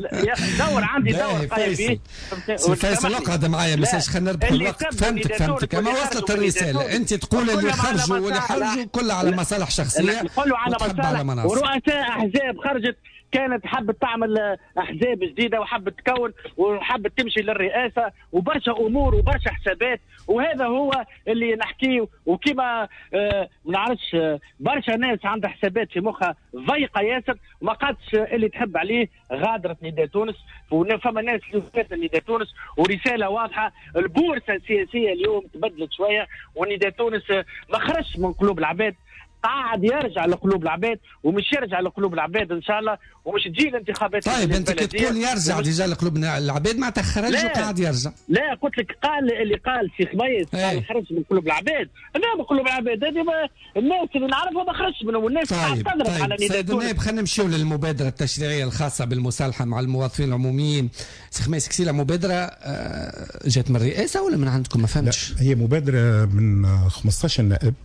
دور عندي دور قايم به فيصل اقعد معايا مساج خلينا نربح الوقت. فهمتك اما وصلت الرساله انت تقول اللي خرجوا واللي خرجوا كلها على مصالح شخصيه كله على مصالح ورؤساء احزاب خرجت كانت حبت تعمل احزاب جديده وحبت تكون وحبت تمشي للرئاسه وبرشا امور وبرشا حسابات وهذا هو اللي نحكيه. وكما ما نعرفش برشا ناس عندها حسابات في مخها ضيقه ياسر وما قادش اللي تحب عليه غادرت نداء تونس. فما ناس اللي فاتت نداء تونس ورساله واضحه. البورصه السياسيه اليوم تبدلت شويه ونداء تونس ما خرجش من قلوب العباد قاعد يرجع لقلوب العباد ومش يرجع لقلوب العباد ان شاء الله ومش تجي الانتخابات. طيب انت كي تقول يرجع ديجا لقلوب العباد معناتها خرج وقاعد يرجع. لا قلت لك قال اللي قال سي خميس قال خرج من قلوب العباد. انا من قلوب العباد هذه الناس اللي نعرفها ما خرجش منهم والناس قاعد تضرب على نداء تونس. خلينا نمشيو للمبادره التشريعيه الخاصه بالمصالحه مع الموظفين العموميين. سي خميس كسيله مبادره جات من الرئاسه ولا من عندكم؟ ما فهمتش. هي مبادره من 15 نائب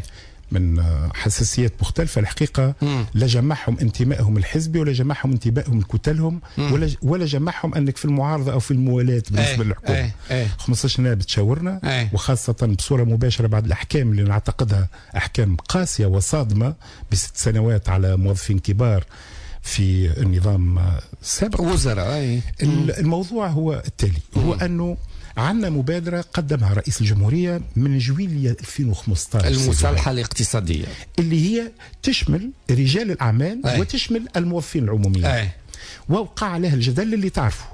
من حساسيات مختلفة الحقيقة. لا جمعهم انتمائهم الحزبي ولا جمعهم انتمائهم لكتلهم ولا جمعهم أنك في المعارضة أو في الموالاة بالنسبة للحكومة. 15 نائب تشاورنا وخاصة بصورة مباشرة بعد الأحكام اللي نعتقدها أحكام قاسية وصادمة ب6 سنوات على موظفين كبار في النظام السابق وزراء. الموضوع هو التالي، هو أنه عندنا مبادرة قدمها رئيس الجمهورية من جويلية 2015 المصالحة الاقتصادية اللي هي تشمل رجال الأعمال وتشمل الموظفين العموميين. ووقع عليها الجدل اللي تعرفه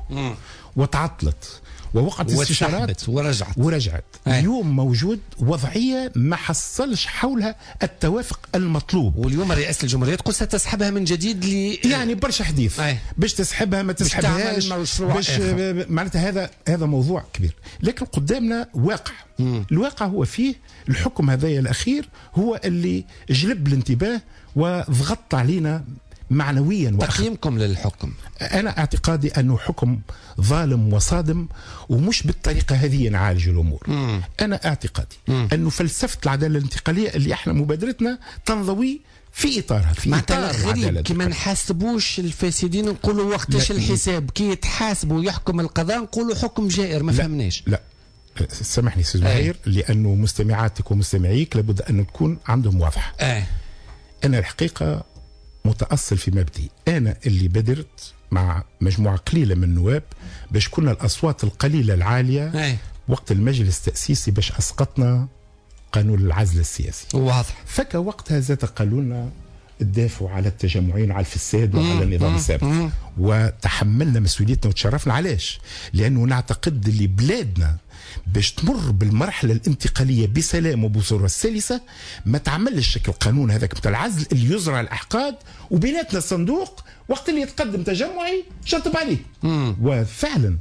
وتعطلت ووقعت استشارات ورجعت. اليوم موجود وضعية ما حصلش حولها التوافق المطلوب. واليوم رئاسة الجمهورية تقول ستسحبها من جديد يعني برشا حديث باش تسحبها ما تسحبهاش باش معناتها هذا موضوع كبير. لكن قدامنا واقع. الواقع هو فيه الحكم هذايا الأخير هو اللي جلب الانتباه وضغط علينا معنويا. تقييمكم للحكم؟ أنا اعتقادي أنه حكم ظالم وصادم ومش بالطريقة هذه نعالج الأمور. أنا اعتقادي أنه فلسفة العدالة الانتقالية اللي احنا مبادرتنا تنضوي في إطارها في إطار العدالة. كي ما نحاسبوش الفاسدين نقولوا وقتاش الحساب كي يتحاسبوا يحكم القضاء نقولوا حكم جائر. ما فهمناش. لا سامحني سيد زهير لأنه مستمعاتك ومستمعيك لابد أن تكون عندهم واضحة. أنا الحقيقة متأصل في مبدئي. أنا اللي بدرت مع مجموعة قليلة من النواب باش كنا الأصوات القليلة العالية وقت المجلس التأسيسي باش أسقطنا قانون العزل السياسي. واضح. فكا وقتها زاد قالوا لنا الدافع على التجمعين وعلى الفساد وعلى النظام السابق وتحملنا مسؤوليتنا وتشرفنا. علاش؟ لأنه نعتقد اللي بلادنا باش تمر بالمرحله الانتقاليه بسلام وبصوره سلسه ما تعملش شكل القانون هذاك بتاع العزل اللي يزرع الاحقاد وبيناتنا الصندوق وقت اللي يتقدم تجمعي شطب عليه. وفعلا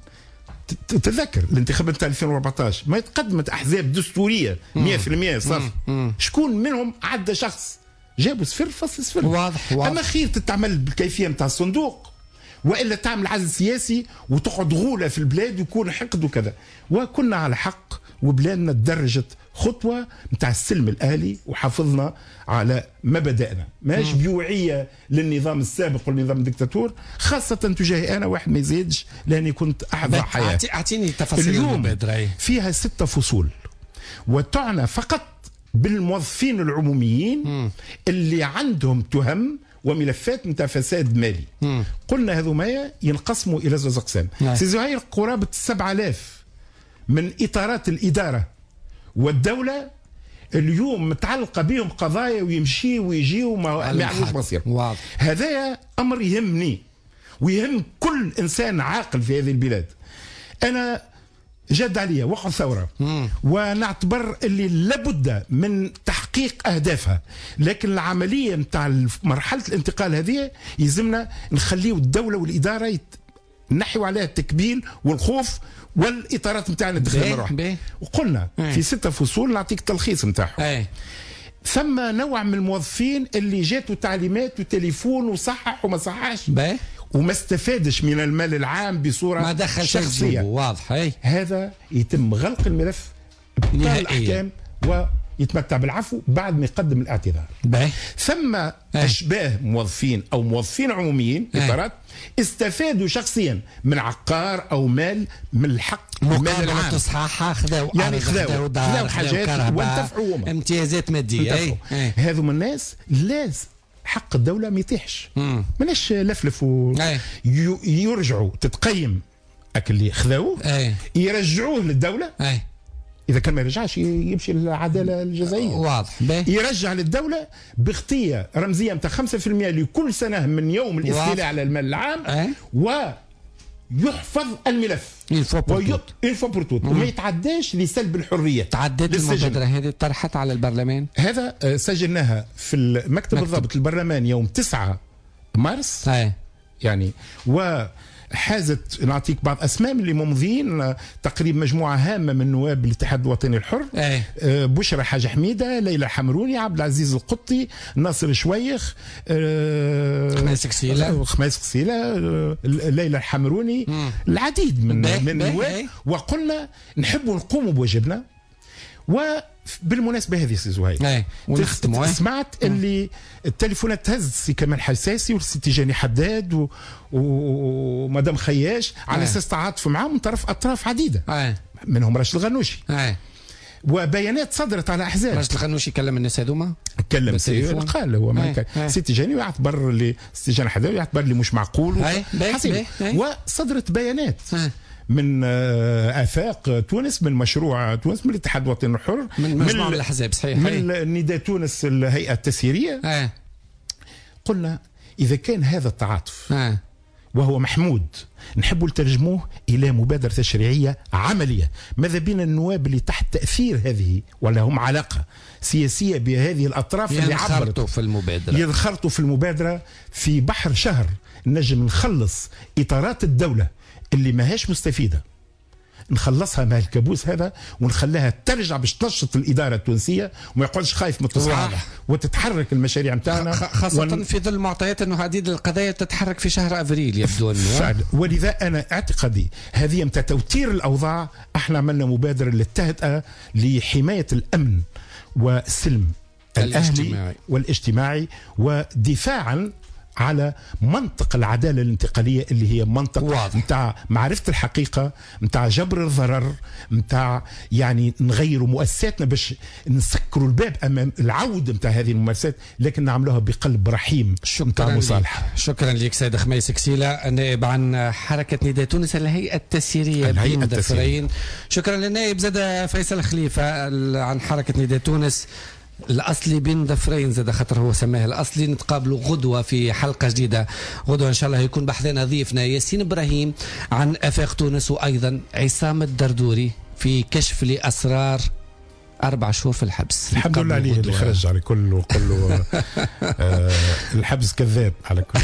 تذكر الانتخابات بتاع 2014 ما يتقدمت احزاب دستوريه 100% صف شكون منهم عدى شخص جابوا 0.0. واضح. اما خير تتعمل بالكيفيه نتاع الصندوق والا تعمل عزل سياسي وتقعد غوله في البلاد ويكون حقد وكذا. وكنا على حق وبلادنا تدرجت خطوه نتاع السلم الاهلي وحافظنا على مبادئنا ماش بيوعيه للنظام السابق والنظام الدكتاتور خاصه تجاهي انا واحد ما يزيدش لاني كنت احد ضحايا. اعطيني تفاصيل المبادره. فيها 6 فصول وتعنى فقط بالموظفين العموميين اللي عندهم تهم وملفات نتاع فساد مالي. قلنا هذوما ينقسموا الى 2 اقسام. سي زهير قرابه 7000 من اطارات الاداره والدوله اليوم متعلقه بهم قضايا ويمشي ويجي وما يعرفوش مصير. هذا امر يهمني ويهم كل انسان عاقل في هذه البلاد. انا جد عليا وقع ثورة ونعتبر اللي لابد من تحقيق أهدافها، لكن العملية متاع مرحلة الانتقال هذه يلزمنا نخليه الدولة والإدارة نحيوا عليها التكبيل والخوف والإطارات متاعنا دخل مروح. وقلنا في 6 فصول نعطيك تلخيص متاعهم. ثم نوع من الموظفين اللي جاتوا تعليمات وتليفون وصحح وما صححش وما استفادش من المال العام بصورة ما دخل شخصية. واضح. هذا يتم غلق الملف بإبطال الأحكام يتمتع بالعفو بعد ما يقدم الاعتذار. ثم اشباه موظفين او موظفين عموميين اطارات استفادوا شخصيا من عقار او مال من الحق المال العام، تصحيحها خذاو يعني خذاو حاجات وانتفعوا امتيازات ماديه. هذو الناس لازم حق الدوله ما يطيحش، ماناش لفلف يرجعوا تتقيم اللي خذاوه يرجعوه للدوله. إذا كان ما يرجعش يمشي للعدالة الجزائية. واضح. يرجع للدولة باغطية رمزية متاع 5% لكل سنة من يوم الاستيلاء على المال العام، ويحفظ الملف الفوبورتوت وما يتعداش لسلب الحرية. تعدد المبادرة هذه طرحت على البرلمان؟ هذا سجلناها في مكتب الضابط البرلمان يوم 9 مارس. يعني حازت نعطيك بعض اسماء اللي ممضين تقريبا مجموعه هامه من نواب الاتحاد الوطني الحر. بشرى حاج حميده، ليلى حمروني، عبد العزيز القطي، ناصر شويخ، خميس قسيله، ليلى الحمروني، العديد من النواب. وقلنا نحب نقوم بواجبنا. وبالمناسبه هذه سي زهير سمعت اللي التليفونات تهز سي كمال حساسي والسي تيجاني حداد ومدام خياش على اساس تعاطف معهم من طرف اطراف عديده منهم راشد الغنوشي. وبيانات صدرت على احزاب. راشد الغنوشي كلم الناس هذوما؟ كلم قال هو ما سي تيجاني يعتبر لي سي تيجاني حداد يعتبر لي مش معقول وصدرت بيانات من آفاق تونس، من مشروع تونس، من الاتحاد الوطني الحر، من مجموعة من الأحزاب. صحيح. من نداء تونس الهيئة التسييرية. قلنا إذا كان هذا التعاطف وهو محمود نحب نترجموه إلى مبادرة تشريعية عملية. ماذا بين النواب اللي تحت تأثير هذه ولا هم علاقة سياسية بهذه الأطراف اللي ينخرطوا في المبادرة في بحر شهر نجم نخلص إطارات الدولة اللي ماهاش مستفيدة، نخلصها مع الكابوس هذا ونخليها ترجع باش تنشط الإدارة التونسية وما يقعدش خايف من التصحيح وتتحرك المشاريع نتاعنا، خاصة في ظل معطيات أنه عديد القضايا تتحرك في شهر أبريل يبدو أنه فعلا. ولذا أنا اعتقادي هذه متى توتير الأوضاع. احنا عملنا مبادرة للتهدئة لحماية الأمن والسلم الأهلي والاجتماعي ودفاعا على منطق العدالة الانتقالية اللي هي منطق متاع معرفة الحقيقة، متاع جبر الضرر، متاع يعني نغيروا مؤسساتنا باش نسكروا الباب أمام العودة متاع هذه الممارسات، لكن نعملوها بقلب رحيم متاع مصالحة. شكرا لك سيد خميس كسيلة، نائب عن حركة نداء تونس الهيئة التسييرية بين دفرين. شكرا للنائب زاد فيصل خليفة عن حركة نداء تونس الأصلي بين ضفرين زاد خاطر هو سماه الأصلي. نتقابلوا غدوة في حلقة جديدة. غدوة إن شاء الله يكون بحثنا ضيفنا ياسين إبراهيم عن آفاق تونس، وأيضا عصام الدردوري في كشف لأسرار 4 شهور في الحبس. الحمد لله عليه اللي خرج على كله الحبس كذاب على كل.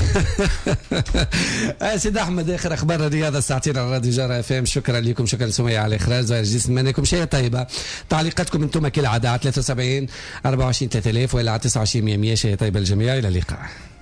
سيد احمد اخر اخبار الرياضه ساعتين على راديو جارة اف ام. شكرا لكم، شكرا سمية على الاخراج. زهير جسم منكم شيء طيبه. تعليقاتكم انتم كالعاده على 73 24 3000 والى 29 100. شيء طيبه للجميع، الى اللقاء.